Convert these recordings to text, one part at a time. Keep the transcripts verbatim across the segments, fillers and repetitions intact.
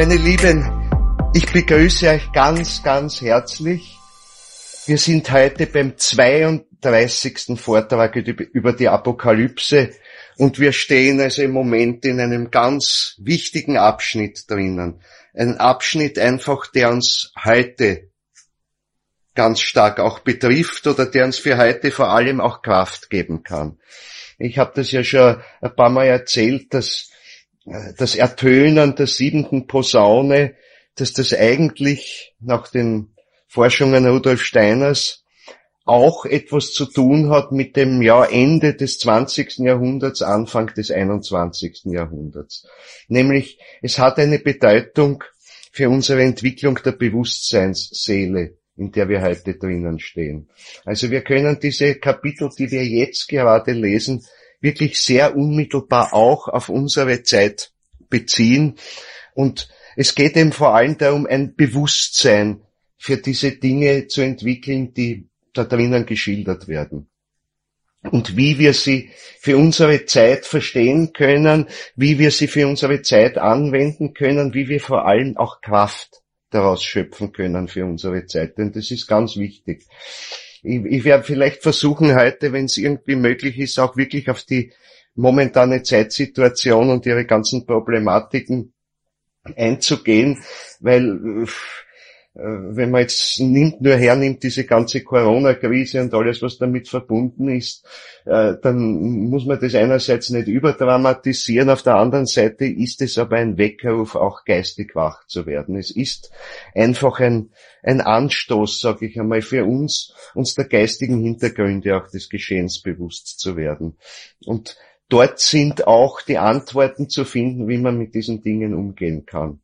Meine Lieben, ich begrüße euch ganz, ganz herzlich. Wir sind heute beim zweiunddreißigsten Vortrag über die Apokalypse und wir stehen also im Moment in einem ganz wichtigen Abschnitt drinnen. Ein Abschnitt einfach, der uns heute ganz stark auch betrifft oder der uns für heute vor allem auch Kraft geben kann. Ich habe das ja schon ein paar Mal erzählt, dass das Ertönen der siebenten Posaune, dass das eigentlich nach den Forschungen Rudolf Steiners auch etwas zu tun hat mit dem ja, Ende des zwanzigsten Jahrhunderts, Anfang des einundzwanzigsten Jahrhunderts. Nämlich, es hat eine Bedeutung für unsere Entwicklung der Bewusstseinsseele, in der wir heute drinnen stehen. Also wir können diese Kapitel, die wir jetzt gerade lesen, wirklich sehr unmittelbar auch auf unsere Zeit beziehen. Und es geht eben vor allem darum, ein Bewusstsein für diese Dinge zu entwickeln, die da drinnen geschildert werden. Und wie wir sie für unsere Zeit verstehen können, wie wir sie für unsere Zeit anwenden können, wie wir vor allem auch Kraft daraus schöpfen können für unsere Zeit. Denn das ist ganz wichtig. Ich, ich werde vielleicht versuchen heute, wenn es irgendwie möglich ist, auch wirklich auf die momentane Zeitsituation und ihre ganzen Problematiken einzugehen, weil äh, wenn man jetzt nimmt, nur hernimmt, diese ganze Corona-Krise und alles, was damit verbunden ist, äh, dann muss man das einerseits nicht überdramatisieren, auf der anderen Seite ist es aber ein Weckruf, auch geistig wach zu werden. Es ist einfach ein, ein Anstoß, sage ich einmal, für uns, uns der geistigen Hintergründe auch des Geschehens bewusst zu werden. Und dort sind auch die Antworten zu finden, wie man mit diesen Dingen umgehen kann.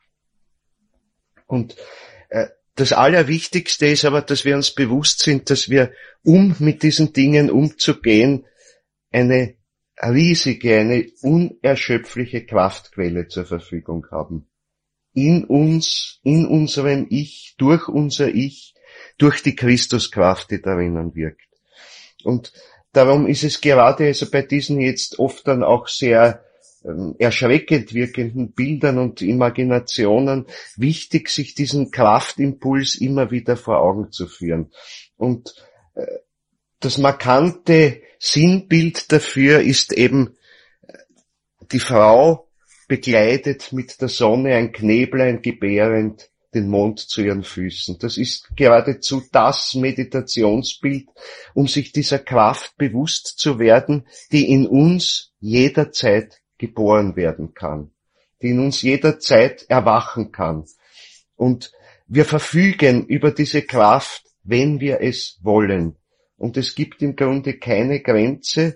Und äh, das Allerwichtigste ist aber, dass wir uns bewusst sind, dass wir, um mit diesen Dingen umzugehen, eine riesige, eine unerschöpfliche Kraftquelle zur Verfügung haben. In uns, in unserem Ich, durch unser Ich, durch die Christuskraft, die darin wirkt. Und darum ist es gerade also bei diesen jetzt oft dann auch sehr ähm, erschreckend wirkenden Bildern und Imaginationen wichtig, sich diesen Kraftimpuls immer wieder vor Augen zu führen. Und äh, das markante Sinnbild dafür ist eben die Frau bekleidet mit der Sonne, ein Knäblein gebärend, den Mond zu ihren Füßen. Das ist geradezu das Meditationsbild, um sich dieser Kraft bewusst zu werden, die in uns jederzeit geboren werden kann, die in uns jederzeit erwachen kann. Und wir verfügen über diese Kraft, wenn wir es wollen. Und es gibt im Grunde keine Grenze.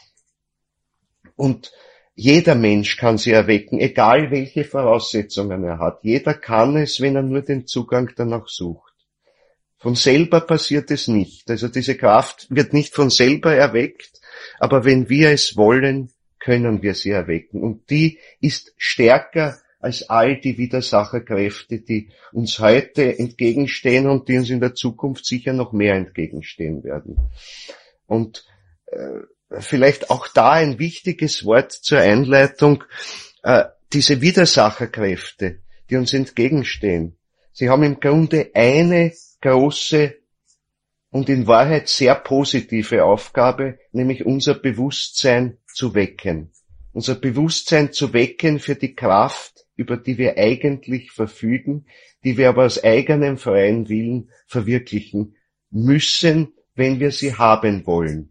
Und jeder Mensch kann sie erwecken, egal welche Voraussetzungen er hat. Jeder kann es, wenn er nur den Zugang danach sucht. Von selber passiert es nicht. Also diese Kraft wird nicht von selber erweckt, aber wenn wir es wollen, können wir sie erwecken. Und die ist stärker als all die Widersacherkräfte, die uns heute entgegenstehen und die uns in der Zukunft sicher noch mehr entgegenstehen werden. Und äh, vielleicht auch da ein wichtiges Wort zur Einleitung. Äh, diese Widersacherkräfte, die uns entgegenstehen, sie haben im Grunde eine große und in Wahrheit sehr positive Aufgabe, nämlich unser Bewusstsein zu wecken. Unser Bewusstsein zu wecken für die Kraft, über die wir eigentlich verfügen, die wir aber aus eigenem freien Willen verwirklichen müssen, wenn wir sie haben wollen.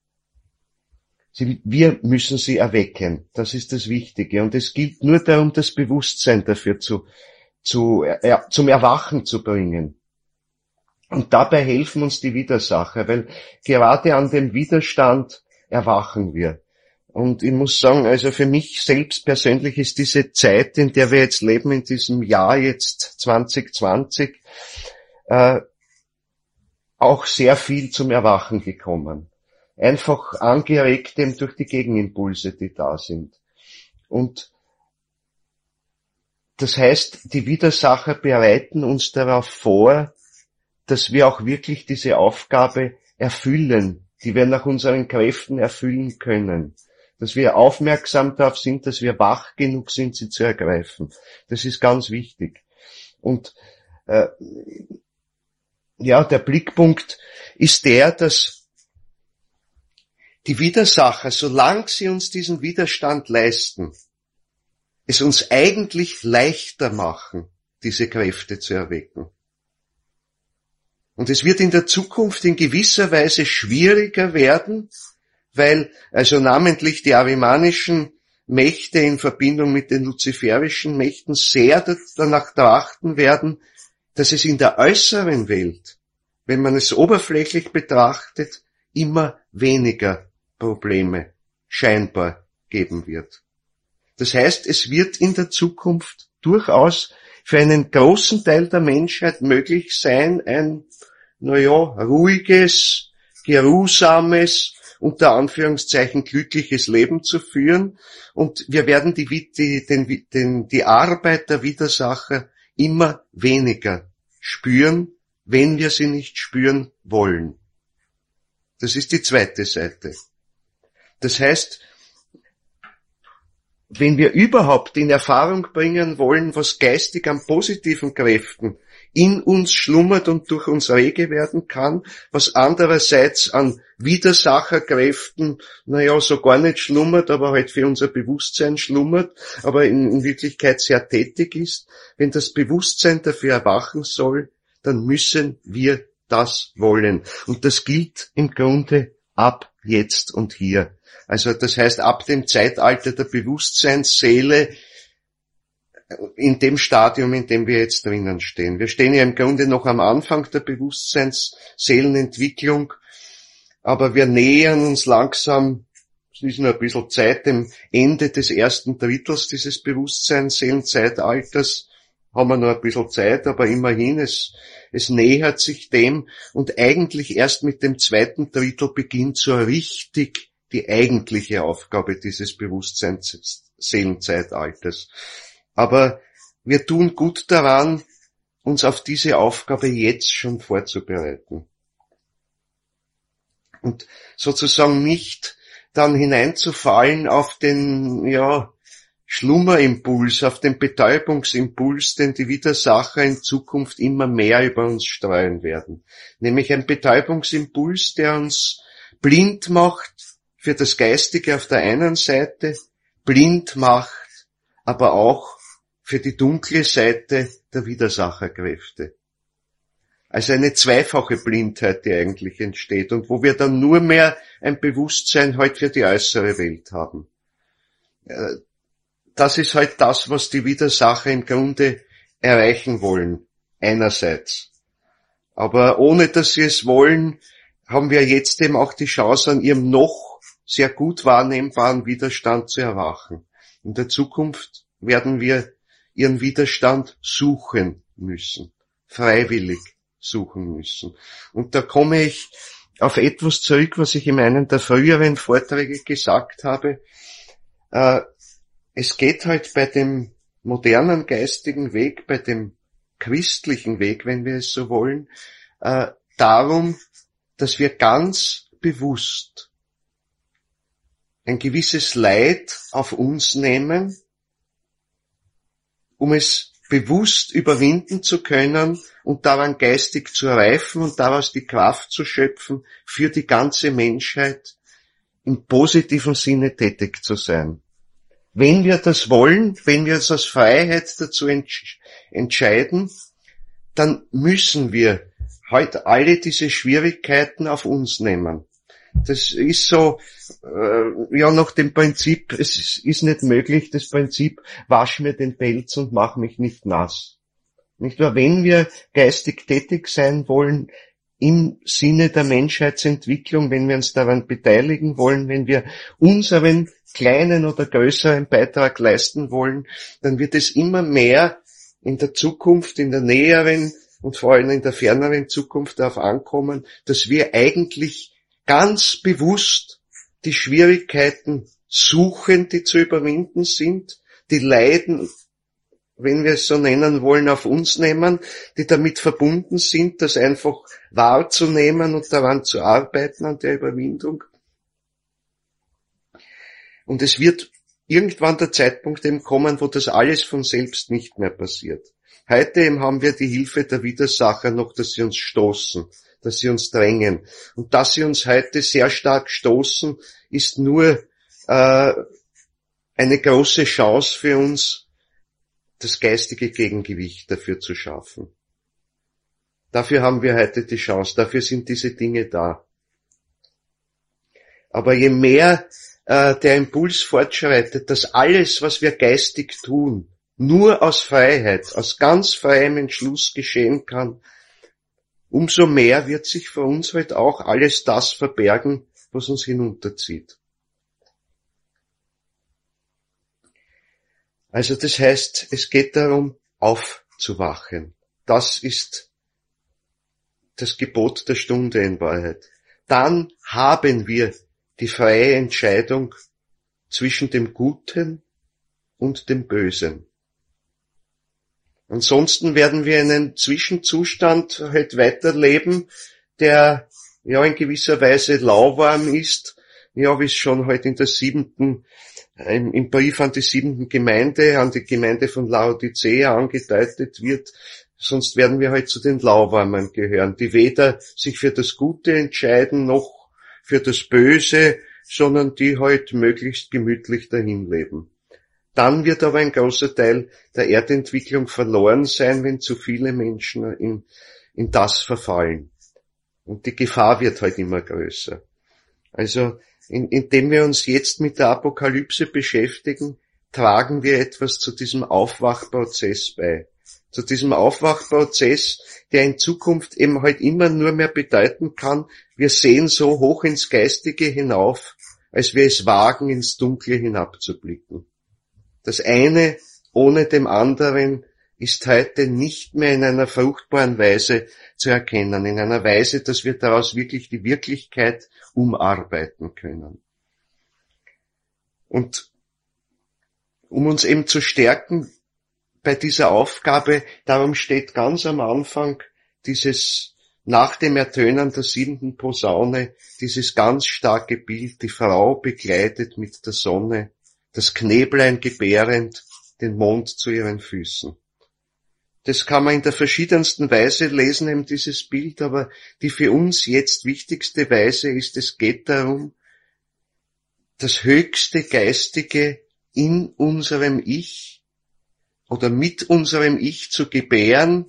Sie, wir müssen sie erwecken. Das ist das Wichtige. Und es gilt nur darum, das Bewusstsein dafür zu, zu, äh, zum Erwachen zu bringen. Und dabei helfen uns die Widersacher, weil gerade an dem Widerstand erwachen wir. Und ich muss sagen, also für mich selbst persönlich ist diese Zeit, in der wir jetzt leben, in diesem Jahr jetzt zwanzig zwanzig, äh, auch sehr viel zum Erwachen gekommen. Einfach angeregt eben durch die Gegenimpulse, die da sind. Und das heißt, die Widersacher bereiten uns darauf vor, dass wir auch wirklich diese Aufgabe erfüllen, die wir nach unseren Kräften erfüllen können. dass wir aufmerksam darauf sind, dass wir wach genug sind, sie zu ergreifen. Das ist ganz wichtig. Und äh, ja, der Blickpunkt ist der, dass die Widersacher, solange sie uns diesen Widerstand leisten, es uns eigentlich leichter machen, diese Kräfte zu erwecken. Und es wird in der Zukunft in gewisser Weise schwieriger werden, weil also namentlich die arimanischen Mächte in Verbindung mit den luziferischen Mächten sehr danach trachten werden, dass es in der äußeren Welt, wenn man es oberflächlich betrachtet, immer weniger Probleme scheinbar geben wird. Das heißt, es wird in der Zukunft durchaus für einen großen Teil der Menschheit möglich sein, ein, naja, ruhiges, geruhsames, unter Anführungszeichen glückliches Leben zu führen, und wir werden die, die, den, den, die Arbeit der Widersacher immer weniger spüren, wenn wir sie nicht spüren wollen. Das ist die zweite Seite. Das heißt, wenn wir überhaupt in Erfahrung bringen wollen, was geistig an positiven Kräften in uns schlummert und durch uns rege werden kann, was andererseits an Widersacherkräften, naja, so gar nicht schlummert, aber halt für unser Bewusstsein schlummert, aber in, in Wirklichkeit sehr tätig ist, wenn das Bewusstsein dafür erwachen soll, dann müssen wir das wollen. Und das gilt im Grunde ab jetzt und hier. Also das heißt, ab dem Zeitalter der Bewusstseinsseele, in dem Stadium, in dem wir jetzt drinnen stehen. Wir stehen ja im Grunde noch am Anfang der Bewusstseinsseelenentwicklung, aber wir nähern uns langsam, es ist nur ein bisschen Zeit, dem Ende des ersten Drittels dieses Bewusstseinsseelenzeitalters. Haben wir noch ein bisschen Zeit, aber immerhin, es, es nähert sich dem, und eigentlich erst mit dem zweiten Drittel beginnt so richtig die eigentliche Aufgabe dieses Bewusstseinsseelenzeitalters. Aber wir tun gut daran, uns auf diese Aufgabe jetzt schon vorzubereiten. Und sozusagen nicht dann hineinzufallen auf den, ja, Schlummerimpuls, auf den Betäubungsimpuls, den die Widersacher in Zukunft immer mehr über uns streuen werden. Nämlich ein Betäubungsimpuls, der uns blind macht für das Geistige auf der einen Seite, blind macht, aber auch für die dunkle Seite der Widersacherkräfte. Also eine zweifache Blindheit, die eigentlich entsteht, und wo wir dann nur mehr ein Bewusstsein halt für die äußere Welt haben. Das ist halt das, was die Widersacher im Grunde erreichen wollen, einerseits. Aber ohne dass sie es wollen, haben wir jetzt eben auch die Chance, an ihrem noch sehr gut wahrnehmbaren Widerstand zu erwachen. In der Zukunft werden wir ihren Widerstand suchen müssen, freiwillig suchen müssen. Und da komme ich auf etwas zurück, was ich in einem der früheren Vorträge gesagt habe. Äh, es geht halt bei dem modernen geistigen Weg, bei dem christlichen Weg, wenn wir es so wollen, äh, darum, dass wir ganz bewusst ein gewisses Leid auf uns nehmen, um es bewusst überwinden zu können und daran geistig zu reifen und daraus die Kraft zu schöpfen, für die ganze Menschheit im positiven Sinne tätig zu sein. Wenn wir das wollen, wenn wir uns aus Freiheit dazu entsch- entscheiden, dann müssen wir heute alle diese Schwierigkeiten auf uns nehmen. Das ist so, äh, ja, nach dem Prinzip, es ist, ist nicht möglich, das Prinzip, wasch mir den Pelz und mach mich nicht nass. Nicht wahr? Wenn wir geistig tätig sein wollen, im Sinne der Menschheitsentwicklung, wenn wir uns daran beteiligen wollen, wenn wir unseren kleinen oder größeren Beitrag leisten wollen, dann wird es immer mehr in der Zukunft, in der näheren und vor allem in der ferneren Zukunft darauf ankommen, dass wir eigentlich ganz bewusst die Schwierigkeiten suchen, die zu überwinden sind, die Leiden, wenn wir es so nennen wollen, auf uns nehmen, die damit verbunden sind, das einfach wahrzunehmen und daran zu arbeiten, an der Überwindung. Und es wird irgendwann der Zeitpunkt eben kommen, wo das alles von selbst nicht mehr passiert. Heute eben haben wir die Hilfe der Widersacher noch, dass sie uns stoßen, dass sie uns drängen. Und dass sie uns heute sehr stark stoßen, ist nur äh, eine große Chance für uns, das geistige Gegengewicht dafür zu schaffen. Dafür haben wir heute die Chance, dafür sind diese Dinge da. Aber je mehr äh, der Impuls fortschreitet, dass alles, was wir geistig tun, nur aus Freiheit, aus ganz freiem Entschluss geschehen kann, umso mehr wird sich vor uns halt auch alles das verbergen, was uns hinunterzieht. Also das heißt, es geht darum, aufzuwachen. Das ist das Gebot der Stunde in Wahrheit. Dann haben wir die freie Entscheidung zwischen dem Guten und dem Bösen. Ansonsten werden wir in einem Zwischenzustand halt weiterleben, der ja in gewisser Weise lauwarm ist, ja wie es schon halt in der siebenten, im, im Brief an die siebenten Gemeinde, an die Gemeinde von Laodicea angedeutet wird. Sonst werden wir halt zu den Lauwarmen gehören, die weder sich für das Gute entscheiden noch für das Böse, sondern die halt möglichst gemütlich dahin leben. Dann wird aber ein großer Teil der Erdentwicklung verloren sein, wenn zu viele Menschen in, in das verfallen. Und die Gefahr wird halt immer größer. Also, in, indem wir uns jetzt mit der Apokalypse beschäftigen, tragen wir etwas zu diesem Aufwachprozess bei. Zu diesem Aufwachprozess, der in Zukunft eben halt immer nur mehr bedeuten kann, wir sehen so hoch ins Geistige hinauf, als wir es wagen, ins Dunkle hinabzublicken. Das eine ohne dem anderen ist heute nicht mehr in einer fruchtbaren Weise zu erkennen, in einer Weise, dass wir daraus wirklich die Wirklichkeit umarbeiten können. Und um uns eben zu stärken bei dieser Aufgabe, darum steht ganz am Anfang dieses, nach dem Ertönen der siebenten Posaune, dieses ganz starke Bild, die Frau bekleidet mit der Sonne, das Knäblein gebärend, den Mond zu ihren Füßen. Das kann man in der verschiedensten Weise lesen, eben dieses Bild, aber die für uns jetzt wichtigste Weise ist, es geht darum, das höchste Geistige in unserem Ich oder mit unserem Ich zu gebären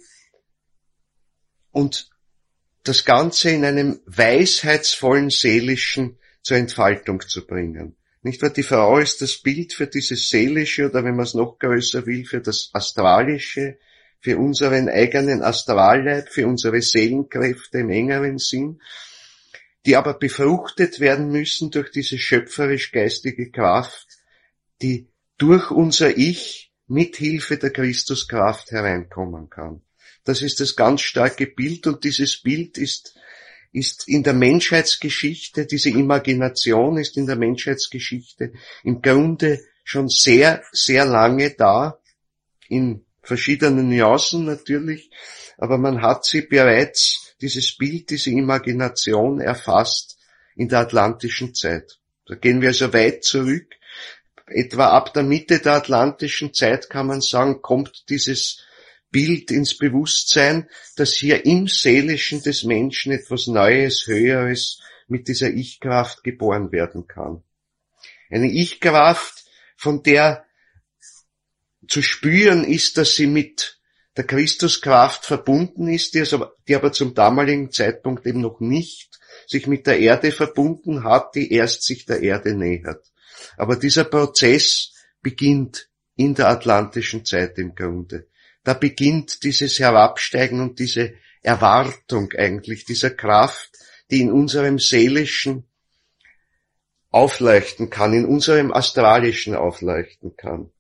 und das Ganze in einem weisheitsvollen Seelischen zur Entfaltung zu bringen. Nicht wahr? Die Frau ist das Bild für dieses Seelische oder wenn man es noch größer will, für das Astralische, für unseren eigenen Astralleib, für unsere Seelenkräfte im engeren Sinn, die aber befruchtet werden müssen durch diese schöpferisch-geistige Kraft, die durch unser Ich mit Hilfe der Christuskraft hereinkommen kann. Das ist das ganz starke Bild und dieses Bild ist, ist in der Menschheitsgeschichte, diese Imagination ist in der Menschheitsgeschichte im Grunde schon sehr, sehr lange da, in verschiedenen Nuancen natürlich, aber man hat sie bereits, dieses Bild, diese Imagination erfasst in der atlantischen Zeit. Da gehen wir also weit zurück. Etwa ab der Mitte der atlantischen Zeit kann man sagen, kommt dieses Bild ins Bewusstsein, dass hier im Seelischen des Menschen etwas Neues, Höheres mit dieser Ich-Kraft geboren werden kann. Eine Ich-Kraft, von der zu spüren ist, dass sie mit der Christuskraft verbunden ist, die, also, die aber zum damaligen Zeitpunkt eben noch nicht sich mit der Erde verbunden hat, die erst sich der Erde nähert. Aber dieser Prozess beginnt in der atlantischen Zeit im Grunde. Da beginnt dieses Herabsteigen und diese Erwartung eigentlich dieser Kraft, die in unserem Seelischen aufleuchten kann, in unserem Astralischen aufleuchten kann.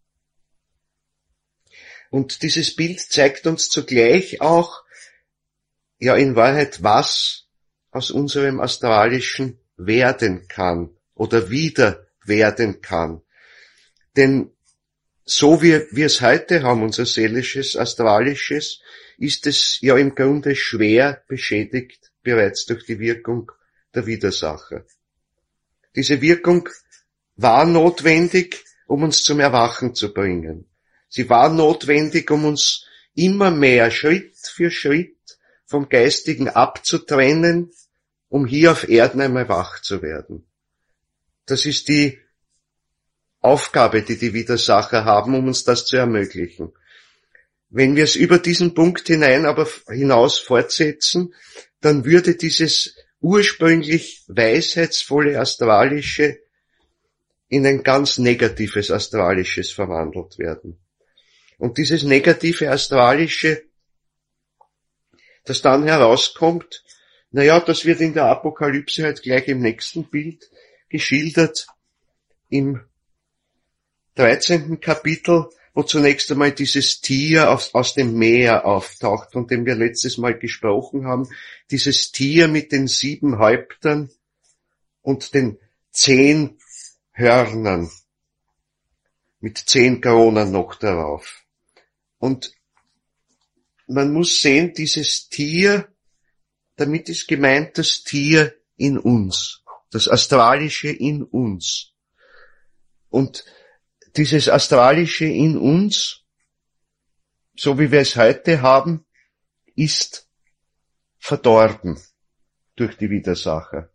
Und dieses Bild zeigt uns zugleich auch, ja in Wahrheit, was aus unserem Astralischen werden kann oder wieder werden kann. Denn so wie wir es heute haben, unser seelisches, astralisches, ist es ja im Grunde schwer beschädigt, bereits durch die Wirkung der Widersacher. Diese Wirkung war notwendig, um uns zum Erwachen zu bringen. Sie war notwendig, um uns immer mehr Schritt für Schritt vom Geistigen abzutrennen, um hier auf Erden einmal wach zu werden. Das ist die Aufgabe, die die Widersacher haben, um uns das zu ermöglichen. Wenn wir es über diesen Punkt hinein aber hinaus fortsetzen, dann würde dieses ursprünglich weisheitsvolle Astralische in ein ganz negatives Astralisches verwandelt werden. Und dieses negative Astralische, das dann herauskommt, naja, das wird in der Apokalypse halt gleich im nächsten Bild geschildert, im dreizehnten Kapitel, wo zunächst einmal dieses Tier aus, aus dem Meer auftaucht, von dem wir letztes Mal gesprochen haben, dieses Tier mit den sieben Häuptern und den zehn Hörnern, mit zehn Kronen noch darauf. Und man muss sehen, dieses Tier, damit ist gemeint das Tier in uns, das Astralische in uns. Und dieses Astralische in uns, so wie wir es heute haben, ist verdorben durch die Widersacher.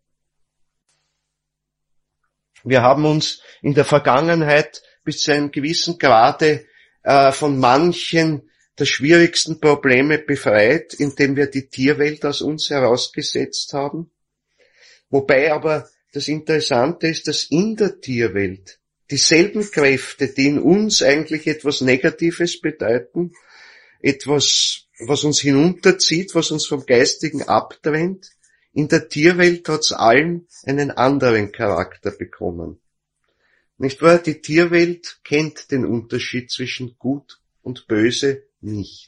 Wir haben uns in der Vergangenheit bis zu einem gewissen Grade äh, von manchen der schwierigsten Probleme befreit, indem wir die Tierwelt aus uns herausgesetzt haben. Wobei aber das Interessante ist, dass in der Tierwelt dieselben Kräfte, die in uns eigentlich etwas Negatives bedeuten, etwas, was uns hinunterzieht, was uns vom Geistigen abtrennt, in der Tierwelt trotz allem einen anderen Charakter bekommen. Nicht wahr? Die Tierwelt kennt den Unterschied zwischen Gut und Böse nicht,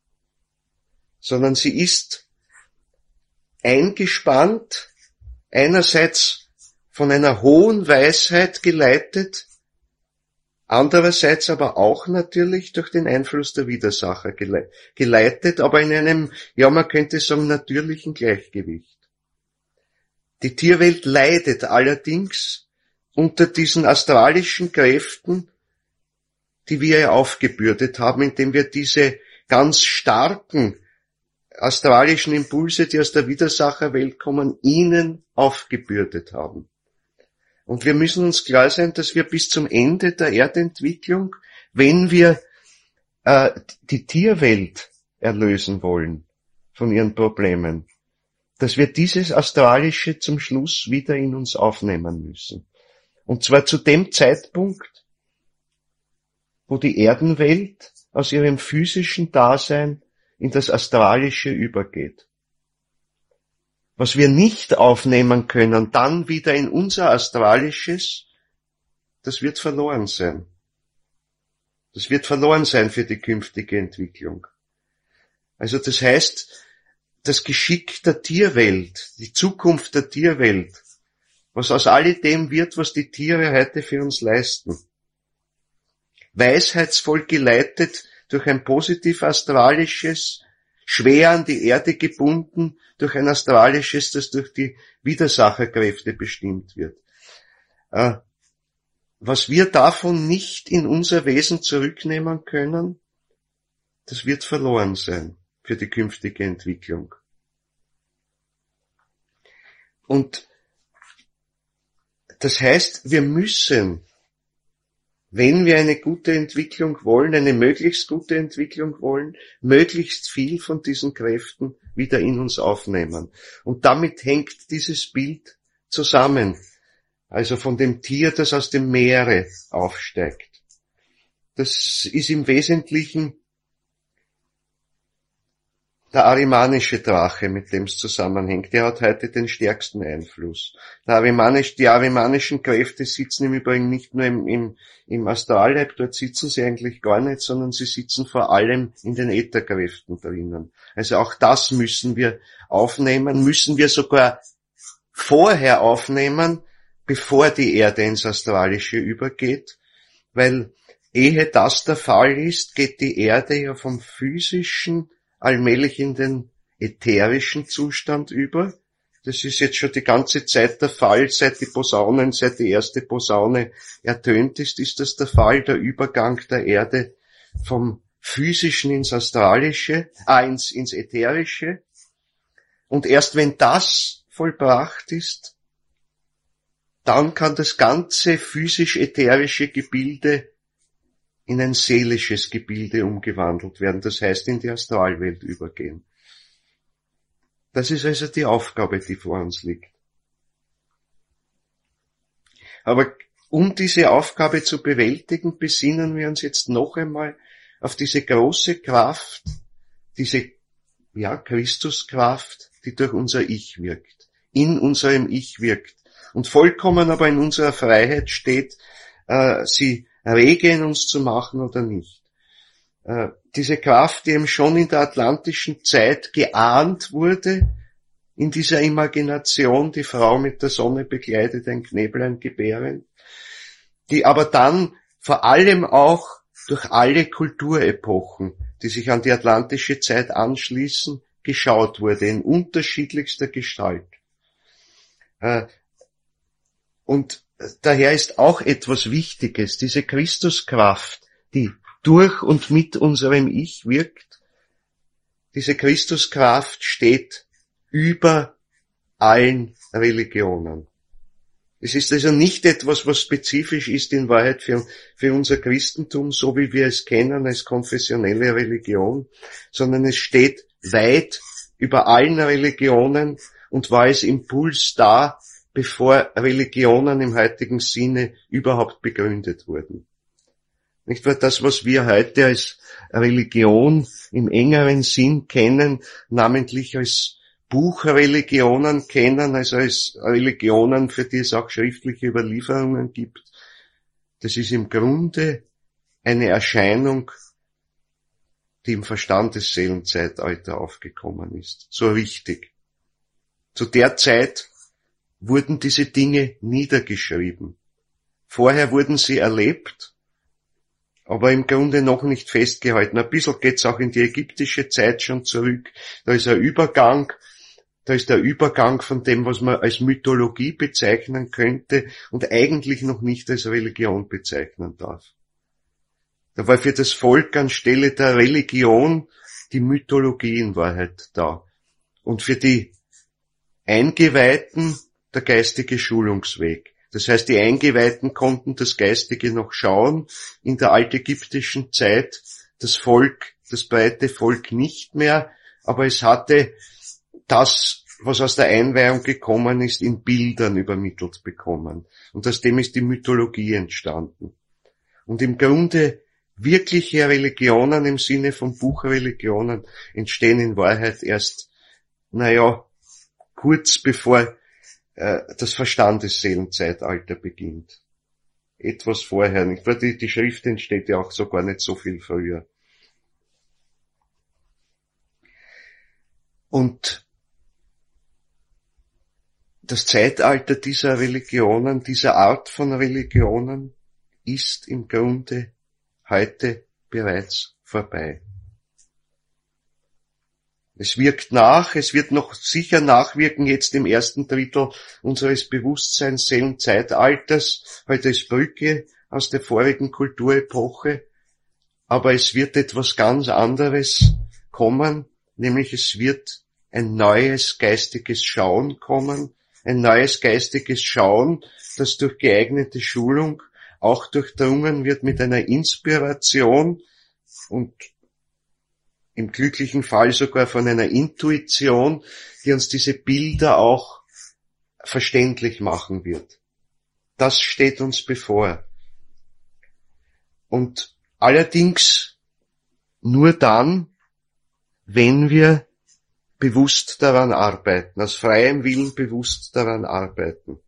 sondern sie ist eingespannt, einerseits von einer hohen Weisheit geleitet, andererseits aber auch natürlich durch den Einfluss der Widersacher geleitet, aber in einem, ja man könnte sagen, natürlichen Gleichgewicht. Die Tierwelt leidet allerdings unter diesen astralischen Kräften, die wir ihr aufgebürdet haben, indem wir diese ganz starken astralischen Impulse, die aus der Widersacherwelt kommen, ihnen aufgebürdet haben. Und wir müssen uns klar sein, dass wir bis zum Ende der Erdentwicklung, wenn wir äh, die Tierwelt erlösen wollen von ihren Problemen, dass wir dieses Astralische zum Schluss wieder in uns aufnehmen müssen. Und zwar zu dem Zeitpunkt, wo die Erdenwelt aus ihrem physischen Dasein in das Astralische übergeht. Was wir nicht aufnehmen können, dann wieder in unser Astralisches, das wird verloren sein. Das wird verloren sein für die künftige Entwicklung. Also das heißt, das Geschick der Tierwelt, die Zukunft der Tierwelt, was aus alledem wird, was die Tiere heute für uns leisten, weisheitsvoll geleitet durch ein positiv astralisches, schwer an die Erde gebunden durch ein astralisches, das durch die Widersacherkräfte bestimmt wird. Äh, was wir davon nicht in unser Wesen zurücknehmen können, das wird verloren sein für die künftige Entwicklung. Und das heißt, wir müssen, wenn wir eine gute Entwicklung wollen, eine möglichst gute Entwicklung wollen, möglichst viel von diesen Kräften wieder in uns aufnehmen. Und damit hängt dieses Bild zusammen. Also von dem Tier, das aus dem Meere aufsteigt. Das ist im Wesentlichen der arimanische Drache, mit dem es zusammenhängt. Der hat heute den stärksten Einfluss. Der Arimanisch, die arimanischen Kräfte sitzen im Übrigen nicht nur im, im, im Astralleib, dort sitzen sie eigentlich gar nicht, sondern sie sitzen vor allem in den Ätherkräften drinnen. Also auch das müssen wir aufnehmen, müssen wir sogar vorher aufnehmen, bevor die Erde ins Astralische übergeht, weil ehe das der Fall ist, geht die Erde ja vom physischen allmählich in den ätherischen Zustand über. Das ist jetzt schon die ganze Zeit der Fall, seit die Posaunen, seit die erste Posaune ertönt ist, ist das der Fall, der Übergang der Erde vom Physischen ins Astralische, ah, ins, ins Ätherische. Und erst wenn das vollbracht ist, dann kann das ganze physisch-ätherische Gebilde in ein seelisches Gebilde umgewandelt werden, das heißt in die Astralwelt übergehen. Das ist also die Aufgabe, die vor uns liegt. Aber um diese Aufgabe zu bewältigen, besinnen wir uns jetzt noch einmal auf diese große Kraft, diese, ja, Christuskraft, die durch unser Ich wirkt, in unserem Ich wirkt und vollkommen aber in unserer Freiheit steht, äh, sie rege in uns zu machen oder nicht. Äh, diese Kraft, die eben schon in der atlantischen Zeit geahnt wurde, in dieser Imagination, die Frau mit der Sonne bekleidet, ein Knäblein gebären, die aber dann vor allem auch durch alle Kulturepochen, die sich an die atlantische Zeit anschließen, geschaut wurde, in unterschiedlichster Gestalt. Und daher ist auch etwas Wichtiges, diese Christuskraft, die durch und mit unserem Ich wirkt, diese Christuskraft steht über allen Religionen. Es ist also nicht etwas, was spezifisch ist in Wahrheit für, für unser Christentum, so wie wir es kennen als konfessionelle Religion, sondern es steht weit über allen Religionen und war als Impuls da, bevor Religionen im heutigen Sinne überhaupt begründet wurden. Nicht wahr? Das, was wir heute als Religion im engeren Sinn kennen, namentlich als Buchreligionen kennen, also als Religionen, für die es auch schriftliche Überlieferungen gibt. Das ist im Grunde eine Erscheinung, die im Verstandesseelenzeitalter aufgekommen ist. So richtig. Zu der Zeit wurden diese Dinge niedergeschrieben. Vorher wurden sie erlebt, aber im Grunde noch nicht festgehalten. Ein bisschen geht's auch in die ägyptische Zeit schon zurück. Da ist ein Übergang, da ist der Übergang von dem, was man als Mythologie bezeichnen könnte und eigentlich noch nicht als Religion bezeichnen darf. Da war für das Volk anstelle der Religion die Mythologie in Wahrheit da. Und für die Eingeweihten der geistige Schulungsweg. Das heißt, die Eingeweihten konnten das Geistige noch schauen, in der altägyptischen Zeit das Volk, das breite Volk nicht mehr, aber es hatte das, was aus der Einweihung gekommen ist, in Bildern übermittelt bekommen. Und aus dem ist die Mythologie entstanden. Und im Grunde wirkliche Religionen im Sinne von Buchreligionen entstehen in Wahrheit erst, naja, kurz bevor äh, das Verstandesseelenzeitalter beginnt. Etwas vorher, nicht wahr? Die, die Schrift entsteht ja auch so gar nicht so viel früher. Und das Zeitalter dieser Religionen, dieser Art von Religionen, ist im Grunde heute bereits vorbei. Es wirkt nach, es wird noch sicher nachwirken jetzt im ersten Drittel unseres Bewusstseinsseelenzeitalters, heute als Brücke aus der vorigen Kulturepoche, aber es wird etwas ganz anderes kommen, nämlich es wird ein neues geistiges Schauen kommen, ein neues geistiges Schauen, das durch geeignete Schulung auch durchdrungen wird mit einer Inspiration und im glücklichen Fall sogar von einer Intuition, die uns diese Bilder auch verständlich machen wird. Das steht uns bevor. Und allerdings nur dann, wenn wir bewusst daran arbeiten, aus freiem Willen bewusst daran arbeiten.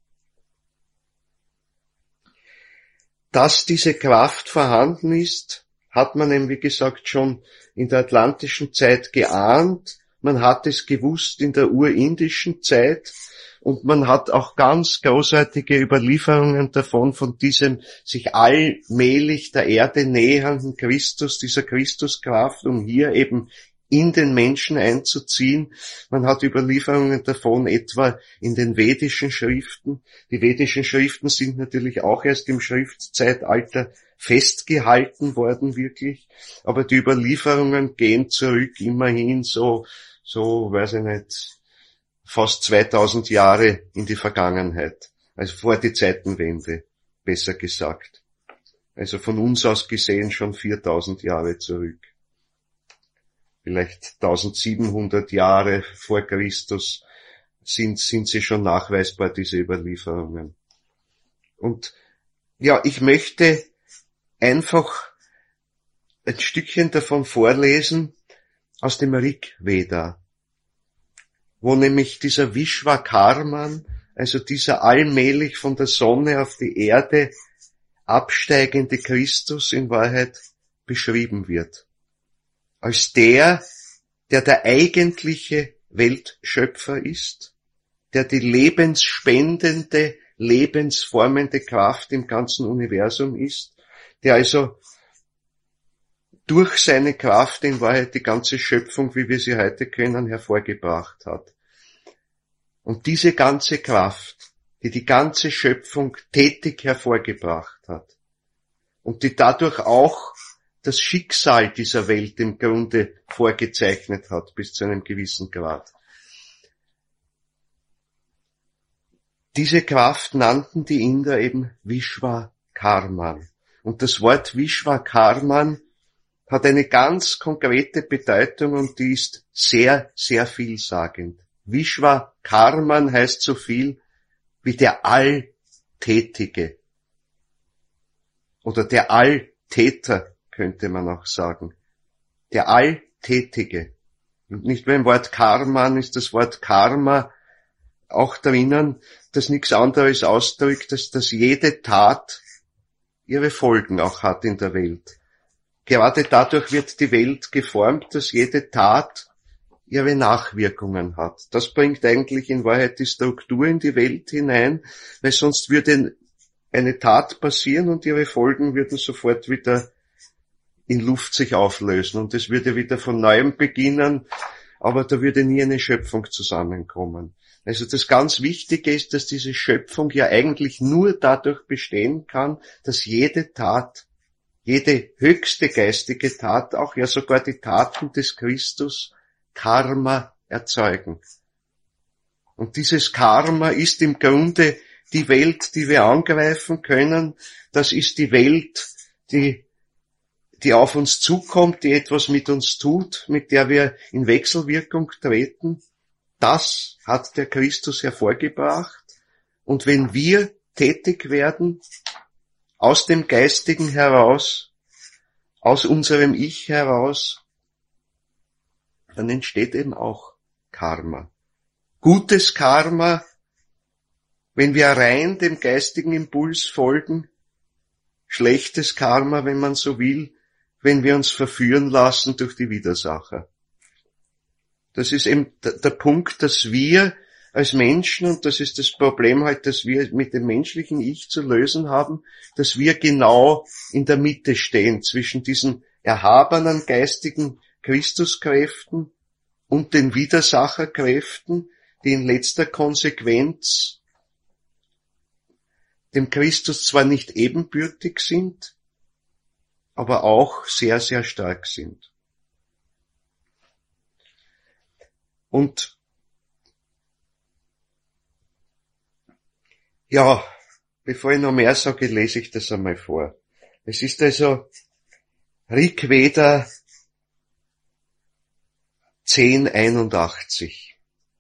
Dass diese Kraft vorhanden ist, hat man eben, wie gesagt, schon in der atlantischen Zeit geahnt, man hat es gewusst in der urindischen Zeit und man hat auch ganz großartige Überlieferungen davon, von diesem sich allmählich der Erde nähernden Christus, dieser Christuskraft, um hier eben in den Menschen einzuziehen. Man hat Überlieferungen davon etwa in den vedischen Schriften. Die vedischen Schriften sind natürlich auch erst im Schriftzeitalter festgehalten worden, wirklich. Aber die Überlieferungen gehen zurück immerhin so, so, weiß ich nicht, fast zweitausend Jahre in die Vergangenheit. Also vor die Zeitenwende, besser gesagt. Also von uns aus gesehen schon viertausend Jahre zurück. Vielleicht eintausendsiebenhundert Jahre vor Christus sind, sind sie schon nachweisbar, diese Überlieferungen. Und ja, ich möchte einfach ein Stückchen davon vorlesen aus dem Rig Veda, wo nämlich dieser Vishwakarman, also dieser allmählich von der Sonne auf die Erde absteigende Christus in Wahrheit beschrieben wird. Als der, der der eigentliche Weltschöpfer ist, der die lebensspendende, lebensformende Kraft im ganzen Universum ist, der also durch seine Kraft in Wahrheit die ganze Schöpfung, wie wir sie heute kennen, hervorgebracht hat. Und diese ganze Kraft, die die ganze Schöpfung tätig hervorgebracht hat und die dadurch auch das Schicksal dieser Welt im Grunde vorgezeichnet hat, bis zu einem gewissen Grad. Diese Kraft nannten die Inder eben Vishwakarman. Und das Wort Vishwakarman hat eine ganz konkrete Bedeutung und die ist sehr, sehr vielsagend. Vishwakarman heißt so viel wie der Alltätige oder der Alltäter, könnte man auch sagen. Der Alltätige. Und nicht beim Wort Karman ist das Wort Karma auch drinnen, das nichts anderes ausdrückt, als dass jede Tat ihre Folgen auch hat in der Welt. Gerade dadurch wird die Welt geformt, dass jede Tat ihre Nachwirkungen hat. Das bringt eigentlich in Wahrheit die Struktur in die Welt hinein, weil sonst würde eine Tat passieren und ihre Folgen würden sofort wieder in Luft sich auflösen und es würde wieder von Neuem beginnen, aber da würde nie eine Schöpfung zusammenkommen. Also das ganz Wichtige ist, dass diese Schöpfung ja eigentlich nur dadurch bestehen kann, dass jede Tat, jede höchste geistige Tat, auch ja sogar die Taten des Christus, Karma erzeugen. Und dieses Karma ist im Grunde die Welt, die wir angreifen können. Das ist die Welt, die, die auf uns zukommt, die etwas mit uns tut, mit der wir in Wechselwirkung treten. Das hat der Christus hervorgebracht. Und wenn wir tätig werden, aus dem Geistigen heraus, aus unserem Ich heraus, dann entsteht eben auch Karma. Gutes Karma, wenn wir rein dem geistigen Impuls folgen, schlechtes Karma, wenn man so will, wenn wir uns verführen lassen durch die Widersacher. Das ist eben der Punkt, dass wir als Menschen, und das ist das Problem halt, dass wir mit dem menschlichen Ich zu lösen haben, dass wir genau in der Mitte stehen zwischen diesen erhabenen geistigen Christuskräften und den Widersacherkräften, die in letzter Konsequenz dem Christus zwar nicht ebenbürtig sind, aber auch sehr, sehr stark sind. Und ja, bevor ich noch mehr sage, lese ich das einmal vor. Es ist also Rig Veda zehn einundachtzig.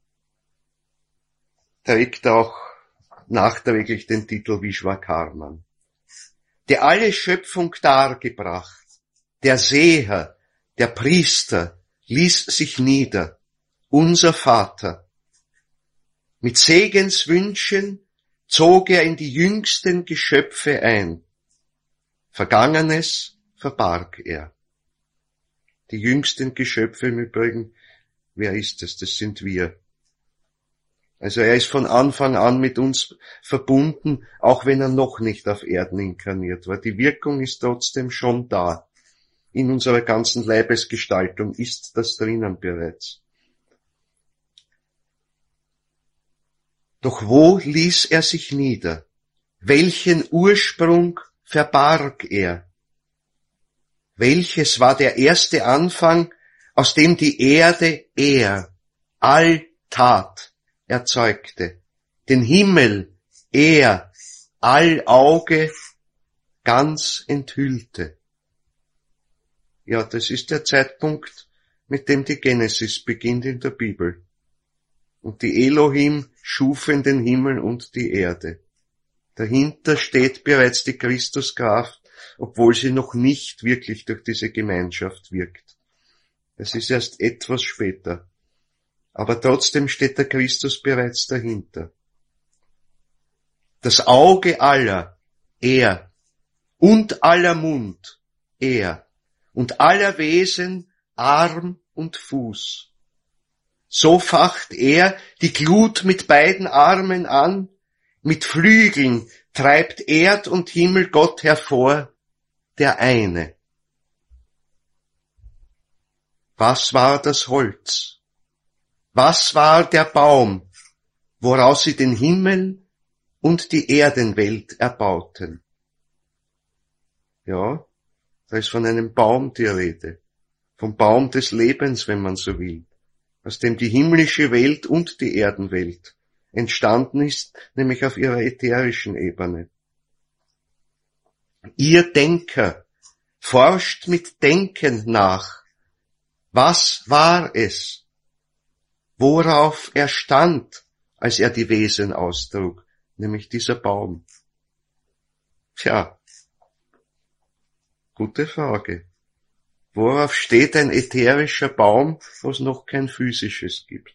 Trägt auch nachträglich den Titel Vishwakarman. Der alle Schöpfung dargebracht, der Seher, der Priester, ließ sich nieder, unser Vater. Mit Segenswünschen zog er in die jüngsten Geschöpfe ein. Vergangenes verbarg er. Die jüngsten Geschöpfe im Übrigen, wer ist das? Das sind wir. Also er ist von Anfang an mit uns verbunden, auch wenn er noch nicht auf Erden inkarniert war. Die Wirkung ist trotzdem schon da. in unserer ganzen Leibesgestaltung ist das drinnen bereits. Doch wo ließ er sich nieder? Welchen Ursprung verbarg er? Welches war der erste Anfang, aus dem die Erde er, all Tat, erzeugte? Den Himmel er, all Auge, ganz enthüllte. Ja, das ist der Zeitpunkt, mit dem die Genesis beginnt in der Bibel. Und die Elohim schufen den Himmel und die Erde. Dahinter steht bereits die Christuskraft, obwohl sie noch nicht wirklich durch diese Gemeinschaft wirkt. Es ist erst etwas später. Aber trotzdem steht der Christus bereits dahinter. Das Auge aller, er, und aller Mund, er, und aller Wesen, Arm und Fuß. So facht er die Glut mit beiden Armen an, mit Flügeln treibt Erd und Himmel Gott hervor, der eine. Was war das Holz? Was war der Baum, woraus sie den Himmel und die Erdenwelt erbauten? Ja, da ist von einem Baum die Rede, vom Baum des Lebens, wenn man so will, aus dem die himmlische Welt und die Erdenwelt entstanden ist, nämlich auf ihrer ätherischen Ebene. Ihr Denker, forscht mit Denken nach. Was war es? Worauf er stand, als er die Wesen austrug, nämlich dieser Baum? Tja, gute Frage. Worauf steht ein ätherischer Baum, wo es noch kein physisches gibt?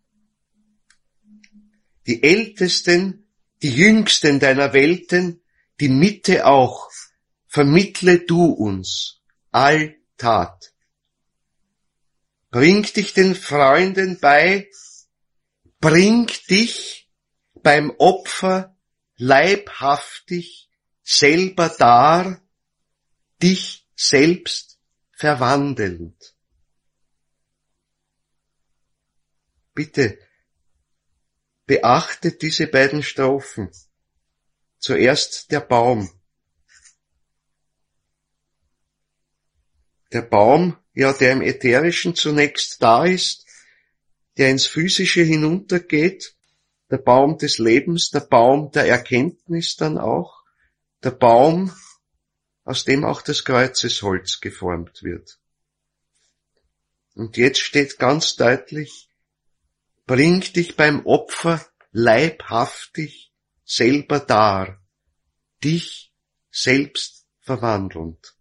Die Ältesten, die Jüngsten deiner Welten, die Mitte auch, vermittle du uns all Tat. Bring dich den Freunden bei, bring dich beim Opfer leibhaftig selber dar, dich selbst verwandelnd. Bitte, beachtet diese beiden Strophen. Zuerst der Baum. Der Baum, ja, der im Ätherischen zunächst da ist, der ins Physische hinuntergeht, der Baum des Lebens, der Baum der Erkenntnis dann auch, der Baum, aus dem auch das Kreuzesholz geformt wird. Und jetzt steht ganz deutlich, bring dich beim Opfer leibhaftig selber dar, dich selbst verwandelnd.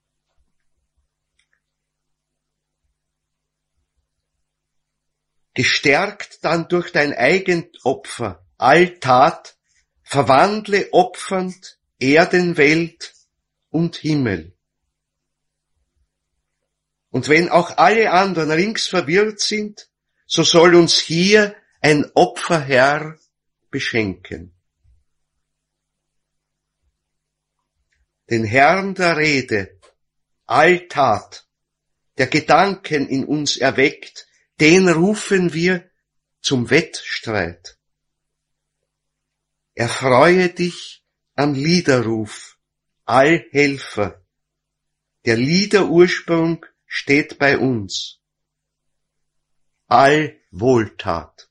Gestärkt dann durch dein Eigenopfer, all Tat, verwandle opfernd Erdenwelt und Himmel. Und wenn auch alle anderen rings verwirrt sind, so soll uns hier ein Opferherr beschenken. Den Herrn der Rede, all Tat, der Gedanken in uns erweckt, den rufen wir zum Wettstreit. Erfreue dich am Liederruf, all Helfer. Der Liederursprung steht bei uns. All Wohltat.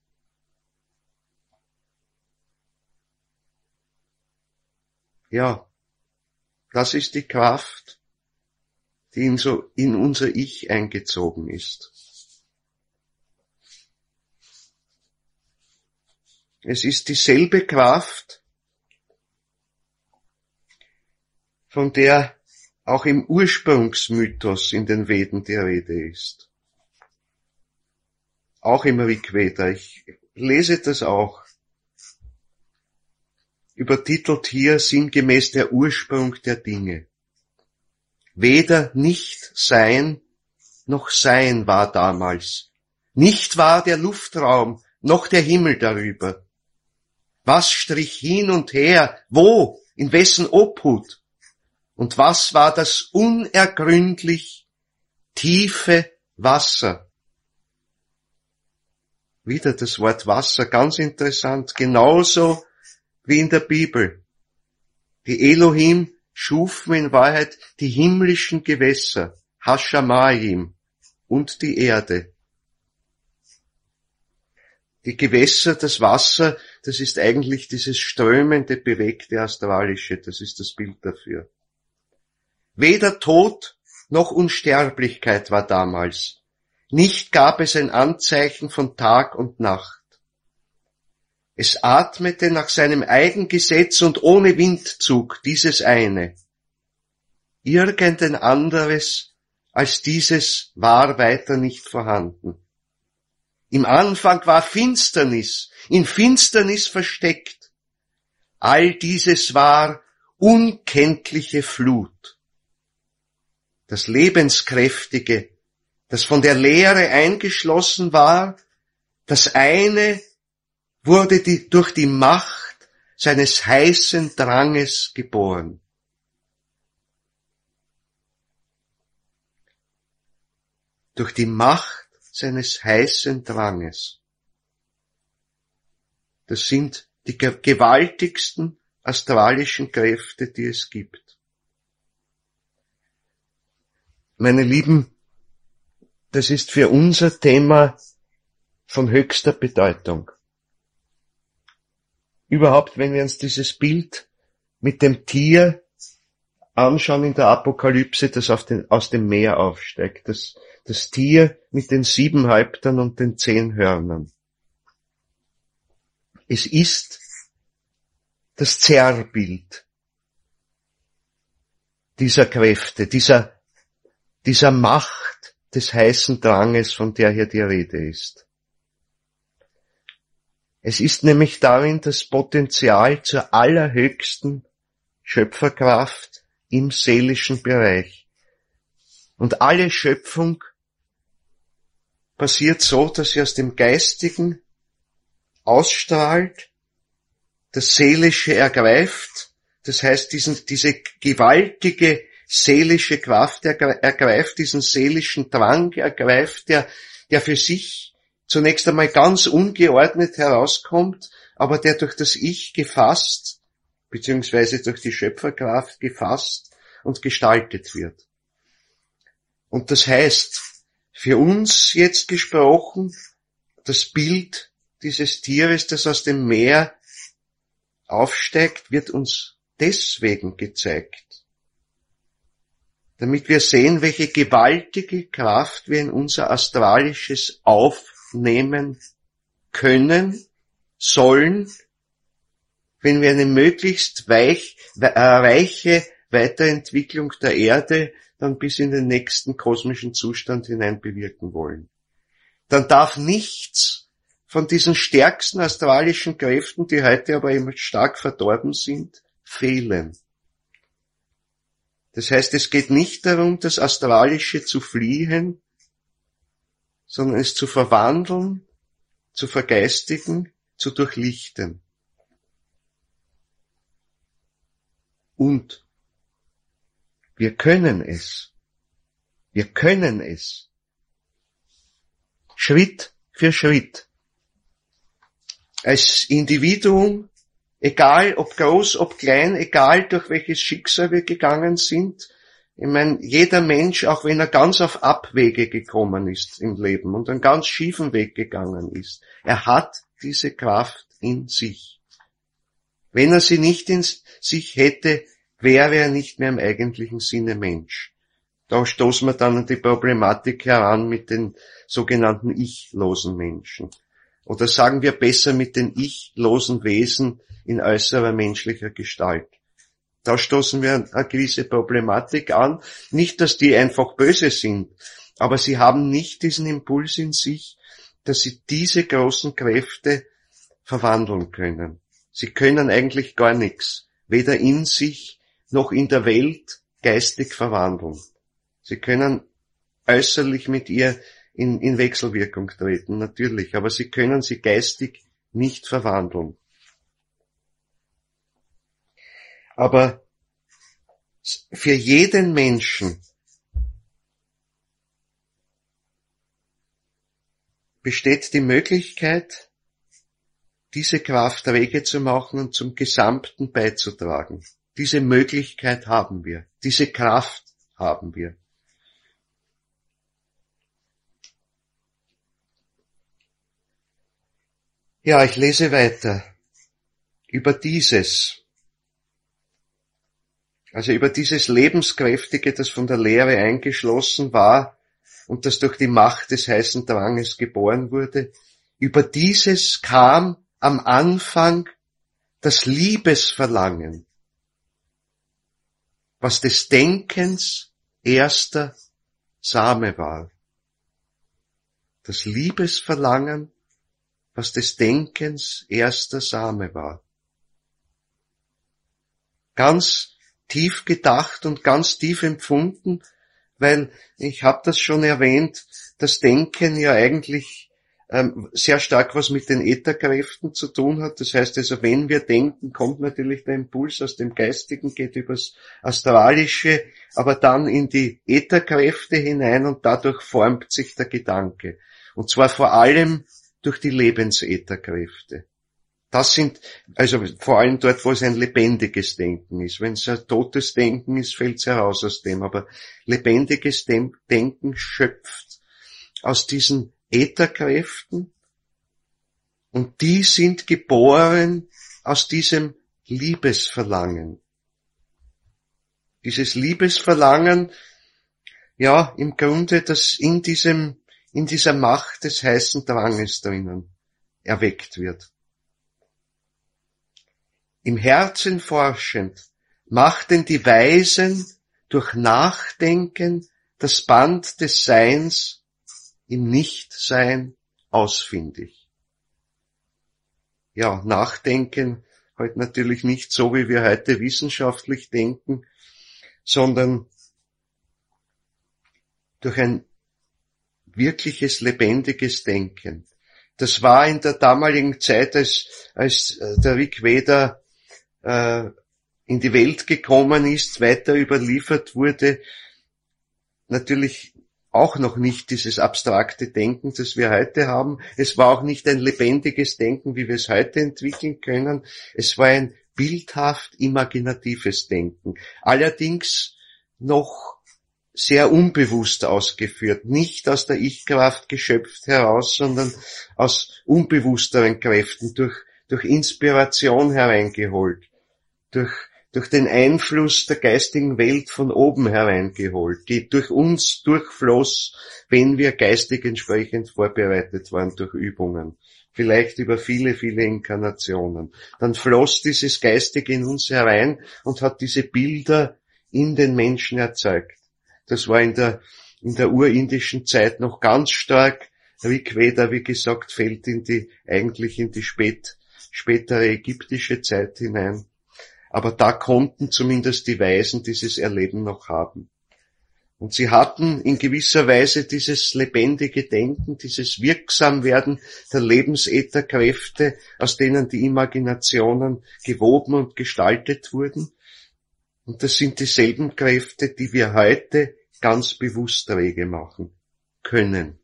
Ja, das ist die Kraft, die in, so, in unser Ich eingezogen ist. Es ist dieselbe Kraft, von der auch im Ursprungsmythos in den Veden die Rede ist. Auch im Rig Veda. Ich lese das auch. Übertitelt hier sinngemäß der Ursprung der Dinge. Weder Nicht-Sein noch Sein war damals. Nicht war der Luftraum noch der Himmel darüber. Was strich hin und her? Wo? In wessen Obhut? Und was war das unergründlich tiefe Wasser? Wieder das Wort Wasser, ganz interessant, genauso wie in der Bibel. Die Elohim schufen in Wahrheit die himmlischen Gewässer, Hashamayim, und die Erde. Die Gewässer, das Wasser, das ist eigentlich dieses strömende, bewegte Astralische, das ist das Bild dafür. Weder Tod noch Unsterblichkeit war damals. Nicht gab es ein Anzeichen von Tag und Nacht. Es atmete nach seinem Eigengesetz und ohne Windzug dieses eine. Irgendein anderes als dieses war weiter nicht vorhanden. Im Anfang war Finsternis, in Finsternis versteckt. All dieses war unkenntliche Flut. Das Lebenskräftige, das von der Leere eingeschlossen war, das eine wurde die, durch die Macht seines heißen Dranges geboren. Durch die Macht seines heißen Dranges. Das sind die gewaltigsten astralischen Kräfte, die es gibt. Meine Lieben, das ist für unser Thema von höchster Bedeutung. Überhaupt, wenn wir uns dieses Bild mit dem Tier anschauen in der Apokalypse, das auf den, aus dem Meer aufsteigt, das, das Tier mit den sieben Häuptern und den zehn Hörnern. Es ist das Zerrbild dieser Kräfte, dieser dieser Macht des heißen Dranges, von der hier die Rede ist. Es ist nämlich darin das Potenzial zur allerhöchsten Schöpferkraft im seelischen Bereich. Und alle Schöpfung passiert so, dass sie aus dem Geistigen ausstrahlt, das Seelische ergreift, das heißt diesen, diese gewaltige seelische Kraft ergreift, diesen seelischen Drang ergreift, der, der für sich zunächst einmal ganz ungeordnet herauskommt, aber der durch das Ich gefasst, beziehungsweise durch die Schöpferkraft gefasst und gestaltet wird. Und das heißt, für uns jetzt gesprochen, das Bild dieses Tieres, das aus dem Meer aufsteigt, wird uns deswegen gezeigt, damit wir sehen, welche gewaltige Kraft wir in unser Astralisches aufnehmen können, sollen, wenn wir eine möglichst weich, äh, reiche Weiterentwicklung der Erde dann bis in den nächsten kosmischen Zustand hinein bewirken wollen. Dann darf nichts von diesen stärksten astralischen Kräften, die heute aber immer stark verdorben sind, fehlen. Das heißt, es geht nicht darum, das Astralische zu fliehen, sondern es zu verwandeln, zu vergeistigen, zu durchlichten. Und wir können es. Wir können es. Schritt für Schritt. Als Individuum, egal ob groß, ob klein, egal durch welches Schicksal wir gegangen sind. Ich meine, jeder Mensch, auch wenn er ganz auf Abwege gekommen ist im Leben und einen ganz schiefen Weg gegangen ist, er hat diese Kraft in sich. Wenn er sie nicht in sich hätte, wäre er nicht mehr im eigentlichen Sinne Mensch. Da stoßen wir dann an die Problematik heran mit den sogenannten ich-losen Menschen. Oder sagen wir besser mit den ich-losen Wesen in äußerer menschlicher Gestalt. Da stoßen wir eine gewisse Problematik an. Nicht, dass die einfach böse sind, aber sie haben nicht diesen Impuls in sich, dass sie diese großen Kräfte verwandeln können. Sie können eigentlich gar nichts, weder in sich noch in der Welt geistig verwandeln. Sie können äußerlich mit ihr in, in Wechselwirkung treten, natürlich, aber sie können sie geistig nicht verwandeln. Aber für jeden Menschen besteht die Möglichkeit, diese Kraft rege zu machen und zum Gesamten beizutragen. Diese Möglichkeit haben wir. Diese Kraft haben wir. Ja, ich lese weiter. Über dieses, also über dieses Lebenskräftige, das von der Lehre eingeschlossen war und das durch die Macht des heißen Dranges geboren wurde, über dieses kam am Anfang das Liebesverlangen, was des Denkens erster Same war. Das Liebesverlangen, was des Denkens erster Same war. Ganz tief gedacht und ganz tief empfunden, weil ich habe das schon erwähnt, das Denken ja eigentlich ähm, sehr stark was mit den Ätherkräften zu tun hat. Das heißt also, wenn wir denken, kommt natürlich der Impuls aus dem Geistigen, geht übers Astralische, aber dann in die Ätherkräfte hinein und dadurch formt sich der Gedanke. Und zwar vor allem durch die Lebensätherkräfte. Das sind, also vor allem dort, wo es ein lebendiges Denken ist. Wenn es ein totes Denken ist, fällt es heraus aus dem. Aber lebendiges Denken schöpft aus diesen Ätherkräften und die sind geboren aus diesem Liebesverlangen. Dieses Liebesverlangen, ja, im Grunde, das in diesem in dieser Macht des heißen Dranges drinnen erweckt wird. Im Herzen forschend machten die Weisen durch Nachdenken das Band des Seins im Nichtsein ausfindig. Ja, Nachdenken halt natürlich nicht so, wie wir heute wissenschaftlich denken, sondern durch ein wirkliches, lebendiges Denken. Das war in der damaligen Zeit, als, als der Rig Veda äh, in die Welt gekommen ist, weiter überliefert wurde, natürlich auch noch nicht dieses abstrakte Denken, das wir heute haben. Es war auch nicht ein lebendiges Denken, wie wir es heute entwickeln können. Es war ein bildhaft imaginatives Denken. Allerdings noch sehr unbewusst ausgeführt, nicht aus der Ich-Kraft geschöpft heraus, sondern aus unbewussteren Kräften, durch, durch Inspiration hereingeholt, durch, durch den Einfluss der geistigen Welt von oben hereingeholt, die durch uns durchfloss, wenn wir geistig entsprechend vorbereitet waren durch Übungen, vielleicht über viele, viele Inkarnationen. Dann floss dieses Geistige in uns herein und hat diese Bilder in den Menschen erzeugt. Das war in der, in der urindischen Zeit noch ganz stark. Rig Veda, wie gesagt, fällt in die, eigentlich in die spät, spätere ägyptische Zeit hinein. Aber da konnten zumindest die Weisen dieses Erleben noch haben. Und sie hatten in gewisser Weise dieses lebendige Denken, dieses Wirksamwerden der Lebensätherkräfte, aus denen die Imaginationen gewoben und gestaltet wurden. Und das sind dieselben Kräfte, die wir heute ganz bewusst rege machen können.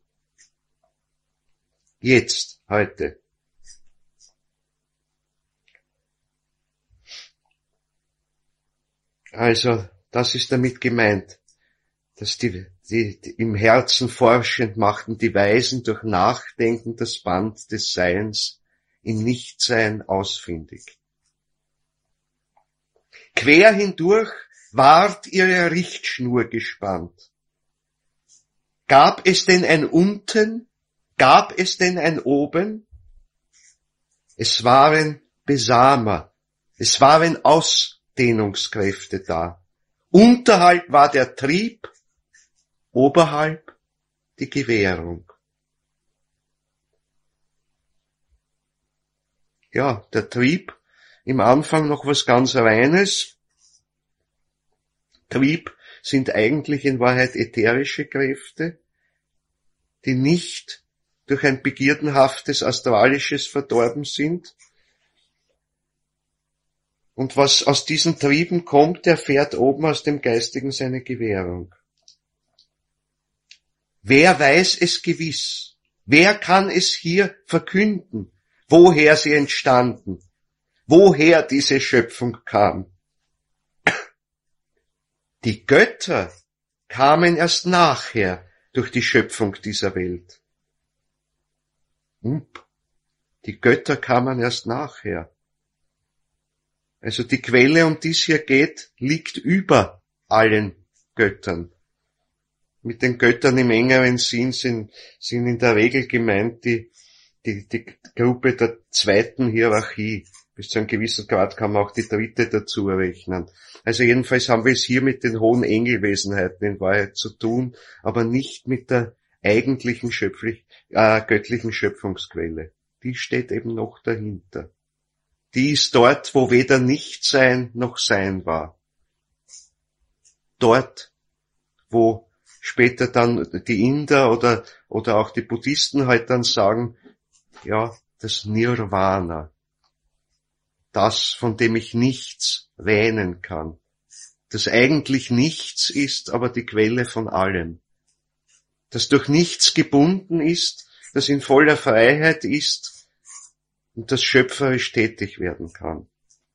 Jetzt, heute. Also, das ist damit gemeint, dass die, die, die im Herzen forschend machten die Weisen durch Nachdenken das Band des Seins im Nichtsein ausfindig. Quer hindurch ward ihre Richtschnur gespannt. Gab es denn ein Unten? Gab es denn ein Oben? Es waren Besamer, es waren Ausdehnungskräfte da. Unterhalb war der Trieb, oberhalb die Gewährung. Ja, der Trieb, im Anfang noch was ganz Reines. Trieb sind eigentlich in Wahrheit ätherische Kräfte, die nicht durch ein begierdenhaftes astralisches verdorben sind, Und was aus diesen Trieben kommt, erfährt oben aus dem Geistigen seine Gewährung. Wer weiß es gewiss? Wer kann es hier verkünden, woher sie entstanden, woher diese Schöpfung kam? Die Götter kamen erst nachher durch die Schöpfung dieser Welt. Up. Die Götter kamen erst nachher. Also die Quelle, um die es hier geht, liegt über allen Göttern. Mit den Göttern im engeren Sinn sind, sind in der Regel gemeint die, die, die Gruppe der zweiten Hierarchie. Bis zu einem gewissen Grad kann man auch die dritte dazu rechnen. Also jedenfalls haben wir es hier mit den hohen Engelwesenheiten in Wahrheit zu tun, aber nicht mit der eigentlichen schöpflich, äh, göttlichen Schöpfungsquelle. Die steht eben noch dahinter. Die ist dort, wo weder Nichtsein noch Sein war. Dort, wo später dann die Inder oder, oder auch die Buddhisten halt dann sagen, ja, das Nirvana. Das, von dem ich nichts wähnen kann. Das eigentlich nichts ist, aber die Quelle von allem. Das durch nichts gebunden ist, das in voller Freiheit ist, und das schöpferisch tätig werden kann.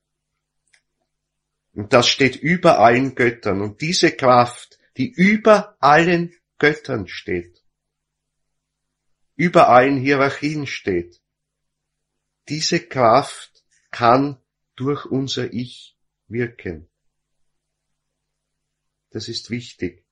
Und das steht über allen Göttern. Und diese Kraft, die über allen Göttern steht, über allen Hierarchien steht, diese Kraft kann durch unser Ich wirken. Das ist wichtig.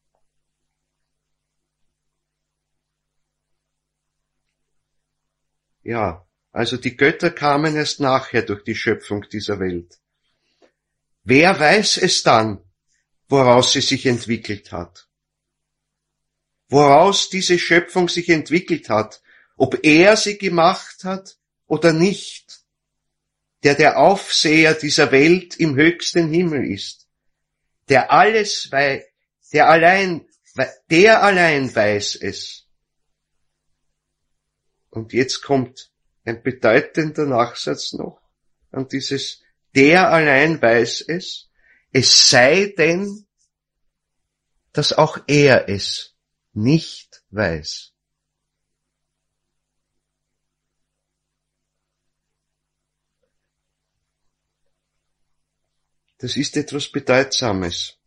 Ja. Also die Götter kamen erst nachher durch die Schöpfung dieser Welt. Wer weiß es dann, woraus sie sich entwickelt hat? Woraus diese Schöpfung sich entwickelt hat, ob er sie gemacht hat oder nicht, der der Aufseher dieser Welt im höchsten Himmel ist, der alles weiß, der allein, der allein weiß es. Und jetzt kommt ein bedeutender Nachsatz noch an dieses, der allein weiß es, es sei denn, dass auch er es nicht weiß. Das ist etwas Bedeutsames.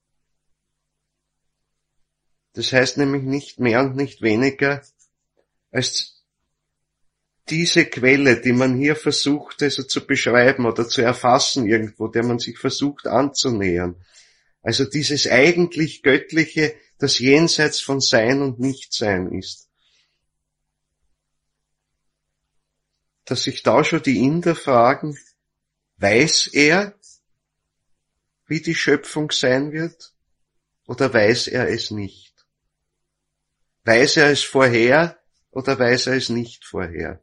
Das heißt nämlich nicht mehr und nicht weniger, als diese Quelle, die man hier versucht, also zu beschreiben oder zu erfassen irgendwo, der man sich versucht anzunähern. Also dieses eigentlich Göttliche, das jenseits von Sein und Nichtsein ist. Dass sich da schon die Inder fragen, weiß er, wie die Schöpfung sein wird, oder weiß er es nicht? Weiß er es vorher, oder weiß er es nicht vorher?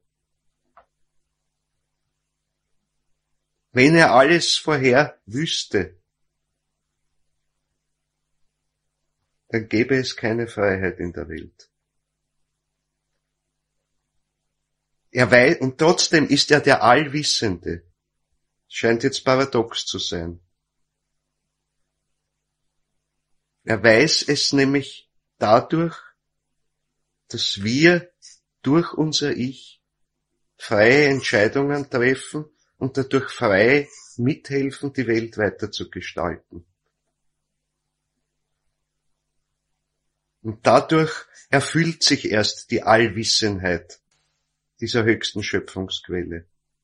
Wenn er alles vorher wüsste, dann gäbe es keine Freiheit in der Welt. Er weiß, und trotzdem ist er der Allwissende. Scheint jetzt paradox zu sein. Er weiß es nämlich dadurch, dass wir durch unser Ich freie Entscheidungen treffen und dadurch frei mithelfen, die Welt weiter zu gestalten. Und dadurch erfüllt sich erst die Allwissenheit dieser höchsten Schöpfungsquelle.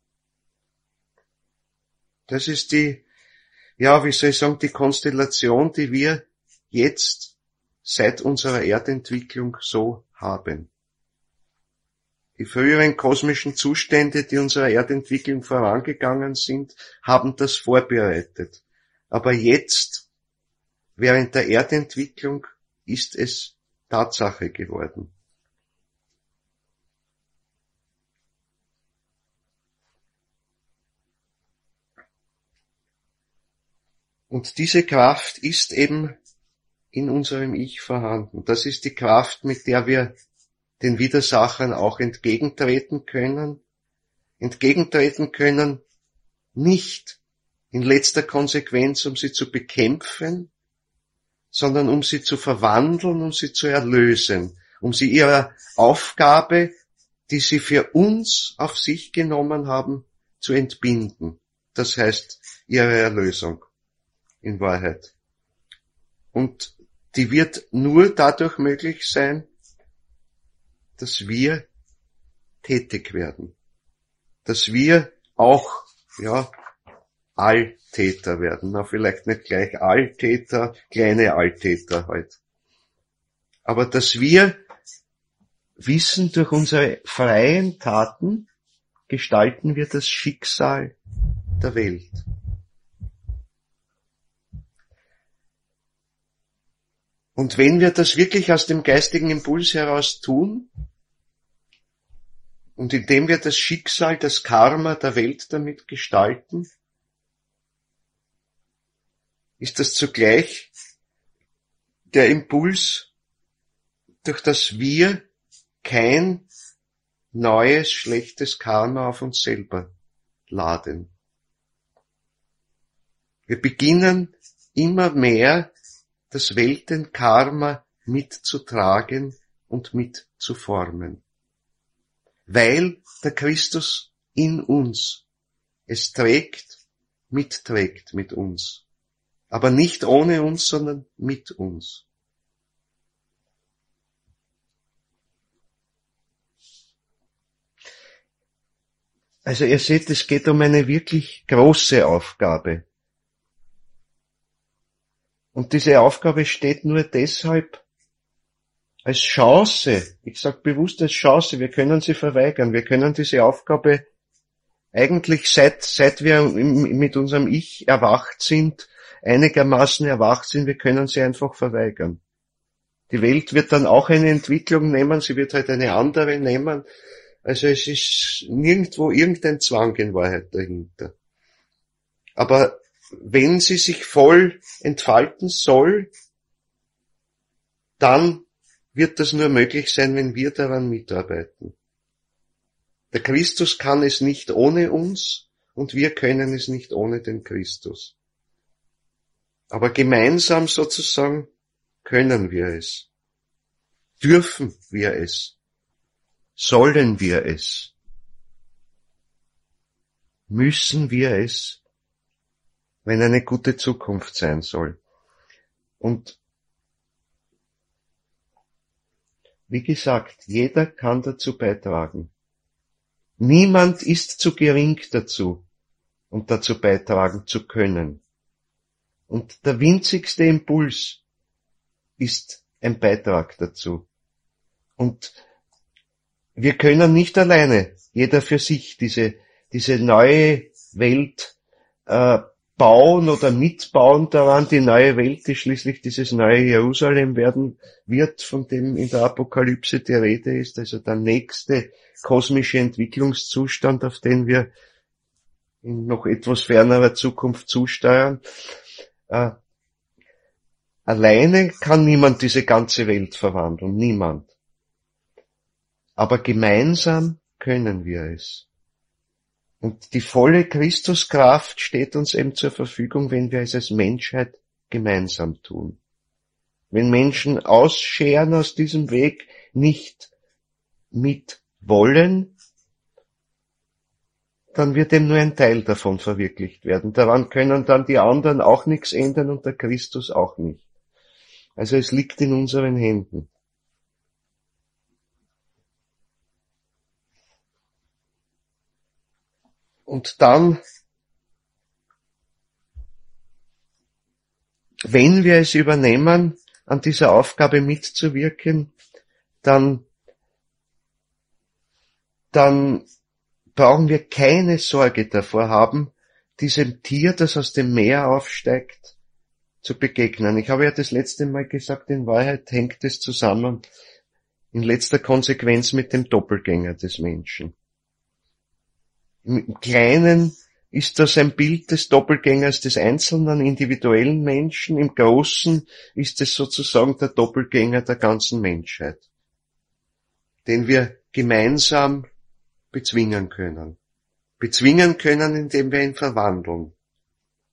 Das ist die, ja, wie soll ich sagen, die Konstellation, die wir jetzt seit unserer Erdentwicklung so haben. Die früheren kosmischen Zustände, die unserer Erdentwicklung vorangegangen sind, haben das vorbereitet. Aber jetzt, während der Erdentwicklung, ist es Tatsache geworden. Und diese Kraft ist eben in unserem Ich vorhanden. Das ist die Kraft, mit der wir den Widersachern auch entgegentreten können. Entgegentreten können nicht in letzter Konsequenz, um sie zu bekämpfen, sondern um sie zu verwandeln, um sie zu erlösen, um sie ihrer Aufgabe, die sie für uns auf sich genommen haben, zu entbinden. Das heißt, ihre Erlösung in Wahrheit. Und die wird nur dadurch möglich sein, dass wir tätig werden. Dass wir auch, ja, Alltäter werden. Na, vielleicht nicht gleich Alltäter, kleine Alltäter halt. Aber dass wir wissen, durch unsere freien Taten gestalten wir das Schicksal der Welt. Und wenn wir das wirklich aus dem geistigen Impuls heraus tun, und indem wir das Schicksal, das Karma der Welt damit gestalten, ist das zugleich der Impuls, durch das wir kein neues, schlechtes Karma auf uns selber laden. Wir beginnen immer mehr das Weltenkarma mitzutragen und mitzuformen, weil der Christus in uns es trägt, mitträgt mit uns, aber nicht ohne uns, sondern mit uns. Also ihr seht, es geht um eine wirklich große Aufgabe. Und diese Aufgabe steht nur deshalb als Chance, ich sage bewusst als Chance, wir können sie verweigern, wir können diese Aufgabe eigentlich seit, seit wir mit unserem Ich erwacht sind, einigermaßen erwacht sind, wir können sie einfach verweigern. Die Welt wird dann auch eine Entwicklung nehmen, sie wird halt eine andere nehmen. Also es ist nirgendwo irgendein Zwang in Wahrheit dahinter. Aber wenn sie sich voll entfalten soll, dann wird das nur möglich sein, wenn wir daran mitarbeiten. Der Christus kann es nicht ohne uns und wir können es nicht ohne den Christus. Aber gemeinsam sozusagen können wir es. Dürfen wir es. Sollen wir es? Müssen wir es, wenn eine gute Zukunft sein soll? Und wie gesagt, jeder kann dazu beitragen. Niemand ist zu gering dazu, um dazu beitragen zu können. Und der winzigste Impuls ist ein Beitrag dazu. Und wir können nicht alleine, jeder für sich, diese, diese neue Welt äh, bauen oder mitbauen daran, die neue Welt, die schließlich dieses neue Jerusalem werden wird, von dem in der Apokalypse die Rede ist, also der nächste kosmische Entwicklungszustand, auf den wir in noch etwas fernerer Zukunft zusteuern. Äh, alleine kann niemand diese ganze Welt verwandeln, niemand. Aber gemeinsam können wir es. Und die volle Christuskraft steht uns eben zur Verfügung, wenn wir es als Menschheit gemeinsam tun. Wenn Menschen ausscheren aus diesem Weg, nicht mit wollen, dann wird eben nur ein Teil davon verwirklicht werden. Daran können dann die anderen auch nichts ändern und der Christus auch nicht. Also es liegt in unseren Händen. Und dann, wenn wir es übernehmen, an dieser Aufgabe mitzuwirken, dann, dann brauchen wir keine Sorge davor haben, diesem Tier, das aus dem Meer aufsteigt, zu begegnen. Ich habe ja das letzte Mal gesagt, in Wahrheit hängt es zusammen, in letzter Konsequenz mit dem Doppelgänger des Menschen. Im Kleinen ist das ein Bild des Doppelgängers des einzelnen individuellen Menschen. Im Großen ist es sozusagen der Doppelgänger der ganzen Menschheit, den wir gemeinsam bezwingen können. Bezwingen können, indem wir ihn verwandeln.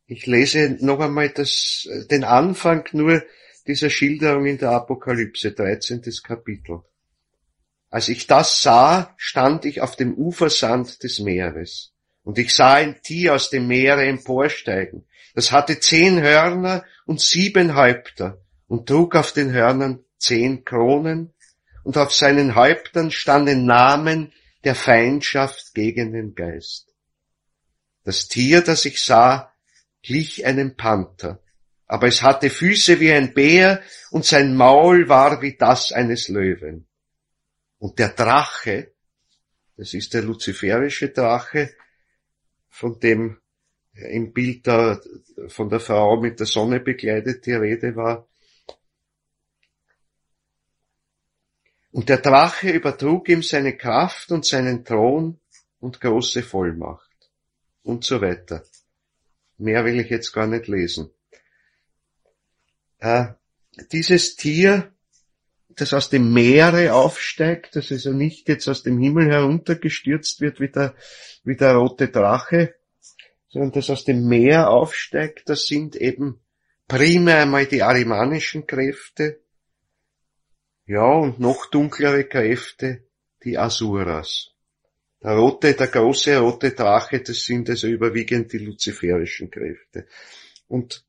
Ich lese noch einmal das, den Anfang nur dieser Schilderung in der Apokalypse, dreizehntes Kapitel. Als ich das sah, stand ich auf dem Ufersand des Meeres. Und ich sah ein Tier aus dem Meere emporsteigen. Das hatte zehn Hörner und sieben Häupter und trug auf den Hörnern zehn Kronen. Und auf seinen Häuptern standen Namen der Feindschaft gegen den Geist. Das Tier, das ich sah, glich einem Panther. Aber es hatte Füße wie ein Bär und sein Maul war wie das eines Löwen. Und der Drache, das ist der luziferische Drache, von dem im Bild der, von der Frau mit der Sonne bekleidet die Rede war. Und der Drache übertrug ihm seine Kraft und seinen Thron und große Vollmacht. Und so weiter. Mehr will ich jetzt gar nicht lesen. Äh, dieses Tier, das aus dem Meere aufsteigt, das also nicht jetzt aus dem Himmel heruntergestürzt wird wie der, wie der rote Drache, sondern das aus dem Meer aufsteigt, das sind eben primär einmal die arimanischen Kräfte, ja, und noch dunklere Kräfte, die Asuras. Der rote, der große rote Drache, das sind also überwiegend die luziferischen Kräfte. Und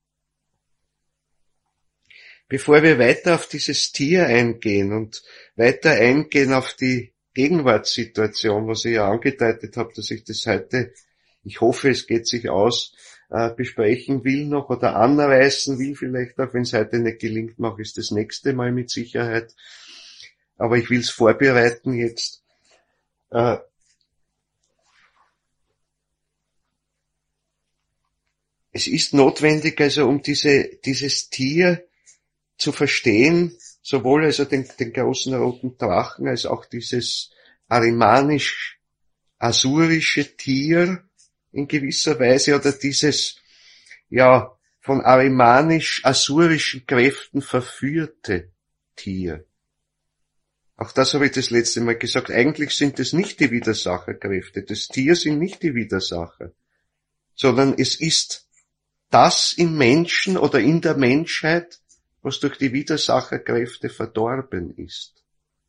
bevor wir weiter auf dieses Tier eingehen und weiter eingehen auf die Gegenwartssituation, was ich ja angedeutet habe, dass ich das heute, ich hoffe, es geht sich aus, äh, besprechen will noch oder anreißen will, vielleicht auch, wenn es heute nicht gelingt, mache ich es das nächste Mal mit Sicherheit. Aber ich will es vorbereiten jetzt. Äh, es ist notwendig, also um diese, dieses Tier zu verstehen, sowohl also den, den großen roten Drachen als auch dieses arimanisch-asurische Tier in gewisser Weise oder dieses, ja, von arimanisch-asurischen Kräften verführte Tier. Auch das habe ich das letzte Mal gesagt. Eigentlich sind es nicht die Widersacherkräfte. Das Tier sind nicht die Widersacher, sondern es ist das im Menschen oder in der Menschheit, was durch die Widersacherkräfte verdorben ist.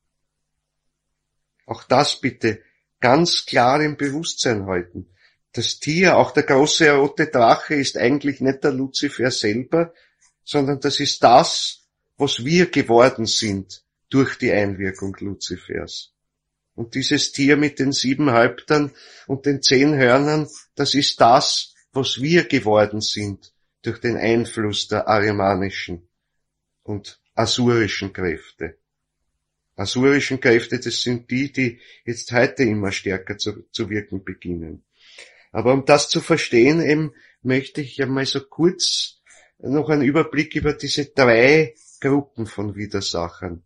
Auch das bitte ganz klar im Bewusstsein halten. Das Tier, auch der große rote Drache, ist eigentlich nicht der Luzifer selber, sondern das ist das, was wir geworden sind durch die Einwirkung Luzifers. Und dieses Tier mit den sieben Häuptern und den zehn Hörnern, das ist das, was wir geworden sind durch den Einfluss der arimanischen und asurischen Kräfte. Asurischen Kräfte, das sind die, die jetzt heute immer stärker zu, zu wirken beginnen. Aber um das zu verstehen, eben möchte ich einmal so kurz noch einen Überblick über diese drei Gruppen von Widersachern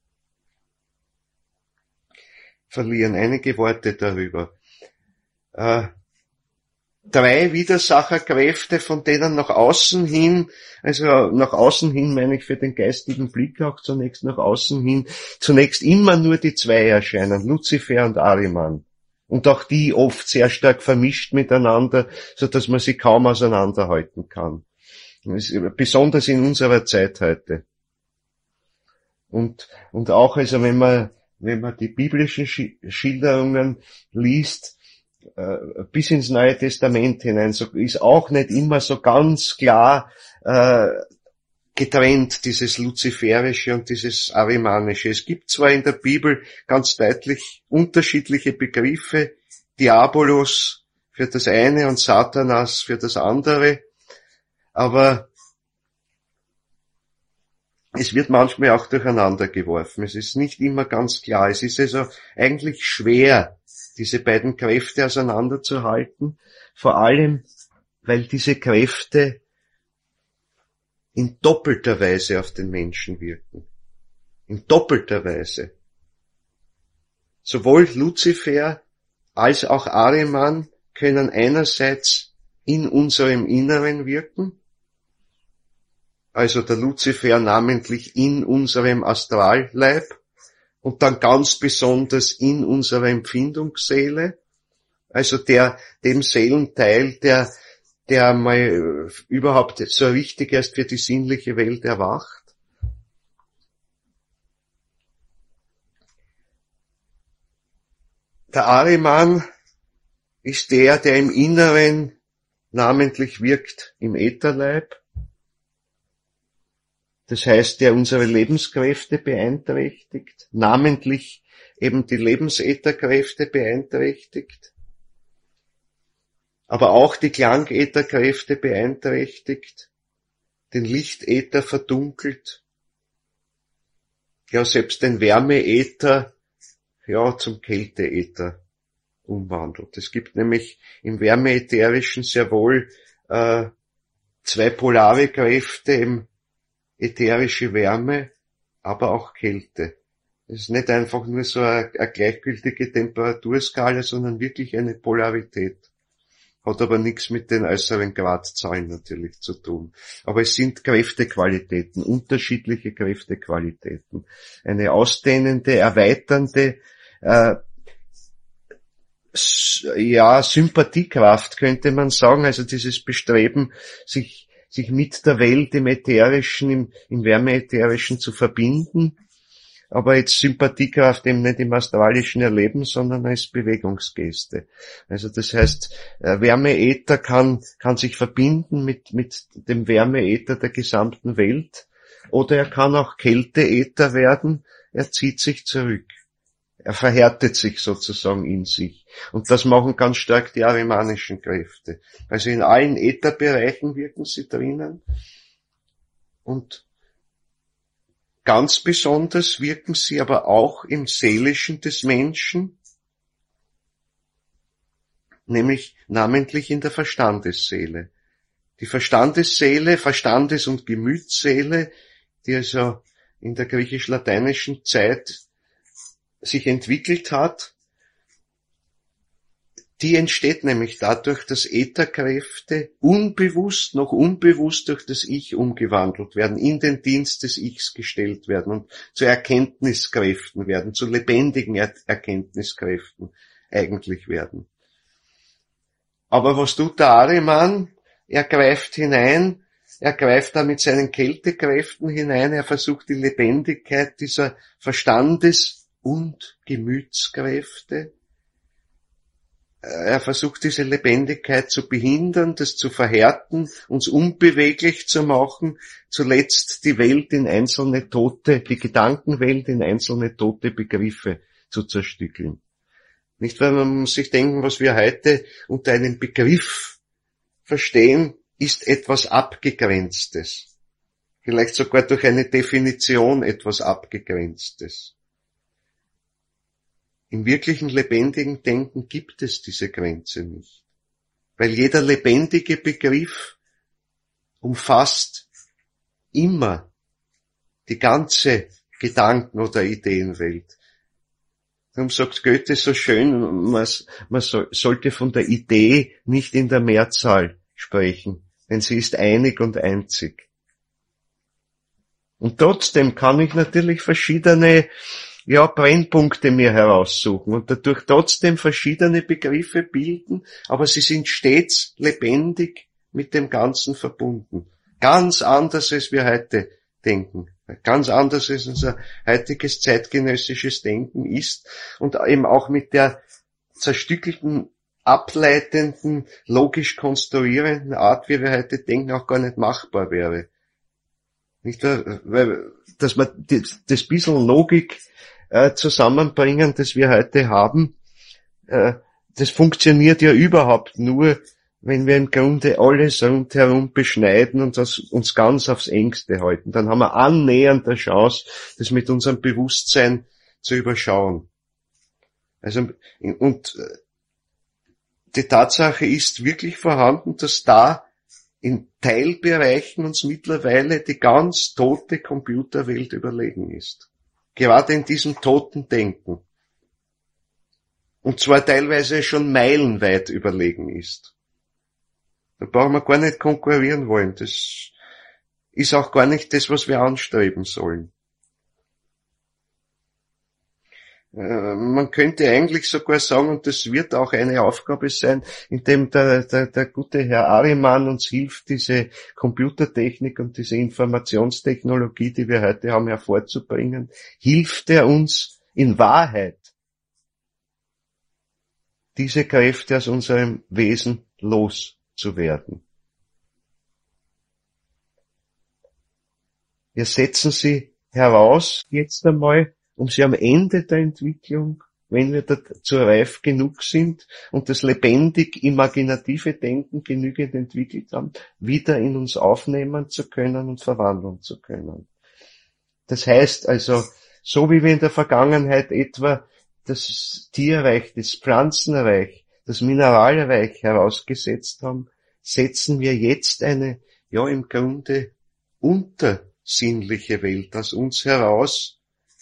verlieren. Einige Worte darüber. Äh, drei Widersacherkräfte, von denen nach außen hin, also nach außen hin meine ich für den geistigen Blick auch zunächst nach außen hin, zunächst immer nur die zwei erscheinen, Luzifer und Ahriman. Und auch die oft sehr stark vermischt miteinander, so dass man sie kaum auseinanderhalten kann. Besonders in unserer Zeit heute. Und, und auch, also wenn man, wenn man die biblischen Schilderungen liest, äh, bis ins Neue Testament hinein, so ist auch nicht immer so ganz klar, äh, getrennt, dieses Luziferische und dieses Arimanische. Es gibt zwar in der Bibel ganz deutlich unterschiedliche Begriffe, Diabolos für das eine und Satanas für das andere, aber es wird manchmal auch durcheinander geworfen. Es ist nicht immer ganz klar. Es ist also eigentlich schwer, diese beiden Kräfte auseinanderzuhalten, vor allem, weil diese Kräfte in doppelter Weise auf den Menschen wirken. In doppelter Weise. Sowohl Luzifer als auch Ahriman können einerseits in unserem Inneren wirken, also der Luzifer namentlich in unserem Astralleib und dann ganz besonders in unserer Empfindungsseele, also der, dem Seelenteil, der der mal überhaupt so richtig erst für die sinnliche Welt erwacht. Der Ahriman ist der, der im Inneren namentlich wirkt im Ätherleib. Das heißt, der unsere Lebenskräfte beeinträchtigt, namentlich eben die Lebensätherkräfte beeinträchtigt, aber auch die Klangätherkräfte beeinträchtigt, den Lichtäther verdunkelt, ja selbst den Wärmeäther ja zum Kälteäther umwandelt. Es gibt nämlich im Wärmeätherischen sehr wohl äh, zwei polare Kräfte, eben ätherische Wärme, aber auch Kälte. Es ist nicht einfach nur so eine, eine gleichgültige Temperaturskala, sondern wirklich eine Polarität. Hat aber nichts mit den äußeren Gradzahlen natürlich zu tun. Aber es sind Kräftequalitäten, unterschiedliche Kräftequalitäten. Eine ausdehnende, erweiternde, äh, ja, Sympathiekraft könnte man sagen, also dieses Bestreben, sich sich mit der Welt im Ätherischen, im, im Wärmeätherischen zu verbinden, aber jetzt Sympathiekraft eben nicht im astralischen Erleben, sondern als Bewegungsgeste. Also das heißt, Wärmeäther kann, kann sich verbinden mit, mit dem Wärmeäther der gesamten Welt, oder er kann auch Kälteäther werden, er zieht sich zurück. Er verhärtet sich sozusagen in sich. Und das machen ganz stark die ahrimanischen Kräfte. Also in allen Ätherbereichen wirken sie drinnen. Und ganz besonders wirken sie aber auch im Seelischen des Menschen, nämlich namentlich in der Verstandesseele. Die Verstandesseele, Verstandes- und Gemütsseele, die also in der griechisch-lateinischen Zeit sich entwickelt hat, die entsteht nämlich dadurch, dass Ätherkräfte unbewusst, noch unbewusst durch das Ich umgewandelt werden, in den Dienst des Ichs gestellt werden und zu Erkenntniskräften werden, zu lebendigen er- Erkenntniskräften eigentlich werden. Aber was tut der Ahriman? Er greift hinein, er greift da mit seinen Kältekräften hinein, er versucht die Lebendigkeit dieser Verstandes- und Gemütskräfte. Er versucht diese Lebendigkeit zu behindern, das zu verhärten, uns unbeweglich zu machen, zuletzt die Welt in einzelne tote, die Gedankenwelt in einzelne tote Begriffe zu zerstückeln. Nicht, weil man muss sich denken, was wir heute unter einem Begriff verstehen, ist etwas Abgegrenztes. Vielleicht sogar durch eine Definition etwas Abgegrenztes. Im wirklichen lebendigen Denken gibt es diese Grenze nicht. Weil jeder lebendige Begriff umfasst immer die ganze Gedanken- oder Ideenwelt. Darum sagt Goethe so schön, man, man so, sollte von der Idee nicht in der Mehrzahl sprechen, denn sie ist einig und einzig. Und trotzdem kann ich natürlich verschiedene ja, Brennpunkte mir heraussuchen und dadurch trotzdem verschiedene Begriffe bilden, aber sie sind stets lebendig mit dem Ganzen verbunden. Ganz anders, als wir heute denken. Ganz anders, als unser heutiges zeitgenössisches Denken ist und eben auch mit der zerstückelten, ableitenden, logisch konstruierenden Art, wie wir heute denken, auch gar nicht machbar wäre. Nicht, weil, dass man das, das bisschen Logik äh, zusammenbringen, das wir heute haben, äh, das funktioniert ja überhaupt nur, wenn wir im Grunde alles rundherum beschneiden und das uns ganz aufs Engste halten. Dann haben wir annähernd eine Chance, das mit unserem Bewusstsein zu überschauen. Also, und die Tatsache ist wirklich vorhanden, dass da in Teilbereichen uns mittlerweile die ganz tote Computerwelt überlegen ist. Gerade in diesem toten Denken. Und zwar teilweise schon meilenweit überlegen ist. Da brauchen wir gar nicht konkurrieren wollen. Das ist auch gar nicht das, was wir anstreben sollen. Man könnte eigentlich sogar sagen, und das wird auch eine Aufgabe sein, indem der, der, der gute Herr Ariman uns hilft, diese Computertechnik und diese Informationstechnologie, die wir heute haben, hervorzubringen, hilft er uns in Wahrheit, diese Kräfte aus unserem Wesen loszuwerden. Wir setzen sie heraus jetzt einmal, um sie am Ende der Entwicklung, wenn wir dazu reif genug sind und das lebendig imaginative Denken genügend entwickelt haben, wieder in uns aufnehmen zu können und verwandeln zu können. Das heißt also, so wie wir in der Vergangenheit etwa das Tierreich, das Pflanzenreich, das Mineralreich herausgesetzt haben, setzen wir jetzt eine, ja im Grunde untersinnliche Welt aus uns heraus.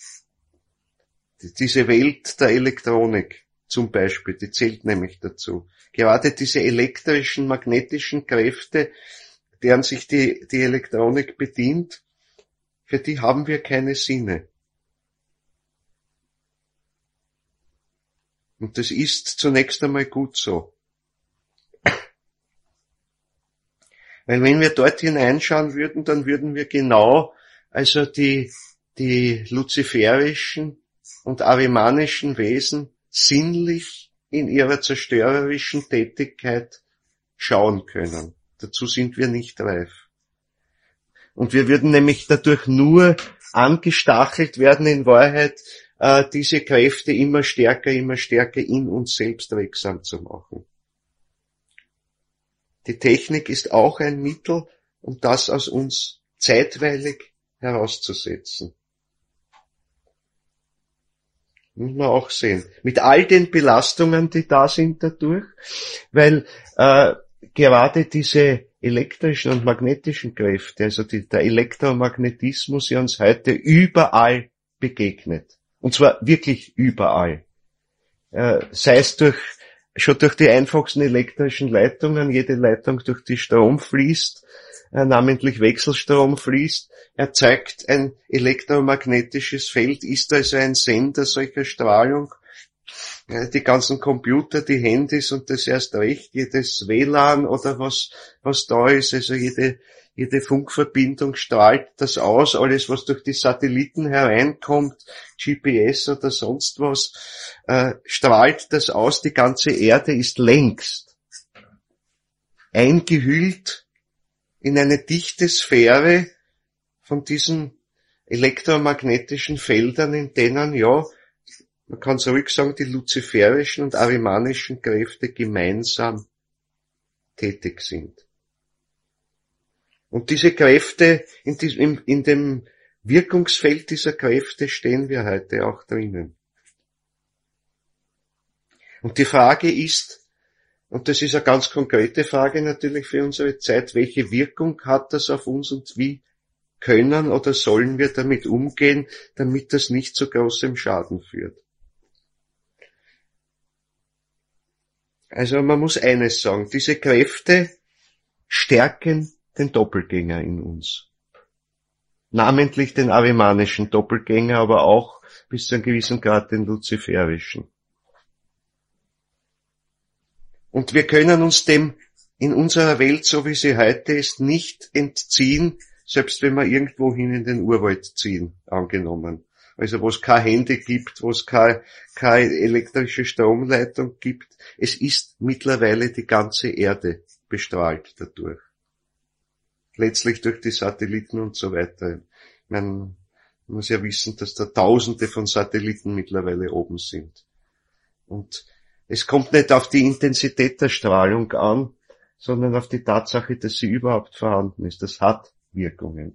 Diese Welt der Elektronik zum Beispiel, die zählt nämlich dazu. Gerade diese elektrischen, magnetischen Kräfte, deren sich die, die Elektronik bedient, für die haben wir keine Sinne. Und das ist zunächst einmal gut so. Weil wenn wir dort hineinschauen würden, dann würden wir genau, also die, die luziferischen und arimanischen Wesen sinnlich in ihrer zerstörerischen Tätigkeit schauen können. Dazu sind wir nicht reif. Und wir würden nämlich dadurch nur angestachelt werden, in Wahrheit äh, diese Kräfte immer stärker, immer stärker in uns selbst wirksam zu machen. Die Technik ist auch ein Mittel, um das aus uns zeitweilig herauszusetzen. Muss man auch sehen. Mit all den Belastungen, die da sind dadurch, weil äh, gerade diese elektrischen und magnetischen Kräfte, also die, der Elektromagnetismus, ja uns heute überall begegnet. Und zwar wirklich überall. Äh, sei es durch, schon durch die einfachsten elektrischen Leitungen, jede Leitung, durch die Strom fließt, äh, namentlich Wechselstrom fließt, erzeugt ein elektromagnetisches Feld, ist also ein Sender solcher Strahlung. Die ganzen Computer, die Handys und das erst recht, jedes W L A N oder was, was da ist, also jede, jede Funkverbindung strahlt das aus, alles was durch die Satelliten hereinkommt, G P S oder sonst was, äh, strahlt das aus, die ganze Erde ist längst eingehüllt in eine dichte Sphäre von diesen elektromagnetischen Feldern, in denen ja, man kann so ruhig sagen, die luziferischen und arimanischen Kräfte gemeinsam tätig sind. Und diese Kräfte, in, diesem, in dem Wirkungsfeld dieser Kräfte stehen wir heute auch drinnen. Und die Frage ist, und das ist eine ganz konkrete Frage natürlich für unsere Zeit, welche Wirkung hat das auf uns und wie können oder sollen wir damit umgehen, damit das nicht zu großem Schaden führt? Also man muss eines sagen, diese Kräfte stärken den Doppelgänger in uns. Namentlich den arimanischen Doppelgänger, aber auch bis zu einem gewissen Grad den luziferischen. Und wir können uns dem in unserer Welt, so wie sie heute ist, nicht entziehen, selbst wenn wir irgendwohin in den Urwald ziehen, angenommen. Also wo es kein Handy gibt, wo es keine, keine elektrische Stromleitung gibt. Es ist mittlerweile die ganze Erde bestrahlt dadurch. Letztlich durch die Satelliten und so weiter. Man muss ja wissen, dass da Tausende von Satelliten mittlerweile oben sind. Und es kommt nicht auf die Intensität der Strahlung an, sondern auf die Tatsache, dass sie überhaupt vorhanden ist. Das hat Wirkungen.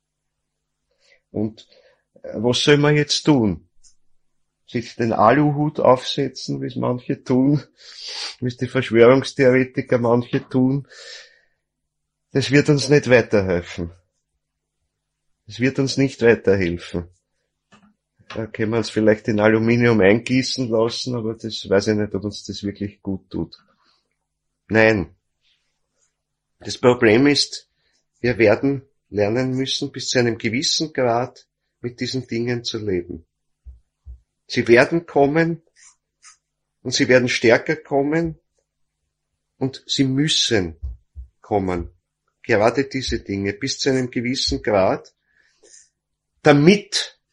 Und was soll man jetzt tun? Sich den Aluhut aufsetzen, wie es manche tun, wie es die Verschwörungstheoretiker manche tun? Das wird uns nicht weiterhelfen. Das wird uns nicht weiterhelfen. Da können wir uns vielleicht in Aluminium eingießen lassen, aber das weiß ich nicht, ob uns das wirklich gut tut. Nein. Das Problem ist, wir werden lernen müssen, bis zu einem gewissen Grad mit diesen Dingen zu leben. Sie werden kommen und sie werden stärker kommen und sie müssen kommen. Gerade diese Dinge bis zu einem gewissen Grad, damit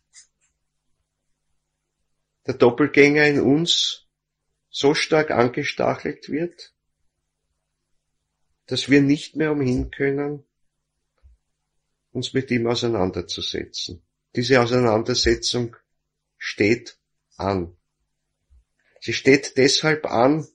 der Doppelgänger in uns so stark angestachelt wird, dass wir nicht mehr umhin können, uns mit ihm auseinanderzusetzen. Diese Auseinandersetzung steht an. Sie steht deshalb an,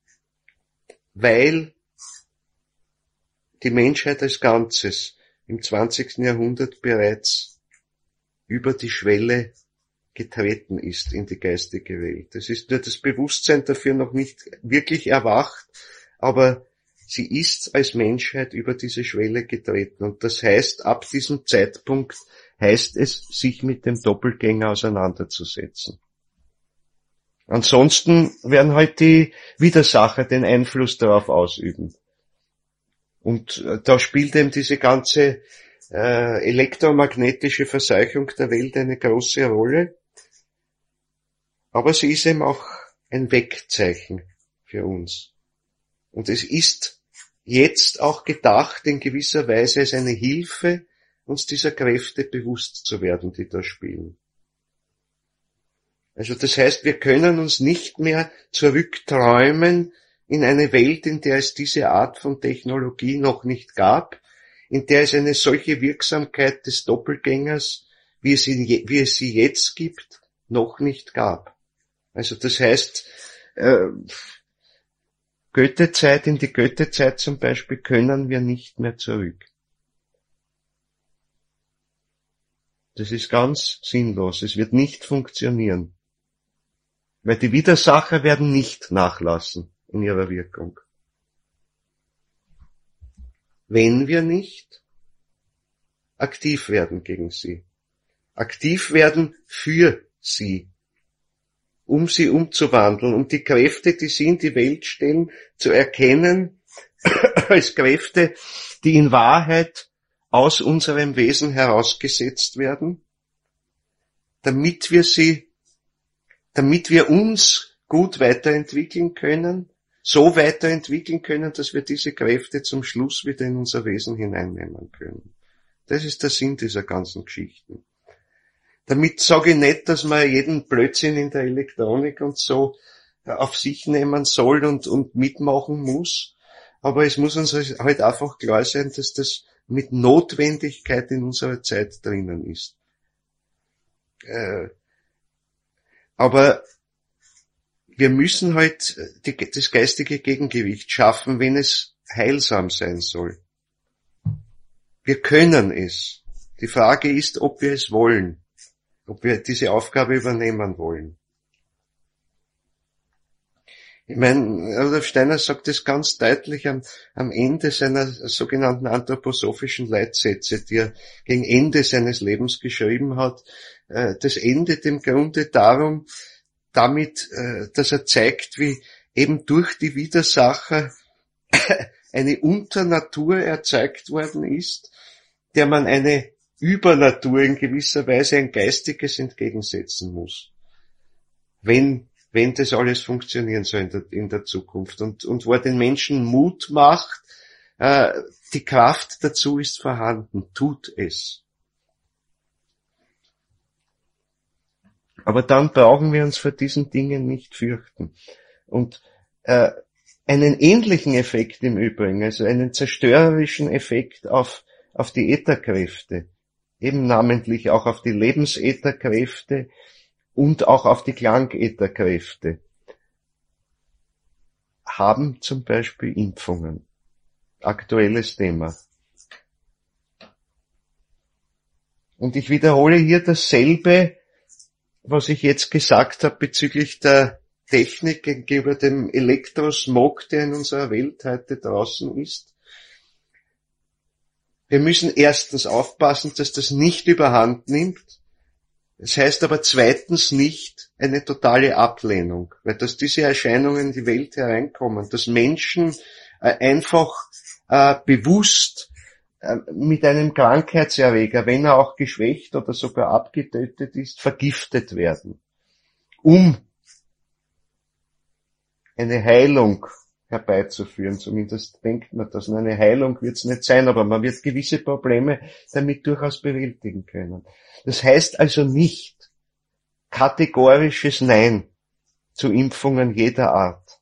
weil die Menschheit als Ganzes im zwanzigsten Jahrhundert bereits über die Schwelle getreten ist in die geistige Welt. Es ist nur das Bewusstsein dafür noch nicht wirklich erwacht, aber sie ist als Menschheit über diese Schwelle getreten. Und das heißt, ab diesem Zeitpunkt heißt es, sich mit dem Doppelgänger auseinanderzusetzen. Ansonsten werden halt die Widersacher den Einfluss darauf ausüben. Und da spielt eben diese ganze äh, elektromagnetische Verseuchung der Welt eine große Rolle. Aber sie ist eben auch ein Wegzeichen für uns. Und es ist jetzt auch gedacht, in gewisser Weise als eine Hilfe, uns dieser Kräfte bewusst zu werden, die da spielen. Also das heißt, wir können uns nicht mehr zurückträumen in eine Welt, in der es diese Art von Technologie noch nicht gab, in der es eine solche Wirksamkeit des Doppelgängers, wie es, in, wie es sie jetzt gibt, noch nicht gab. Also das heißt, äh, Goethezeit, in die Goethezeit zum Beispiel, können wir nicht mehr zurück. Das ist ganz sinnlos. Es wird nicht funktionieren. Weil die Widersacher werden nicht nachlassen in ihrer Wirkung. Wenn wir nicht aktiv werden gegen sie. Aktiv werden für sie. Um sie umzuwandeln, um die Kräfte, die sie in die Welt stellen, zu erkennen als Kräfte, die in Wahrheit aus unserem Wesen herausgesetzt werden, damit wir sie, damit wir uns gut weiterentwickeln können, so weiterentwickeln können, dass wir diese Kräfte zum Schluss wieder in unser Wesen hineinnehmen können. Das ist der Sinn dieser ganzen Geschichten. Damit sage ich nicht, dass man jeden Blödsinn in der Elektronik und so auf sich nehmen soll und, und mitmachen muss, aber es muss uns halt einfach klar sein, dass das mit Notwendigkeit in unserer Zeit drinnen ist. Äh, aber wir müssen halt die, das geistige Gegengewicht schaffen, wenn es heilsam sein soll. Wir können es. Die Frage ist, ob wir es wollen. Ob wir diese Aufgabe übernehmen wollen. Ich meine, Rudolf Steiner sagt es ganz deutlich am, am Ende seiner sogenannten anthroposophischen Leitsätze, die er gegen Ende seines Lebens geschrieben hat. Das endet im Grunde darum, damit, dass er zeigt, wie eben durch die Widersacher eine Unternatur erzeugt worden ist, der man eine Übernatur in gewisser Weise ein Geistiges entgegensetzen muss. Wenn, wenn das alles funktionieren soll in der, in der Zukunft. Und, und wo er den Menschen Mut macht, äh, die Kraft dazu ist vorhanden, tut es. Aber dann brauchen wir uns vor diesen Dingen nicht fürchten. Und äh, einen ähnlichen Effekt im Übrigen, also einen zerstörerischen Effekt auf, auf die Ätherkräfte, eben namentlich auch auf die Lebensätherkräfte und auch auf die Klangätherkräfte, haben zum Beispiel Impfungen. Aktuelles Thema. Und ich wiederhole hier dasselbe, was ich jetzt gesagt habe bezüglich der Technik gegenüber dem Elektrosmog, der in unserer Welt heute draußen ist. Wir müssen erstens aufpassen, dass das nicht überhand nimmt. Das heißt aber zweitens nicht eine totale Ablehnung, weil dass diese Erscheinungen in die Welt hereinkommen, dass Menschen äh, einfach äh, bewusst äh, mit einem Krankheitserreger, wenn er auch geschwächt oder sogar abgetötet ist, vergiftet werden. um eine Heilung herbeizuführen. Zumindest denkt man das. Eine Heilung wird es nicht sein, aber man wird gewisse Probleme damit durchaus bewältigen können. Das heißt also nicht kategorisches Nein zu Impfungen jeder Art.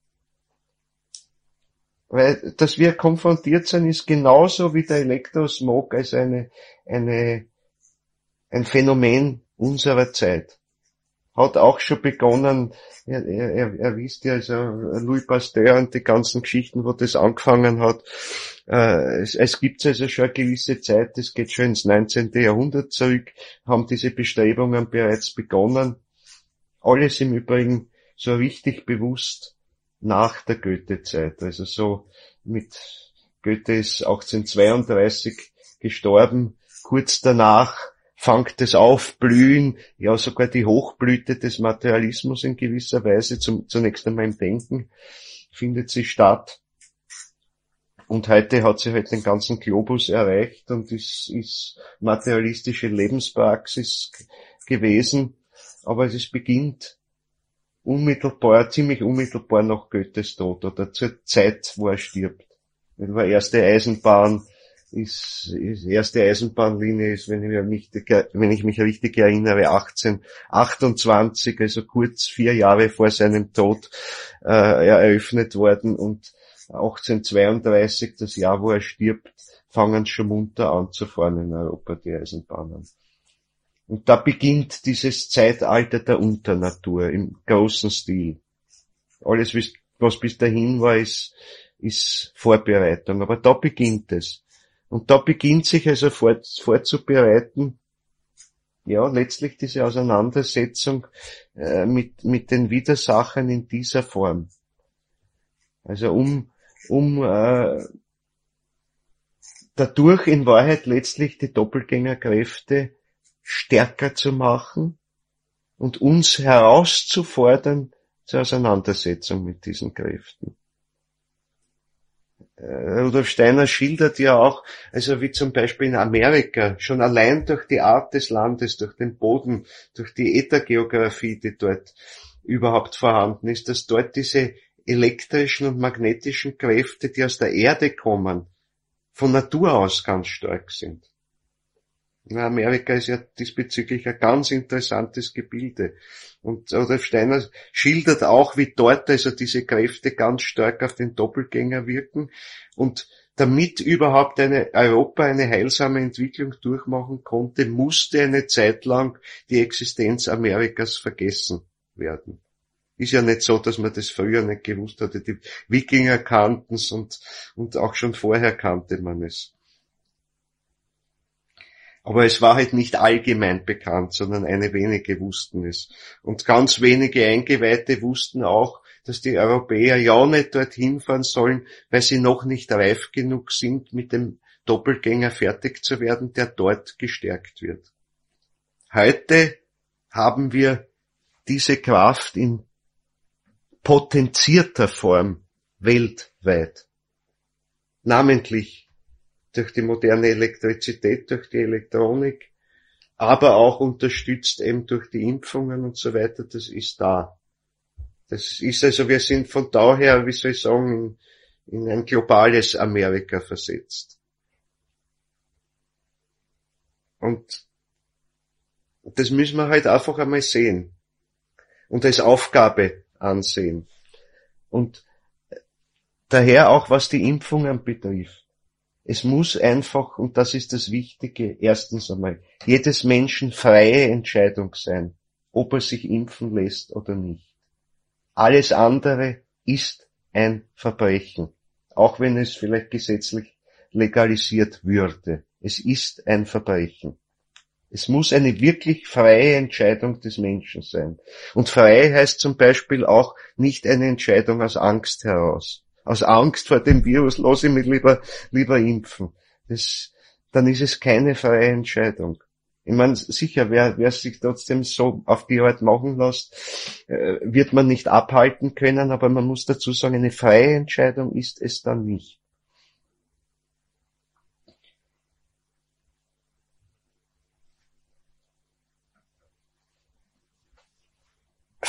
Weil, dass wir konfrontiert sind, ist genauso wie der Elektrosmog als eine, eine, ein Phänomen unserer Zeit. Hat auch schon begonnen, er, er, er wisst ja, also Louis Pasteur und die ganzen Geschichten, wo das angefangen hat. Äh, es, es gibt also schon eine gewisse Zeit, das geht schon ins neunzehnten Jahrhundert zurück, haben diese Bestrebungen bereits begonnen. Alles im Übrigen so richtig bewusst nach der Goethe-Zeit. Also so mit Goethe ist achtzehnhundertzweiunddreißig gestorben, kurz danach fängt das Aufblühen, ja sogar die Hochblüte des Materialismus in gewisser Weise, zum, zunächst einmal im Denken, findet sie statt. Und heute hat sie halt den ganzen Globus erreicht und ist, ist materialistische Lebenspraxis gewesen. Aber es beginnt unmittelbar, ziemlich unmittelbar nach Goethes Tod oder zur Zeit, wo er stirbt. Die erste Eisenbahn ist, ist erste Eisenbahnlinie ist, wenn ich mich, wenn ich mich richtig erinnere, achtzehnhundertachtundzwanzig, also kurz vier Jahre vor seinem Tod, äh, eröffnet worden, und achtzehnhundertzweiunddreißig, das Jahr, wo er stirbt, fangen schon munter an zu fahren in Europa, die Eisenbahnen. Und da beginnt dieses Zeitalter der Unternatur im großen Stil. Alles, was bis dahin war, ist, ist Vorbereitung. Aber da beginnt es. Und da beginnt sich also vor, vorzubereiten, ja, letztlich diese Auseinandersetzung äh, mit, mit den Widersachern in dieser Form. Also um, um äh, dadurch in Wahrheit letztlich die Doppelgängerkräfte stärker zu machen und uns herauszufordern zur Auseinandersetzung mit diesen Kräften. Rudolf Steiner schildert ja auch, also wie zum Beispiel in Amerika, schon allein durch die Art des Landes, durch den Boden, durch die Äthergeografie, die dort überhaupt vorhanden ist, dass dort diese elektrischen und magnetischen Kräfte, die aus der Erde kommen, von Natur aus ganz stark sind. Amerika ist ja diesbezüglich ein ganz interessantes Gebilde. Und Rudolf Steiner schildert auch, wie dort also diese Kräfte ganz stark auf den Doppelgänger wirken. Und damit überhaupt eine Europa eine heilsame Entwicklung durchmachen konnte, musste eine Zeit lang die Existenz Amerikas vergessen werden. Ist ja nicht so, dass man das früher nicht gewusst hatte. Die Wikinger kannten es und, und auch schon vorher kannte man es. Aber es war halt nicht allgemein bekannt, sondern eine wenige wussten es. Und ganz wenige Eingeweihte wussten auch, dass die Europäer ja nicht dorthin fahren sollen, weil sie noch nicht reif genug sind, mit dem Doppelgänger fertig zu werden, der dort gestärkt wird. Heute haben wir diese Kraft in potenzierter Form weltweit. Namentlich durch die moderne Elektrizität, durch die Elektronik, aber auch unterstützt eben durch die Impfungen und so weiter, das ist da. Das ist also, wir sind von daher, wie soll ich sagen, in, in ein globales Amerika versetzt. Und das müssen wir halt einfach einmal sehen und als Aufgabe ansehen. Und daher auch, was die Impfungen betrifft. Es muss einfach, und das ist das Wichtige, erstens einmal, jedes Menschen freie Entscheidung sein, ob er sich impfen lässt oder nicht. Alles andere ist ein Verbrechen, auch wenn es vielleicht gesetzlich legalisiert würde. Es ist ein Verbrechen. Es muss eine wirklich freie Entscheidung des Menschen sein. Und frei heißt zum Beispiel auch nicht eine Entscheidung aus Angst heraus. Aus Angst vor dem Virus lasse ich mich lieber, lieber impfen. Das, dann ist es keine freie Entscheidung. Ich meine, sicher, wer, wer sich trotzdem so auf die Art machen lässt, äh, wird man nicht abhalten können, aber man muss dazu sagen, eine freie Entscheidung ist es dann nicht.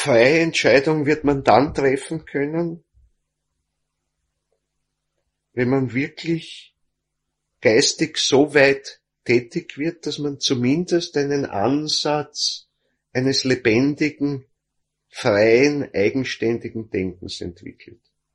freie Entscheidung wird man dann treffen können, wenn man wirklich geistig so weit tätig wird, dass man zumindest einen Ansatz eines lebendigen, freien, eigenständigen Denkens entwickelt.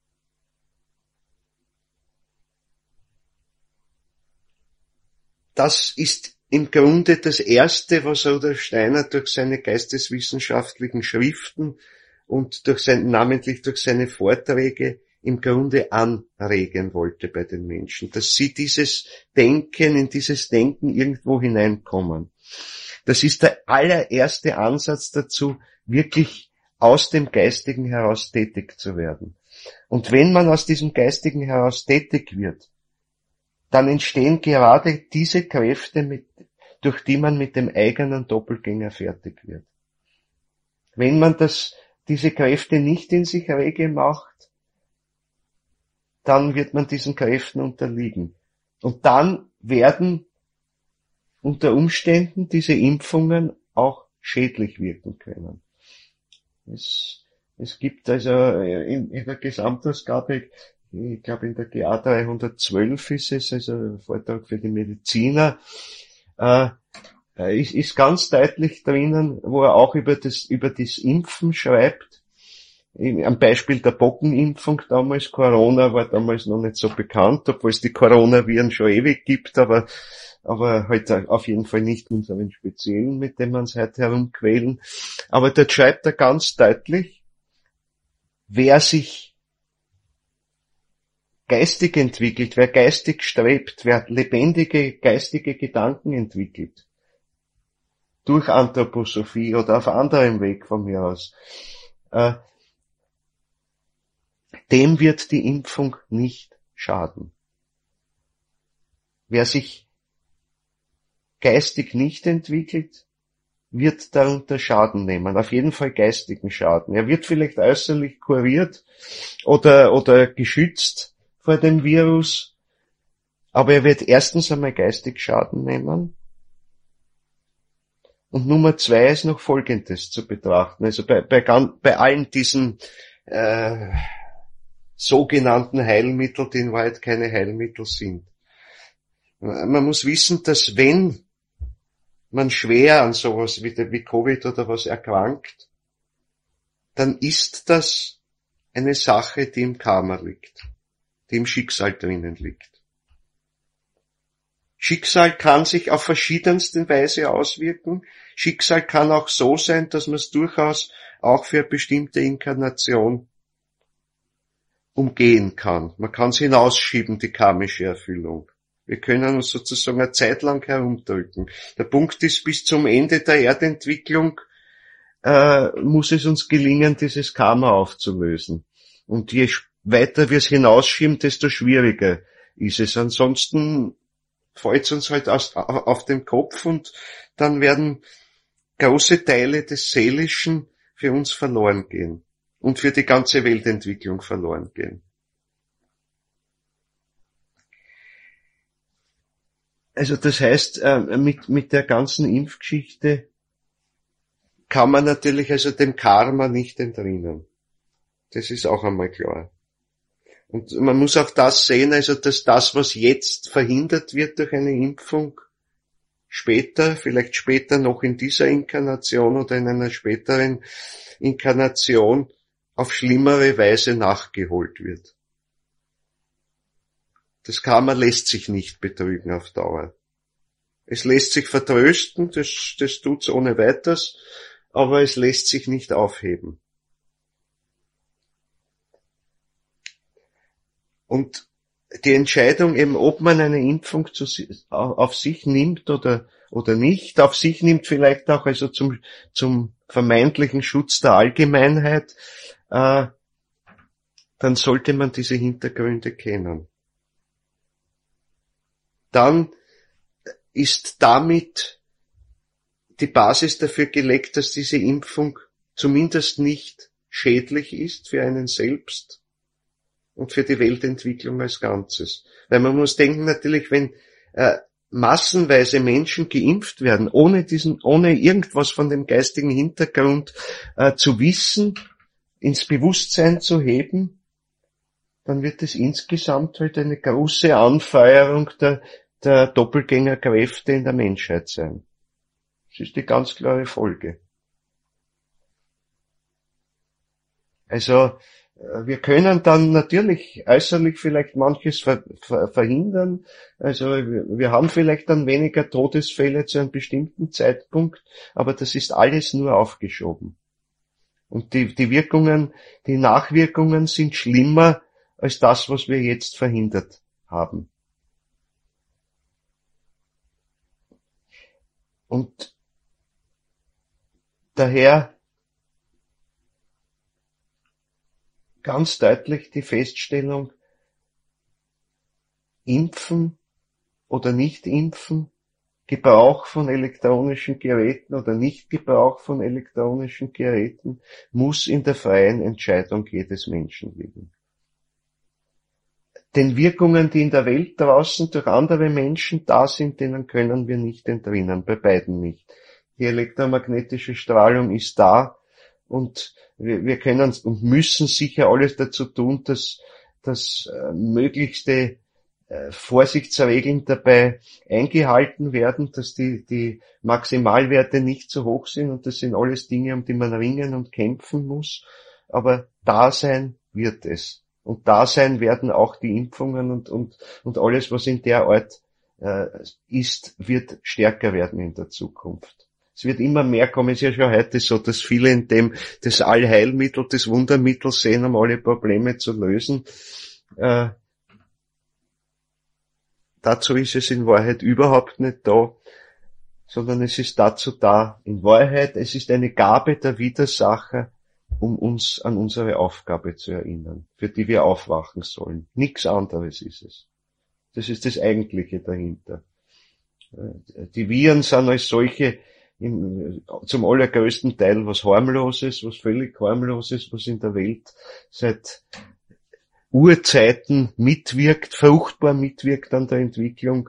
Das ist im Grunde das Erste, was Rudolf Steiner durch seine geisteswissenschaftlichen Schriften und durch sein, namentlich durch seine Vorträge im Grunde anregen wollte bei den Menschen, dass sie dieses Denken, in dieses Denken irgendwo hineinkommen. Das ist der allererste Ansatz dazu, wirklich aus dem Geistigen heraus tätig zu werden. Und wenn man aus diesem Geistigen heraus tätig wird, dann entstehen gerade diese Kräfte, mit, durch die man mit dem eigenen Doppelgänger fertig wird. Wenn man das, diese Kräfte nicht in sich rege macht, dann wird man diesen Kräften unterliegen. Und dann werden unter Umständen diese Impfungen auch schädlich wirken können. Es, es gibt also in, in der Gesamtausgabe, ich glaube in der G A dreihundertzwölf ist es, also ein Vortrag für die Mediziner, äh, ist, ist ganz deutlich drinnen, wo er auch über das, über das Impfen schreibt. Am Beispiel der Pockenimpfung damals, Corona war damals noch nicht so bekannt, obwohl es die Coronaviren schon ewig gibt, aber, aber halt auf jeden Fall nicht unseren speziellen, mit dem wir uns heute herumquälen. Aber dort schreibt er ganz deutlich, wer sich geistig entwickelt, wer geistig strebt, wer lebendige geistige Gedanken entwickelt, durch Anthroposophie oder auf anderem Weg von mir aus, äh, dem wird die Impfung nicht schaden. Wer sich geistig nicht entwickelt, wird darunter Schaden nehmen. Auf jeden Fall geistigen Schaden. Er wird vielleicht äußerlich kuriert oder, oder geschützt vor dem Virus, aber er wird erstens einmal geistig Schaden nehmen. Und Nummer zwei ist noch Folgendes zu betrachten. Also bei, bei, bei allen diesen äh, sogenannten Heilmittel, die in Wahrheit keine Heilmittel sind. Man muss wissen, dass wenn man schwer an sowas wie, wie Covid oder was erkrankt, dann ist das eine Sache, die im Karma liegt, die im Schicksal drinnen liegt. Schicksal kann sich auf verschiedenste Weise auswirken. Schicksal kann auch so sein, dass man es durchaus auch für eine bestimmte Inkarnation umgehen kann. Man kann es hinausschieben, die karmische Erfüllung. Wir können uns sozusagen eine Zeit lang herumdrücken. Der Punkt ist, bis zum Ende der Erdentwicklung äh, muss es uns gelingen, dieses Karma aufzulösen. Und je weiter wir es hinausschieben, desto schwieriger ist es. Ansonsten fällt es uns halt aus, auf den Kopf und dann werden große Teile des Seelischen für uns verloren gehen. Und für die ganze Weltentwicklung verloren gehen. Also das heißt, mit, mit der ganzen Impfgeschichte kann man natürlich also dem Karma nicht entrinnen. Das ist auch einmal klar. Und man muss auch das sehen, also dass das, was jetzt verhindert wird durch eine Impfung, später, vielleicht später noch in dieser Inkarnation oder in einer späteren Inkarnation, auf schlimmere Weise nachgeholt wird. Das Karma lässt sich nicht betrügen auf Dauer. Es lässt sich vertrösten, das, das tut's ohne weiteres, aber es lässt sich nicht aufheben. Und die Entscheidung eben, ob man eine Impfung zu, auf sich nimmt oder, oder nicht, auf sich nimmt vielleicht auch also zum, zum vermeintlichen Schutz der Allgemeinheit, äh, dann sollte man diese Hintergründe kennen. Dann ist damit die Basis dafür gelegt, dass diese Impfung zumindest nicht schädlich ist für einen selbst und für die Weltentwicklung als Ganzes. Weil man muss denken natürlich, wenn äh, massenweise Menschen geimpft werden, ohne diesen, ohne irgendwas von dem geistigen Hintergrund äh, zu wissen, ins Bewusstsein zu heben, dann wird es insgesamt halt eine große Anfeuerung der, der Doppelgängerkräfte in der Menschheit sein. Das ist die ganz klare Folge. Also, wir können dann natürlich äußerlich vielleicht manches ver, ver, verhindern. Also wir, wir haben vielleicht dann weniger Todesfälle zu einem bestimmten Zeitpunkt, aber das ist alles nur aufgeschoben. Und die, die Wirkungen, die Nachwirkungen sind schlimmer als das, was wir jetzt verhindert haben. Und daher ganz deutlich die Feststellung, impfen oder nicht impfen, Gebrauch von elektronischen Geräten oder Nicht-Gebrauch von elektronischen Geräten muss in der freien Entscheidung jedes Menschen liegen. Den Wirkungen, die in der Welt draußen durch andere Menschen da sind, denen können wir nicht entrinnen, bei beiden nicht. Die elektromagnetische Strahlung ist da und wir, wir können und müssen sicher alles dazu tun, dass das äh, möglichste äh, Vorsichtsregeln dabei eingehalten werden, dass die, die Maximalwerte nicht zu hoch sind, und das sind alles Dinge, um die man ringen und kämpfen muss, aber da sein wird es. Und da sein werden auch die Impfungen und, und, und alles, was in der Art äh, ist, wird stärker werden in der Zukunft. Es wird immer mehr kommen. Es ist ja schon heute so, dass viele in dem das Allheilmittel, das Wundermittel sehen, um alle Probleme zu lösen. Äh, dazu ist es in Wahrheit überhaupt nicht da, sondern es ist dazu da. In Wahrheit, es ist eine Gabe der Widersacher, um uns an unsere Aufgabe zu erinnern, für die wir aufwachen sollen. Nichts anderes ist es. Das ist das Eigentliche dahinter. Die Viren sind als solche im, zum allergrößten Teil was Harmloses, was völlig Harmloses, was in der Welt seit Urzeiten mitwirkt, fruchtbar mitwirkt an der Entwicklung.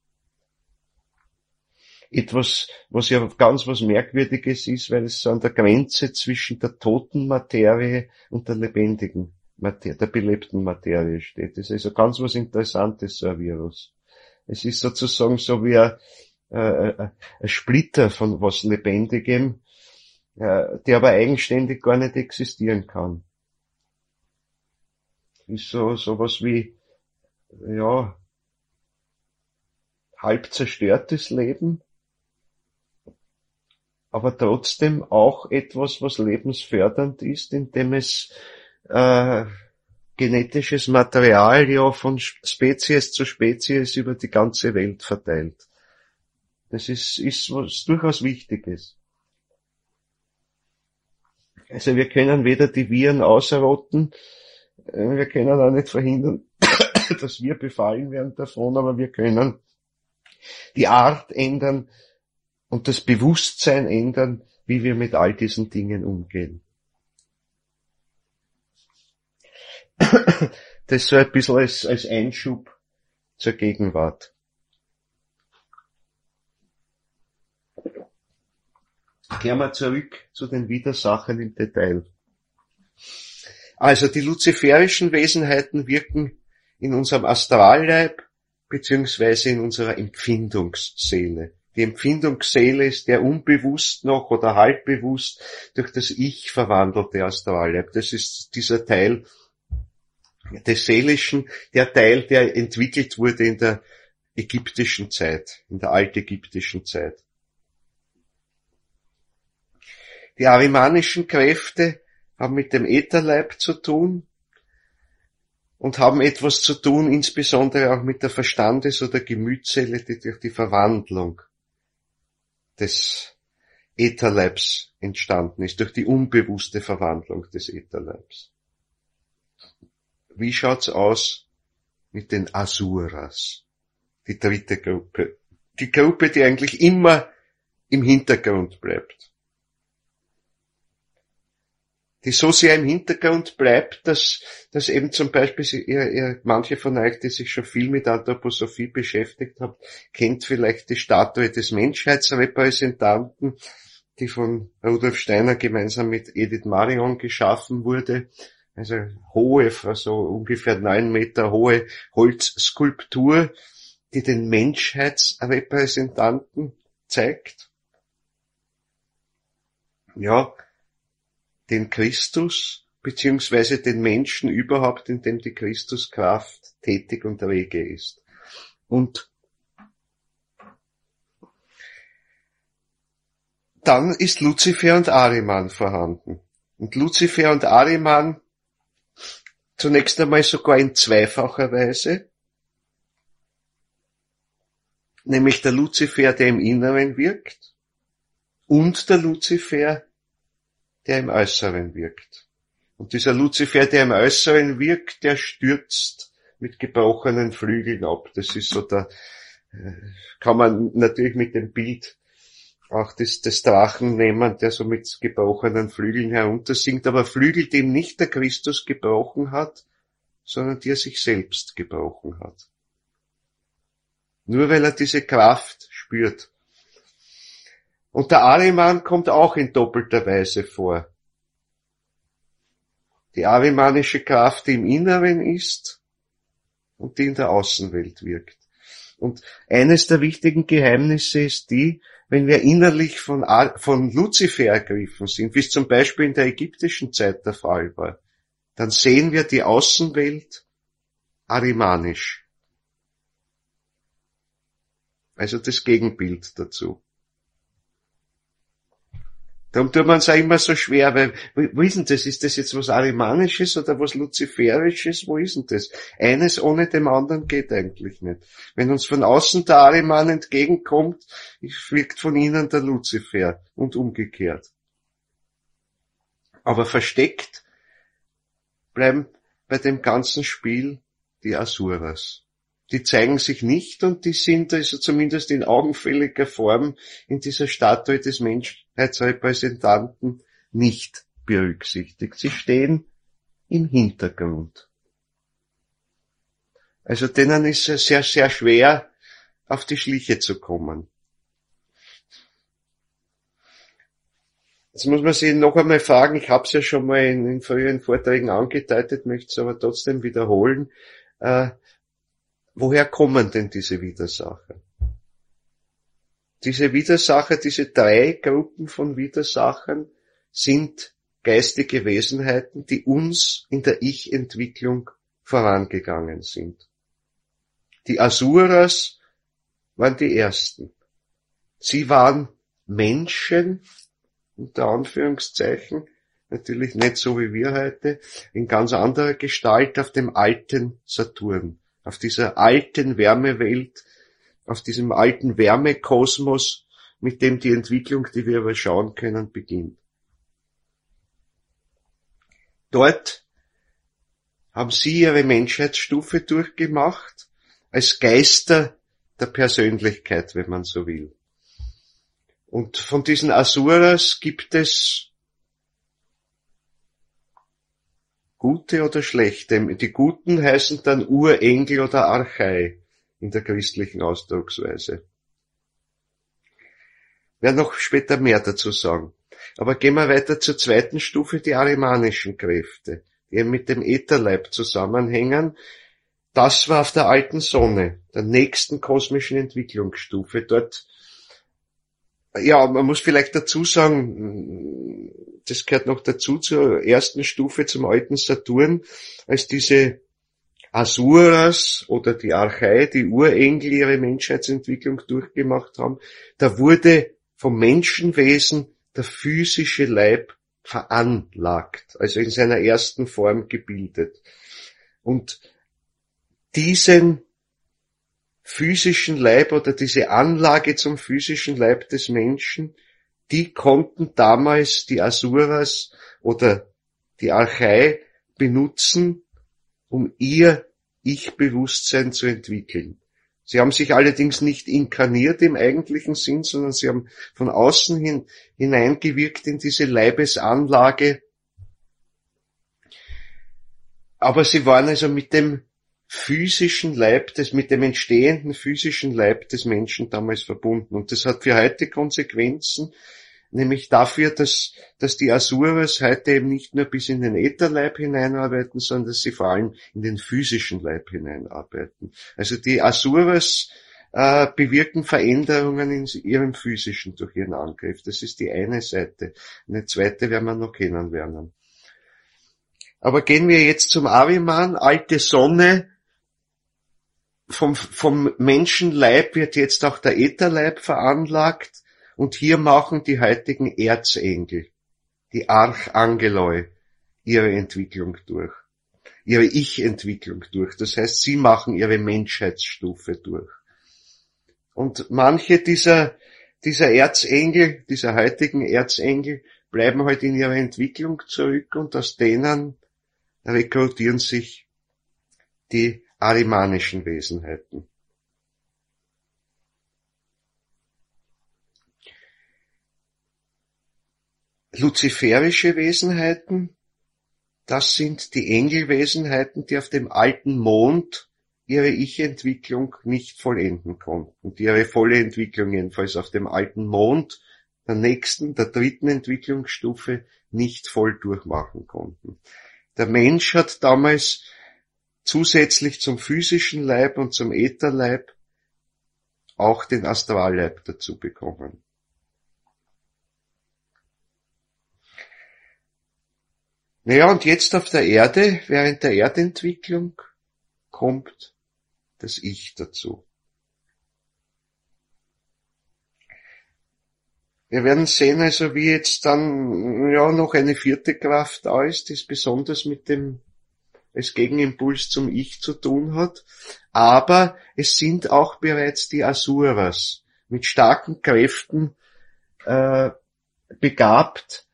Etwas, was ja ganz was Merkwürdiges ist, weil es so an der Grenze zwischen der toten Materie und der lebendigen Materie, der belebten Materie steht. Das ist also ganz was Interessantes, so ein Virus. Es ist sozusagen so wie ein, äh, ein Splitter von was Lebendigem, äh, der aber eigenständig gar nicht existieren kann. Ist so, sowas wie, ja, halb zerstörtes Leben, aber trotzdem auch etwas, was lebensfördernd ist, indem es äh, genetisches Material ja von Spezies zu Spezies über die ganze Welt verteilt. Das ist, ist was durchaus Wichtiges. Also wir können weder die Viren ausrotten, wir können auch nicht verhindern, dass wir befallen werden davon, aber wir können die Art ändern und das Bewusstsein ändern, wie wir mit all diesen Dingen umgehen. Das so ein bisschen als, als Einschub zur Gegenwart. Kehren wir zurück zu den Widersachern im Detail. Also die luziferischen Wesenheiten wirken in unserem Astralleib beziehungsweise in unserer Empfindungsseele. Die Empfindungsseele ist der unbewusst noch oder halbbewusst durch das Ich verwandelte Astralleib. Das ist dieser Teil des Seelischen, der Teil, der entwickelt wurde in der ägyptischen Zeit, in der altägyptischen Zeit. Die arimanischen Kräfte haben mit dem Ätherleib zu tun und haben etwas zu tun, insbesondere auch mit der Verstandes- oder Gemütsseele, die durch die Verwandlung des Ätherleibs entstanden ist, durch die unbewusste Verwandlung des Ätherleibs. Wie schaut's aus mit den Asuras? Die dritte Gruppe. Die Gruppe, die eigentlich immer im Hintergrund bleibt. die so sehr im Hintergrund bleibt, dass, dass eben zum Beispiel, ihr, ihr, manche von euch, die sich schon viel mit Anthroposophie beschäftigt haben, kennt vielleicht die Statue des Menschheitsrepräsentanten, die von Rudolf Steiner gemeinsam mit Edith Marion geschaffen wurde. Also hohe, so ungefähr neun Meter hohe Holzskulptur, die den Menschheitsrepräsentanten zeigt. Ja, den Christus, beziehungsweise den Menschen überhaupt, in dem die Christuskraft tätig und rege ist. Und dann ist Luzifer und Ahriman vorhanden. Und Luzifer und Ahriman zunächst einmal sogar in zweifacher Weise, nämlich der Luzifer, der im Inneren wirkt, und der Luzifer, der im Äußeren wirkt. Und dieser Luzifer, der im Äußeren wirkt, der stürzt mit gebrochenen Flügeln ab. Das ist so der, kann man natürlich mit dem Bild auch des, des Drachen nehmen, der so mit gebrochenen Flügeln heruntersinkt, aber Flügel, die ihm nicht der Christus gebrochen hat, sondern die er sich selbst gebrochen hat. Nur weil er diese Kraft spürt. Und der Ahriman kommt auch in doppelter Weise vor. Die ahrimanische Kraft, die im Inneren ist und die in der Außenwelt wirkt. Und eines der wichtigen Geheimnisse ist die, wenn wir innerlich von, von Luzifer ergriffen sind, wie es zum Beispiel in der ägyptischen Zeit der Fall war, dann sehen wir die Außenwelt ahrimanisch. Also das Gegenbild dazu. Darum tut man es auch immer so schwer, weil, wo ist denn das? Ist das jetzt was Ahrimanisches oder was Luziferisches? Wo ist denn das? Eines ohne dem anderen geht eigentlich nicht. Wenn uns von außen der Ahriman entgegenkommt, wirkt von innen der Luzifer und umgekehrt. Aber versteckt bleiben bei dem ganzen Spiel die Asuras. Die zeigen sich nicht und die sind also zumindest in augenfälliger Form in dieser Statue des Menschheitsrepräsentanten nicht berücksichtigt. Sie stehen im Hintergrund. Also denen ist es sehr, sehr schwer, auf die Schliche zu kommen. Jetzt muss man sich noch einmal fragen, ich habe es ja schon mal in, in früheren Vorträgen angedeutet, möchte es aber trotzdem wiederholen, äh, woher kommen denn diese Widersacher? Diese Widersacher, diese drei Gruppen von Widersachern sind geistige Wesenheiten, die uns in der Ich-Entwicklung vorangegangen sind. Die Asuras waren die ersten. Sie waren Menschen, unter Anführungszeichen, natürlich nicht so wie wir heute, in ganz anderer Gestalt auf dem alten Saturn. Auf dieser alten Wärmewelt, auf diesem alten Wärmekosmos, mit dem die Entwicklung, die wir überschauen können, beginnt. Dort haben sie ihre Menschheitsstufe durchgemacht, als Geister der Persönlichkeit, wenn man so will. Und von diesen Asuras gibt es gute oder schlechte. Die Guten heißen dann Urengel oder Archai in der christlichen Ausdrucksweise. Ich werde noch später mehr dazu sagen. Aber gehen wir weiter zur zweiten Stufe, die arimanischen Kräfte, die mit dem Ätherleib zusammenhängen. Das war auf der alten Sonne, der nächsten kosmischen Entwicklungsstufe. Dort, ja, man muss vielleicht dazu sagen, das gehört noch dazu zur ersten Stufe, zum alten Saturn, als diese Asuras oder die Archai, die Urengel ihre Menschheitsentwicklung durchgemacht haben, da wurde vom Menschenwesen der physische Leib veranlagt, also in seiner ersten Form gebildet. Und diesen physischen Leib oder diese Anlage zum physischen Leib des Menschen, die konnten damals die Asuras oder die Archai benutzen, um ihr Ich-Bewusstsein zu entwickeln. Sie haben sich allerdings nicht inkarniert im eigentlichen Sinn, sondern sie haben von außen hin hineingewirkt in diese Leibesanlage aber sie waren also mit dem physischen Leib, des, mit dem entstehenden physischen Leib des Menschen damals verbunden. Und das hat für heute Konsequenzen, nämlich dafür, dass, dass die Asuras heute eben nicht nur bis in den Ätherleib hineinarbeiten, sondern dass sie vor allem in den physischen Leib hineinarbeiten. Also die Asuras äh, bewirken Veränderungen in ihrem physischen durch ihren Angriff. Das ist die eine Seite. Eine zweite werden wir noch kennenlernen. Aber gehen wir jetzt zum Ahriman, alte Sonne. Vom, vom Menschenleib wird jetzt auch der Ätherleib veranlagt und hier machen die heutigen Erzengel, die Archangeloi, ihre Entwicklung durch, ihre Ich-Entwicklung durch. Das heißt, sie machen ihre Menschheitsstufe durch. Und manche dieser, dieser Erzengel, dieser heutigen Erzengel, bleiben halt in ihrer Entwicklung zurück und aus denen rekrutieren sich die ahrimanischen Wesenheiten. Luziferische Wesenheiten, das sind die Engelwesenheiten, die auf dem alten Mond ihre Ich-Entwicklung nicht vollenden konnten, die ihre volle Entwicklung jedenfalls auf dem alten Mond, der nächsten, der dritten Entwicklungsstufe, nicht voll durchmachen konnten. Der Mensch hat damals zusätzlich zum physischen Leib und zum Ätherleib auch den Astralleib dazu bekommen. Naja, und jetzt auf der Erde, während der Erdentwicklung, kommt das Ich dazu. Wir werden sehen, also wie jetzt dann ja noch eine vierte Kraft da ist, die besonders mit dem als Gegenimpuls zum Ich zu tun hat. Aber es sind auch bereits die Asuras mit starken Kräften äh, begabt,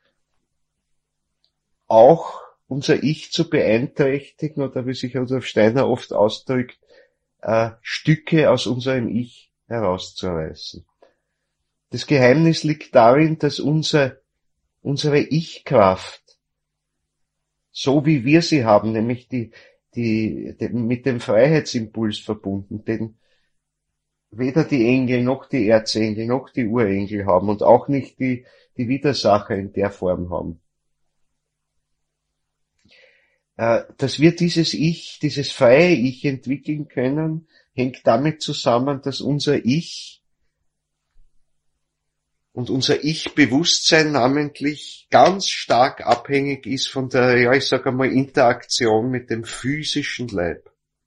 auch unser Ich zu beeinträchtigen oder wie sich Rudolf Steiner oft ausdrückt, äh, Stücke aus unserem Ich herauszureißen. Das Geheimnis liegt darin, dass unser, unsere Ich-Kraft, so wie wir sie haben, nämlich die, die, die mit dem Freiheitsimpuls verbunden, den weder die Engel noch die Erzengel noch die Urengel haben und auch nicht die, die Widersacher in der Form haben. Äh, dass wir dieses Ich, dieses freie Ich entwickeln können, hängt damit zusammen, dass unser Ich und unser Ich-Bewusstsein namentlich ganz stark abhängig ist von der, ja, ich sage einmal, Interaktion mit dem physischen Leib.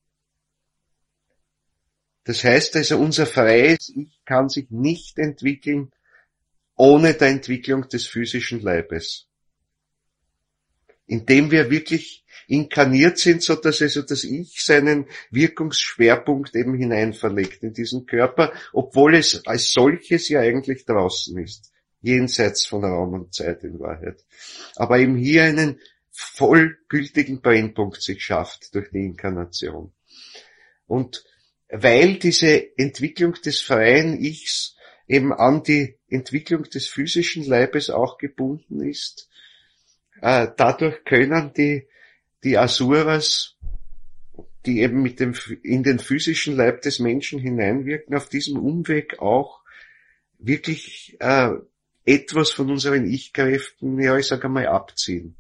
Das heißt also, unser freies Ich kann sich nicht entwickeln ohne der Entwicklung des physischen Leibes. Indem wir wirklich inkarniert sind, so dass also das Ich seinen Wirkungsschwerpunkt eben hineinverlegt in diesen Körper, obwohl es als solches ja eigentlich draußen ist, jenseits von Raum und Zeit in Wahrheit. Aber eben hier einen vollgültigen Brennpunkt sich schafft durch die Inkarnation. Und weil diese Entwicklung des freien Ichs eben an die Entwicklung des physischen Leibes auch gebunden ist, äh, dadurch können die die Asuras, die eben mit dem in den physischen Leib des Menschen hineinwirken, auf diesem Umweg auch wirklich äh, etwas von unseren Ich-Kräften, ja, ich sage einmal, abziehen.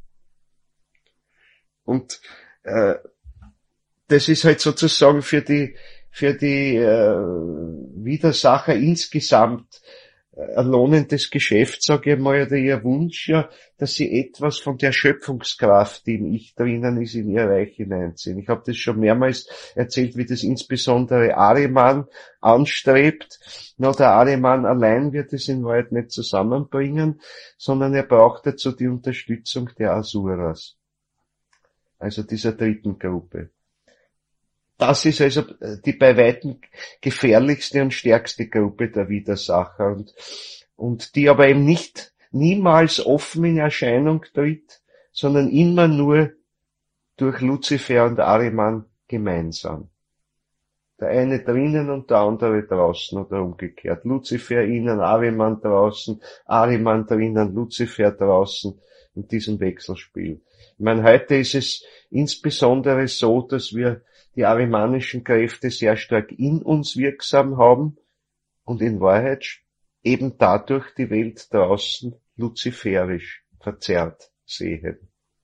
Und äh, das ist halt sozusagen für die für die äh, Widersacher insgesamt ein lohnendes Geschäft, sage ich mal, oder ihr Wunsch ja, dass sie etwas von der Schöpfungskraft, die im Ich drinnen ist, in ihr Reich hineinziehen. Ich habe das schon mehrmals erzählt, wie das insbesondere Ahriman anstrebt. Na, der Ahriman allein wird es in Wahrheit nicht zusammenbringen, sondern er braucht dazu die Unterstützung der Asuras, also dieser dritten Gruppe. Das ist also die bei weitem gefährlichste und stärkste Gruppe der Widersacher und, und die aber eben nicht, niemals offen in Erscheinung tritt, sondern immer nur durch Luzifer und Ahriman gemeinsam. Der eine drinnen und der andere draußen oder umgekehrt. Luzifer innen, Ahriman draußen, Ahriman drinnen, Luzifer draußen in diesem Wechselspiel. Ich meine, heute ist es insbesondere so, dass wir die arimanischen Kräfte sehr stark in uns wirksam haben und in Wahrheit eben dadurch die Welt draußen luziferisch verzerrt sehen.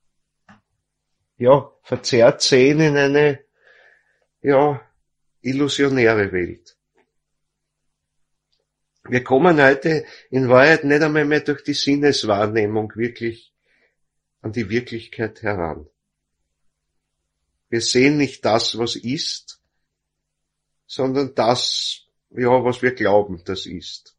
Ja, verzerrt sehen in eine, ja, illusionäre Welt. Wir kommen heute in Wahrheit nicht einmal mehr durch die Sinneswahrnehmung wirklich an die Wirklichkeit heran. Wir sehen nicht das, was ist, sondern das, ja, was wir glauben, das ist.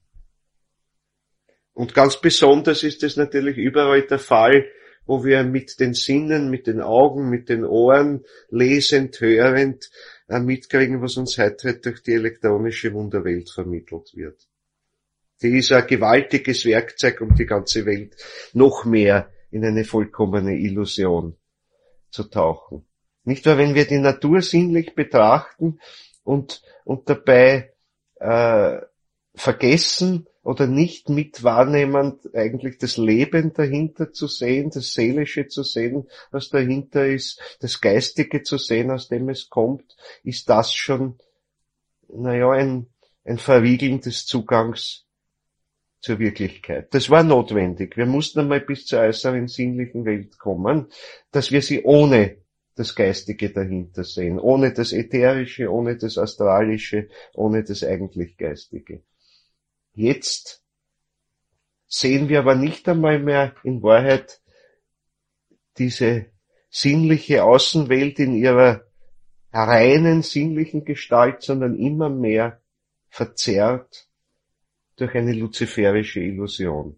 Und ganz besonders ist es natürlich überall der Fall, wo wir mit den Sinnen, mit den Augen, mit den Ohren, lesend, hörend, äh, mitkriegen, was uns heute durch die elektronische Wunderwelt vermittelt wird. Die ist ein gewaltiges Werkzeug, um die ganze Welt noch mehr in eine vollkommene Illusion zu tauchen. Nicht wahr, wenn wir die Natur sinnlich betrachten und, und dabei äh, vergessen oder nicht mit wahrnehmen, eigentlich das Leben dahinter zu sehen, das Seelische zu sehen, was dahinter ist, das Geistige zu sehen, aus dem es kommt, ist das schon, naja, ein, ein Verriegeln des Zugangs zur Wirklichkeit. Das war notwendig. Wir mussten einmal bis zur äußeren sinnlichen Welt kommen, dass wir sie ohne das Geistige dahinter sehen, ohne das Ätherische, ohne das Astralische, ohne das eigentlich Geistige. Jetzt sehen wir aber nicht einmal mehr in Wahrheit diese sinnliche Außenwelt in ihrer reinen sinnlichen Gestalt, sondern immer mehr verzerrt durch eine luziferische Illusion.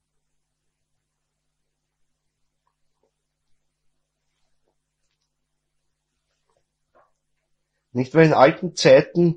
Nicht, weil in alten Zeiten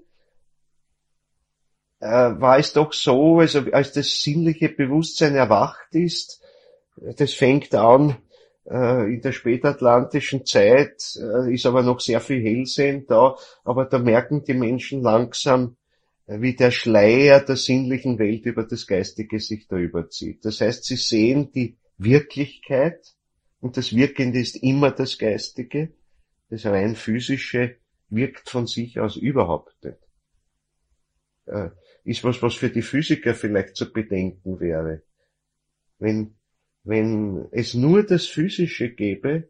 äh, war es doch so, also als das sinnliche Bewusstsein erwacht ist, das fängt an äh, in der spätatlantischen Zeit, äh, ist aber noch sehr viel Hellsehen da, aber da merken die Menschen langsam, äh, wie der Schleier der sinnlichen Welt über das Geistige sich drüber zieht. Das heißt, sie sehen die Wirklichkeit und das Wirkende ist immer das Geistige, das rein Physische wirkt von sich aus überhaupt nicht. Äh, ist was, was für die Physiker vielleicht zu bedenken wäre. Wenn, wenn es nur das Physische gäbe,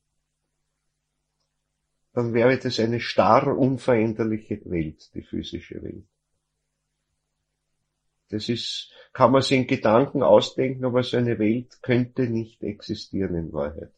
dann wäre das eine starr unveränderliche Welt, die physische Welt. Das ist, kann man sich in Gedanken ausdenken, aber so eine Welt könnte nicht existieren in Wahrheit.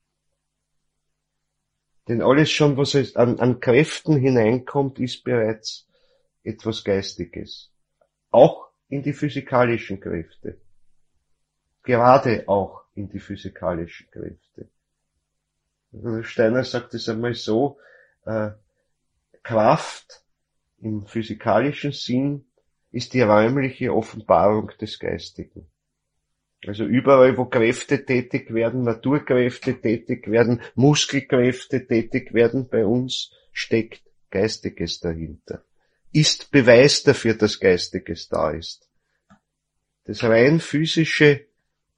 Denn alles schon, was an, an Kräften hineinkommt, ist bereits etwas Geistiges. Auch in die physikalischen Kräfte. Gerade auch in die physikalischen Kräfte. Steiner sagt es einmal so, äh, Kraft im physikalischen Sinn ist die räumliche Offenbarung des Geistigen. Also überall, wo Kräfte tätig werden, Naturkräfte tätig werden, Muskelkräfte tätig werden bei uns, steckt Geistiges dahinter. Ist Beweis dafür, dass Geistiges da ist. Das rein physische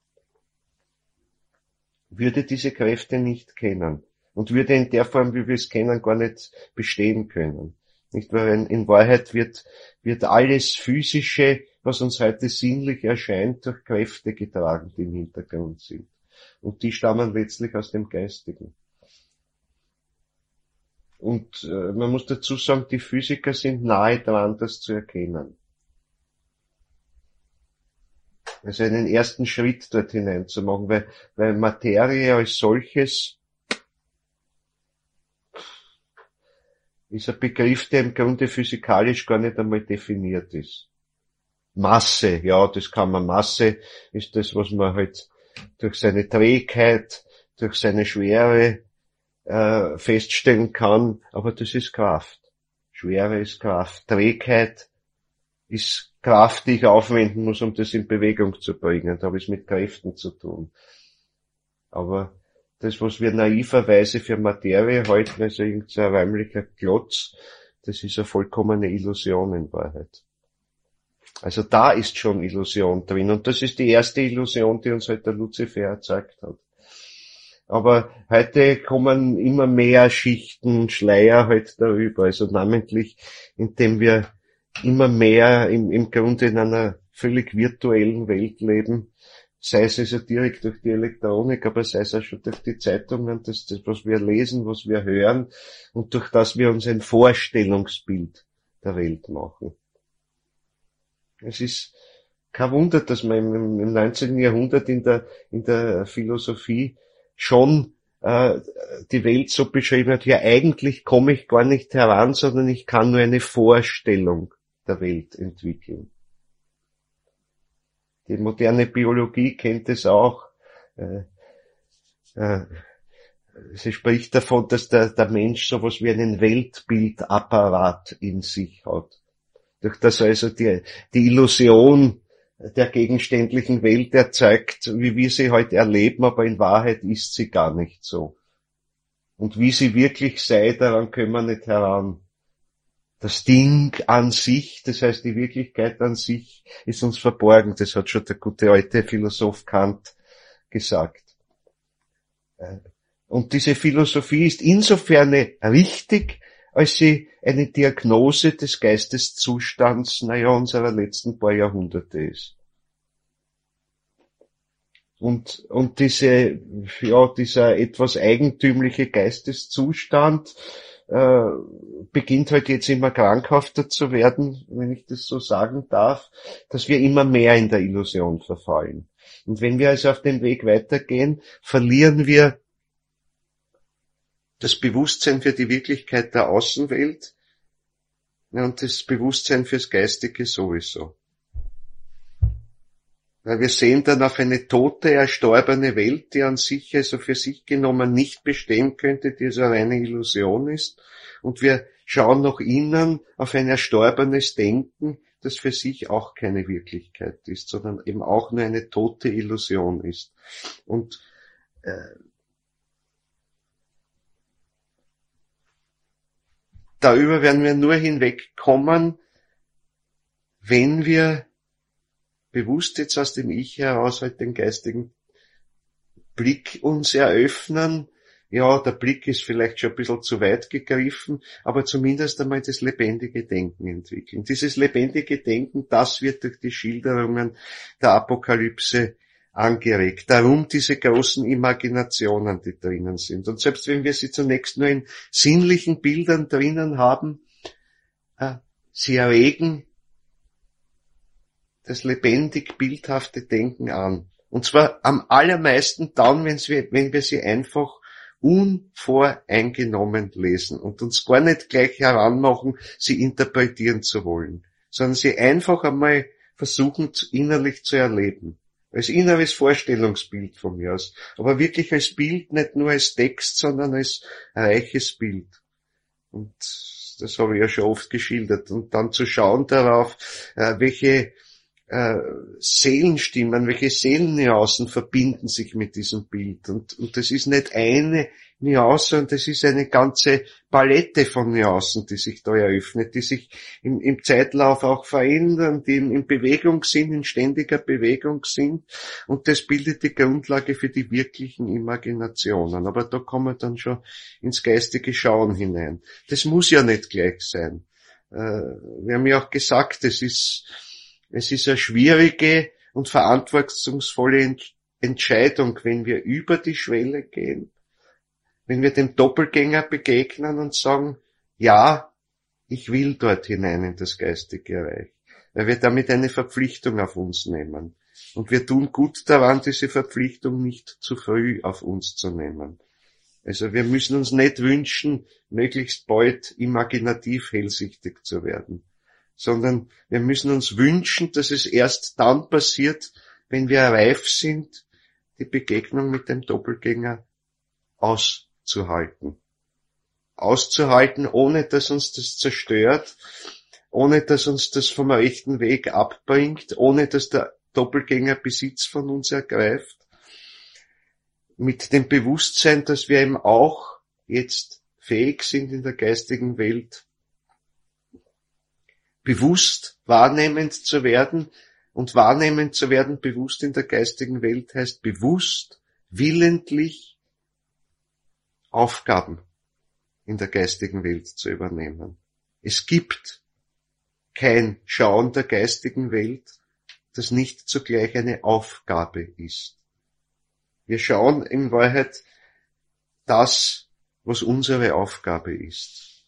würde diese Kräfte nicht kennen und würde in der Form, wie wir es kennen, gar nicht bestehen können. Nicht, weil in Wahrheit wird, wird alles Physische, was uns heute sinnlich erscheint, durch Kräfte getragen, die im Hintergrund sind. Und die stammen letztlich aus dem Geistigen. Und äh, man muss dazu sagen, die Physiker sind nahe dran, das zu erkennen. Also einen ersten Schritt dort hineinzumachen, weil, weil Materie als solches ist ein Begriff, der im Grunde physikalisch gar nicht einmal definiert ist. Masse, ja, das kann man, Masse ist das, was man halt durch seine Trägheit, durch seine Schwere äh, feststellen kann, aber das ist Kraft. Schwere ist Kraft. Trägheit ist Kraft, die ich aufwenden muss, um das in Bewegung zu bringen. Da habe ich es mit Kräften zu tun. Aber das, was wir naiverweise für Materie halten, also irgendein räumlicher Klotz, das ist eine vollkommene Illusion in Wahrheit. Also da ist schon Illusion drin. Und das ist die erste Illusion, die uns halt der Luzifer erzeugt hat. Aber heute kommen immer mehr Schichten, Schleier halt darüber, also namentlich, indem wir immer mehr im, im Grunde in einer völlig virtuellen Welt leben, sei es also direkt durch die Elektronik, aber sei es auch schon durch die Zeitungen, das, das, was wir lesen, was wir hören und durch das wir uns ein Vorstellungsbild der Welt machen. Es ist kein Wunder, dass man im, im neunzehnten Jahrhundert in der, in der Philosophie schon äh, die Welt so beschrieben hat, ja eigentlich komme ich gar nicht heran, sondern ich kann nur eine Vorstellung der Welt entwickeln. Die moderne Biologie kennt es auch. Äh, äh, sie spricht davon, dass der, der Mensch sowas wie einen Weltbildapparat in sich hat. Durch das also die, die Illusion der gegenständlichen Welt erzeugt, wie wir sie heute erleben, aber in Wahrheit ist sie gar nicht so. Und wie sie wirklich sei, daran können wir nicht heran. Das Ding an sich, das heißt die Wirklichkeit an sich, ist uns verborgen. Das hat schon der gute alte Philosoph Kant gesagt. Und diese Philosophie ist insofern richtig, als sie eine Diagnose des Geisteszustands, naja, unserer letzten paar Jahrhunderte ist. Und, und diese, ja, dieser etwas eigentümliche Geisteszustand, äh, beginnt halt jetzt immer krankhafter zu werden, wenn ich das so sagen darf, dass wir immer mehr in der Illusion verfallen. Und wenn wir also auf dem Weg weitergehen, verlieren wir das Bewusstsein für die Wirklichkeit der Außenwelt und das Bewusstsein fürs Geistige sowieso. Weil wir sehen dann auf eine tote, erstorbene Welt, die an sich also für sich genommen nicht bestehen könnte, die also eine Illusion ist. Und wir schauen nach innen auf ein erstorbenes Denken, das für sich auch keine Wirklichkeit ist, sondern eben auch nur eine tote Illusion ist. Und äh, darüber werden wir nur hinwegkommen, wenn wir bewusst jetzt aus dem Ich heraus halt den geistigen Blick uns eröffnen. Ja, der Blick ist vielleicht schon ein bisschen zu weit gegriffen, aber zumindest einmal das lebendige Denken entwickeln. Dieses lebendige Denken, das wird durch die Schilderungen der Apokalypse angeregt. Darum diese großen Imaginationen, die drinnen sind. Und selbst wenn wir sie zunächst nur in sinnlichen Bildern drinnen haben, äh, sie erregen das lebendig bildhafte Denken an. Und zwar am allermeisten dann, wenn wir, wenn wir sie einfach unvoreingenommen lesen und uns gar nicht gleich heranmachen, sie interpretieren zu wollen, sondern sie einfach einmal versuchen, innerlich zu erleben. Als inneres Vorstellungsbild von mir aus. Aber wirklich als Bild, nicht nur als Text, sondern als reiches Bild. Und das habe ich ja schon oft geschildert. Und dann zu schauen darauf, welche Äh, Seelenstimmen, welche Seelennuancen verbinden sich mit diesem Bild. Und, und das ist nicht eine Nuance, sondern das ist eine ganze Palette von Nuancen, die sich da eröffnet, die sich im, im Zeitlauf auch verändern, die in, in Bewegung sind, in ständiger Bewegung sind. Und das bildet die Grundlage für die wirklichen Imaginationen. Aber da kommen wir dann schon ins geistige Schauen hinein. Das muss ja nicht gleich sein. Äh, wir haben ja auch gesagt, es ist Es ist eine schwierige und verantwortungsvolle Entscheidung, wenn wir über die Schwelle gehen, wenn wir dem Doppelgänger begegnen und sagen, ja, ich will dort hinein in das geistige Reich, weil wir damit eine Verpflichtung auf uns nehmen. Und wir tun gut daran, diese Verpflichtung nicht zu früh auf uns zu nehmen. Also wir müssen uns nicht wünschen, möglichst bald imaginativ hellsichtig zu werden, sondern wir müssen uns wünschen, dass es erst dann passiert, wenn wir reif sind, die Begegnung mit dem Doppelgänger auszuhalten. Auszuhalten, ohne dass uns das zerstört, ohne dass uns das vom rechten Weg abbringt, ohne dass der Doppelgänger Besitz von uns ergreift, mit dem Bewusstsein, dass wir eben auch jetzt fähig sind in der geistigen Welt, bewusst wahrnehmend zu werden, und wahrnehmend zu werden, bewusst in der geistigen Welt heißt bewusst, willentlich Aufgaben in der geistigen Welt zu übernehmen. Es gibt kein Schauen der geistigen Welt, das nicht zugleich eine Aufgabe ist. Wir schauen in Wahrheit das, was unsere Aufgabe ist.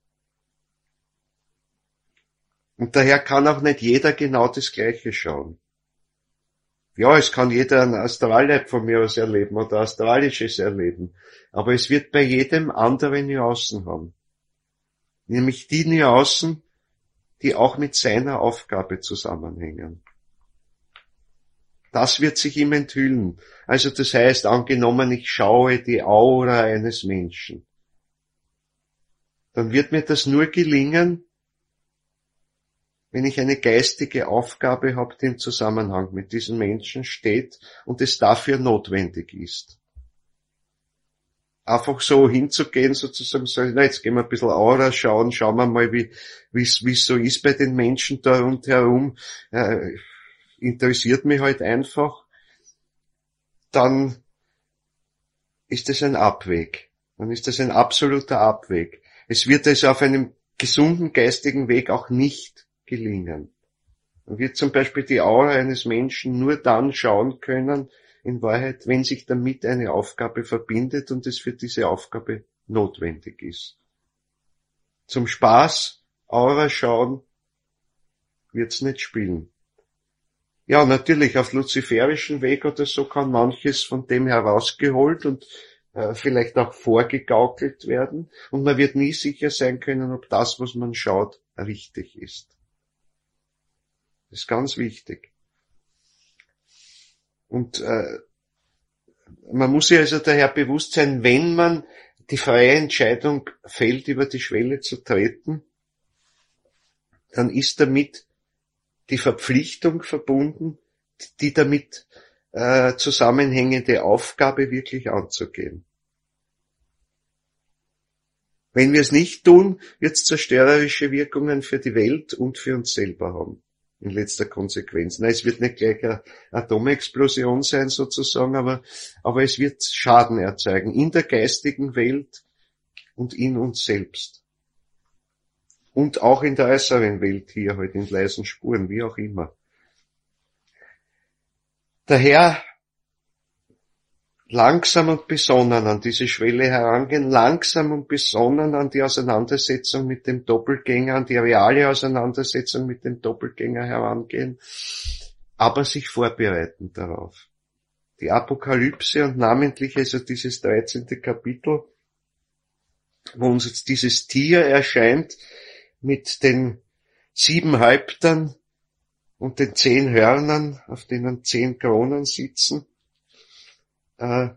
Und daher kann auch nicht jeder genau das Gleiche schauen. Ja, es kann jeder ein Astralleib von mir aus erleben oder Astralisches erleben, aber es wird bei jedem andere Nuancen haben. Nämlich die Nuancen, die auch mit seiner Aufgabe zusammenhängen. Das wird sich ihm enthüllen. Also das heißt, angenommen, ich schaue die Aura eines Menschen, dann wird mir das nur gelingen, wenn ich eine geistige Aufgabe habe, die im Zusammenhang mit diesem Menschen steht und es dafür notwendig ist. Einfach so hinzugehen, sozusagen, so, na, jetzt gehen wir ein bisschen Aura schauen, schauen wir mal, wie wie es so ist bei den Menschen da rundherum, äh, interessiert mich halt einfach, dann ist das ein Abweg. Dann ist das ein absoluter Abweg. Es wird es auf einem gesunden geistigen Weg auch nicht gelingen. Man wird zum Beispiel die Aura eines Menschen nur dann schauen können, in Wahrheit, wenn sich damit eine Aufgabe verbindet und es für diese Aufgabe notwendig ist. Zum Spaß Aura schauen wird's nicht spielen. Ja, natürlich, auf luziferischen Weg oder so kann manches von dem herausgeholt und äh, vielleicht auch vorgegaukelt werden und man wird nie sicher sein können, ob das, was man schaut, richtig ist. Das ist ganz wichtig. Und äh, man muss sich also daher bewusst sein, wenn man die freie Entscheidung fällt, über die Schwelle zu treten, dann ist damit die Verpflichtung verbunden, die damit äh, zusammenhängende Aufgabe wirklich anzugehen. Wenn wir es nicht tun, wird es zerstörerische Wirkungen für die Welt und für uns selber haben. In letzter Konsequenz. Na, es wird nicht gleich eine Atomexplosion sein sozusagen, aber, aber es wird Schaden erzeugen in der geistigen Welt und in uns selbst. Und auch in der äußeren Welt hier, halt in leisen Spuren, wie auch immer. Daher langsam und besonnen an diese Schwelle herangehen, langsam und besonnen an die Auseinandersetzung mit dem Doppelgänger, an die reale Auseinandersetzung mit dem Doppelgänger herangehen, aber sich vorbereiten darauf. Die Apokalypse und namentlich also dieses dreizehnte Kapitel, wo uns jetzt dieses Tier erscheint mit den sieben Häuptern und den zehn Hörnern, auf denen zehn Kronen sitzen, Uh,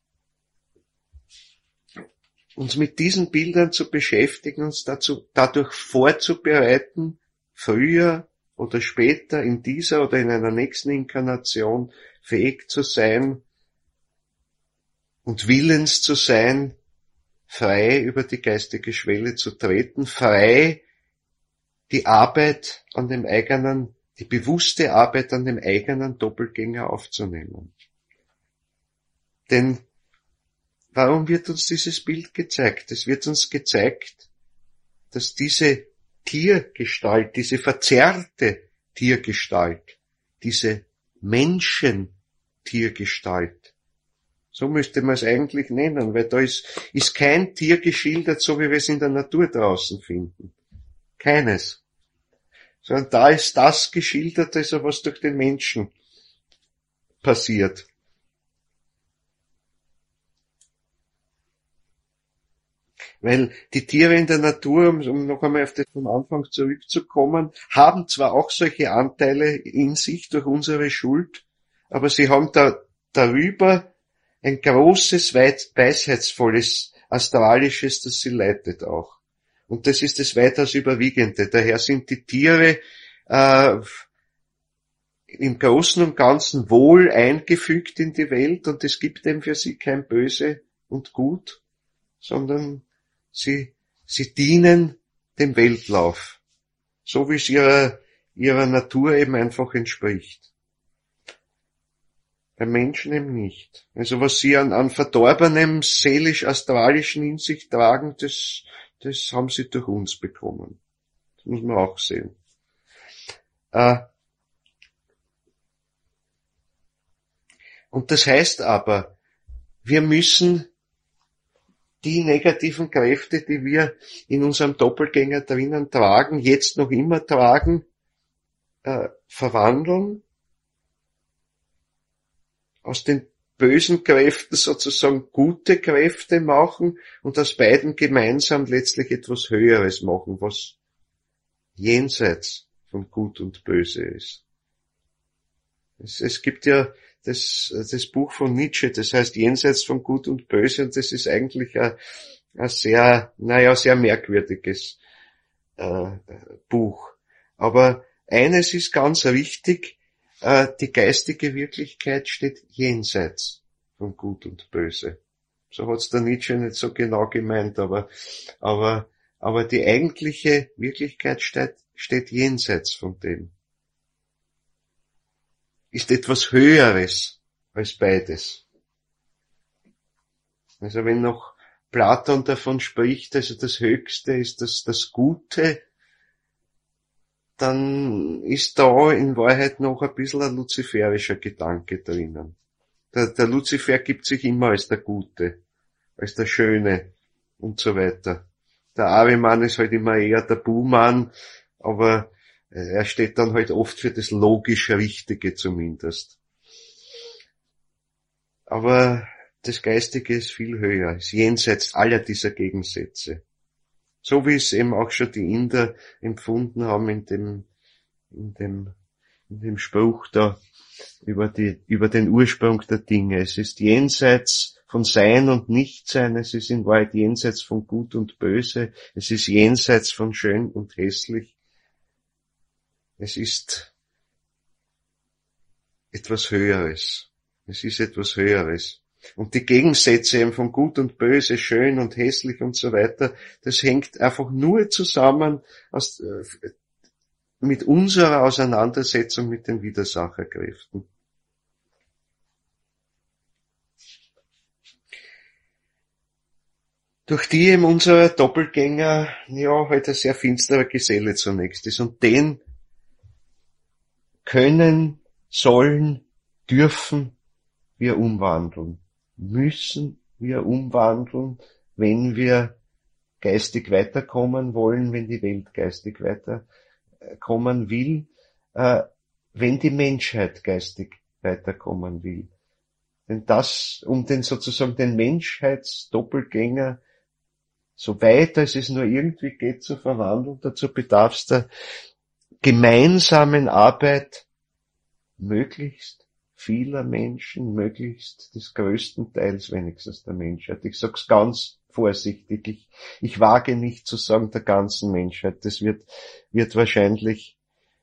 uns mit diesen Bildern zu beschäftigen, uns dazu, dadurch vorzubereiten, früher oder später in dieser oder in einer nächsten Inkarnation fähig zu sein und willens zu sein, frei über die geistige Schwelle zu treten, frei die Arbeit an dem eigenen, die bewusste Arbeit an dem eigenen Doppelgänger aufzunehmen. Denn warum wird uns dieses Bild gezeigt? Es wird uns gezeigt, dass diese Tiergestalt, diese verzerrte Tiergestalt, diese Menschentiergestalt, so müsste man es eigentlich nennen, weil da ist, ist kein Tier geschildert, so wie wir es in der Natur draußen finden. Keines. Sondern da ist das geschildert, also was durch den Menschen passiert. Weil die Tiere in der Natur, um noch einmal auf das vom Anfang zurückzukommen, haben zwar auch solche Anteile in sich durch unsere Schuld, aber sie haben da darüber ein großes, weisheitsvolles, astralisches, das sie leitet auch. Und das ist das weitaus Überwiegende. Daher sind die Tiere äh, im Großen und Ganzen wohl eingefügt in die Welt und es gibt eben für sie kein Böse und Gut, sondern Sie, sie dienen dem Weltlauf, so wie es ihrer, ihrer Natur eben einfach entspricht. Beim Menschen eben nicht. Also was sie an, an verdorbenem, seelisch-astralischen in sich tragen, das, das haben sie durch uns bekommen. Das muss man auch sehen. Äh, und das heißt aber, wir müssen die negativen Kräfte, die wir in unserem Doppelgänger drinnen tragen, jetzt noch immer tragen, äh, verwandeln, aus den bösen Kräften sozusagen gute Kräfte machen und aus beiden gemeinsam letztlich etwas Höheres machen, was jenseits von Gut und Böse ist. Es, es gibt ja das, das Buch von Nietzsche, das heißt Jenseits von Gut und Böse, und das ist eigentlich ein, ein sehr, naja, sehr merkwürdiges äh, Buch. Aber eines ist ganz richtig, äh, die geistige Wirklichkeit steht jenseits von Gut und Böse. So hat's der Nietzsche nicht so genau gemeint, aber, aber, aber die eigentliche Wirklichkeit steht, steht jenseits von dem. Ist etwas Höheres als beides. Also wenn noch Platon davon spricht, also das Höchste ist das, das Gute, dann ist da in Wahrheit noch ein bisschen ein luziferischer Gedanke drinnen. Der, der Luzifer gibt sich immer als der Gute, als der Schöne und so weiter. Der Ahriman ist halt immer eher der Buhmann, aber er steht dann halt oft für das logisch Richtige zumindest. Aber das Geistige ist viel höher, ist jenseits aller dieser Gegensätze. So wie es eben auch schon die Inder empfunden haben in dem, in dem, in dem Spruch da über die, über den Ursprung der Dinge. Es ist jenseits von Sein und Nichtsein, es ist in Wahrheit jenseits von Gut und Böse, es ist jenseits von Schön und Hässlich. Es ist etwas Höheres. Es ist etwas Höheres. Und die Gegensätze eben von Gut und Böse, Schön und Hässlich und so weiter, das hängt einfach nur zusammen aus, äh, mit unserer Auseinandersetzung mit den Widersacherkräften. Durch die eben unser Doppelgänger, ja, halt ein sehr finsterer Geselle zunächst ist. Und den können, sollen, dürfen wir umwandeln. Müssen wir umwandeln, wenn wir geistig weiterkommen wollen, wenn die Welt geistig weiterkommen will, äh, wenn die Menschheit geistig weiterkommen will. Denn das, um den sozusagen den Menschheitsdoppelgänger so weit als es nur irgendwie geht zu verwandeln, dazu bedarf es der gemeinsamen Arbeit möglichst vieler Menschen, möglichst des größten Teils wenigstens der Menschheit. Ich sag's ganz vorsichtig, ich, ich wage nicht zu sagen der ganzen Menschheit. Das wird, wird wahrscheinlich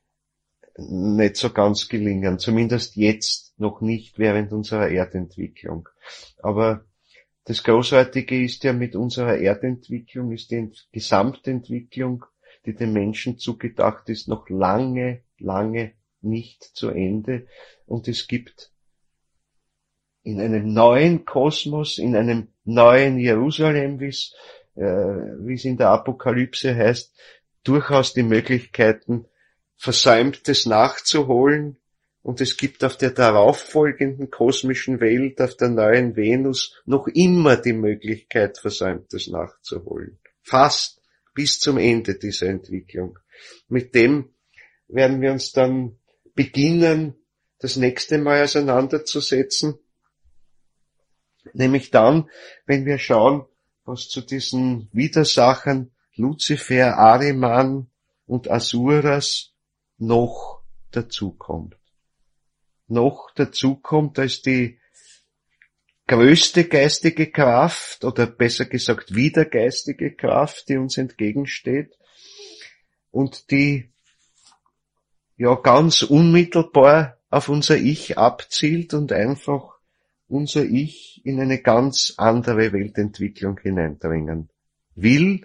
nicht so ganz gelingen, zumindest jetzt noch nicht während unserer Erdentwicklung. Aber das Großartige ist ja mit unserer Erdentwicklung, ist die Gesamtentwicklung, die dem Menschen zugedacht ist, noch lange, lange nicht zu Ende. Und es gibt in einem neuen Kosmos, in einem neuen Jerusalem, wie es, äh, wie es in der Apokalypse heißt, durchaus die Möglichkeiten, Versäumtes nachzuholen. Und es gibt auf der darauffolgenden kosmischen Welt, auf der neuen Venus, noch immer die Möglichkeit, Versäumtes nachzuholen. Fast bis zum Ende dieser Entwicklung. Mit dem werden wir uns dann beginnen, das nächste Mal auseinanderzusetzen. Nämlich dann, wenn wir schauen, was zu diesen Widersachern Luzifer, Ahriman und Asuras noch dazukommt. Noch dazukommt als die größte geistige Kraft, oder besser gesagt widergeistige Kraft, die uns entgegensteht und die ja ganz unmittelbar auf unser Ich abzielt und einfach unser Ich in eine ganz andere Weltentwicklung hineindringen will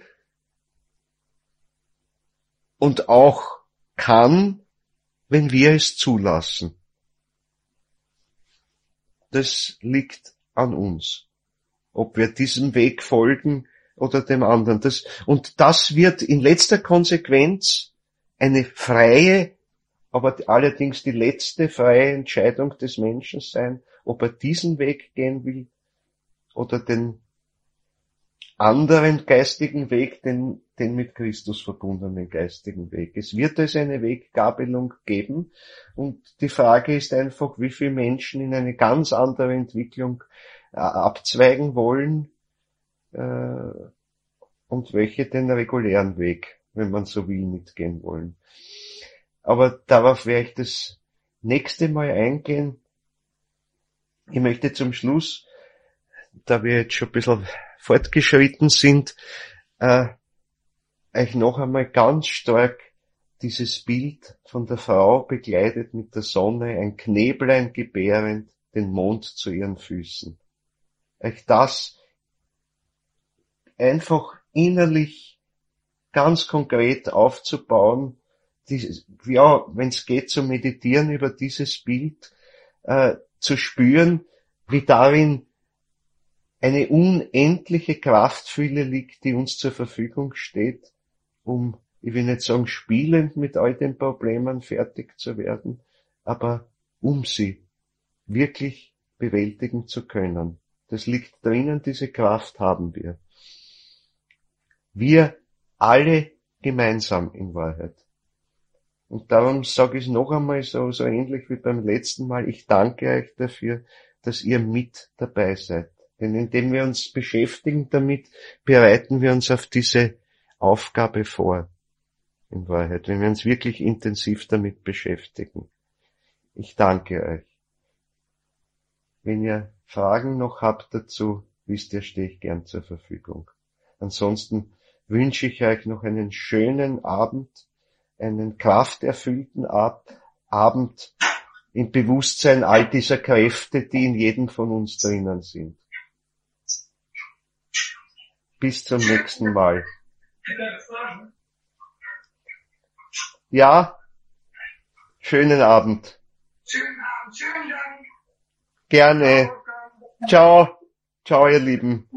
und auch kann, wenn wir es zulassen. das liegt an uns. Ob wir diesem Weg folgen oder dem anderen. Das, und das wird in letzter Konsequenz eine freie, aber allerdings die letzte freie Entscheidung des Menschen sein, ob er diesen Weg gehen will oder den anderen geistigen Weg, den, den mit Christus verbundenen geistigen Weg. Es wird also eine Weggabelung geben und die Frage ist einfach, wie viele Menschen in eine ganz andere Entwicklung äh, abzweigen wollen äh, und welche den regulären Weg, wenn man so will, mitgehen wollen. Aber darauf werde ich das nächste Mal eingehen. Ich möchte zum Schluss, da wir jetzt schon ein bisschen fortgeschritten sind, äh, euch noch einmal ganz stark dieses Bild von der Frau bekleidet mit der Sonne, ein Knäblein gebärend, den Mond zu ihren Füßen. Euch das einfach innerlich ganz konkret aufzubauen, dieses, ja, wenn es geht, zu meditieren über dieses Bild, äh, zu spüren, wie darin eine unendliche Kraftfülle liegt, die uns zur Verfügung steht, um, ich will nicht sagen, spielend mit all den Problemen fertig zu werden, aber um sie wirklich bewältigen zu können. Das liegt drinnen, diese Kraft haben wir. Wir alle gemeinsam in Wahrheit. Und darum sage ich es noch einmal so, so ähnlich wie beim letzten Mal, ich danke euch dafür, dass ihr mit dabei seid. Denn indem wir uns beschäftigen damit, bereiten wir uns auf diese Aufgabe vor, in Wahrheit, wenn wir uns wirklich intensiv damit beschäftigen. Ich danke euch. Wenn ihr Fragen noch habt dazu, wisst ihr, stehe ich gern zur Verfügung. Ansonsten wünsche ich euch noch einen schönen Abend, einen krafterfüllten Ab- Abend im Bewusstsein all dieser Kräfte, die in jedem von uns drinnen sind. Bis zum nächsten Mal. Ja, schönen Abend. Schönen Abend, schönen Dank. Gerne. Ciao. Ciao, ihr Lieben.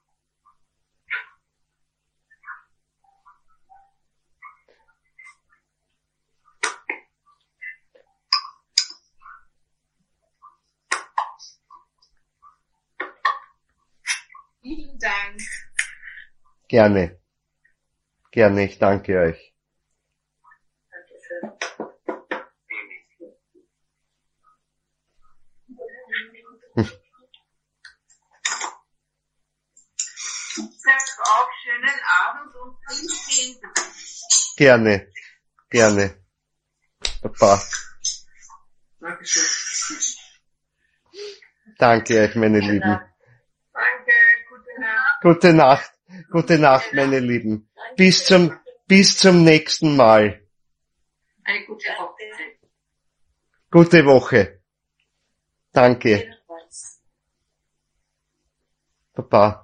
Vielen Dank. Gerne. Gerne, ich danke euch. Hm. Sagst auch schönen Abend und bis vielen Dank. Gerne. Gerne. Papa. Dankeschön. Danke euch, meine Lieben. Danke, gute Nacht. Gute Nacht. Gute Nacht, meine Lieben. Bis zum, bis zum nächsten Mal. Eine gute Woche. Gute Woche. Danke. Papa.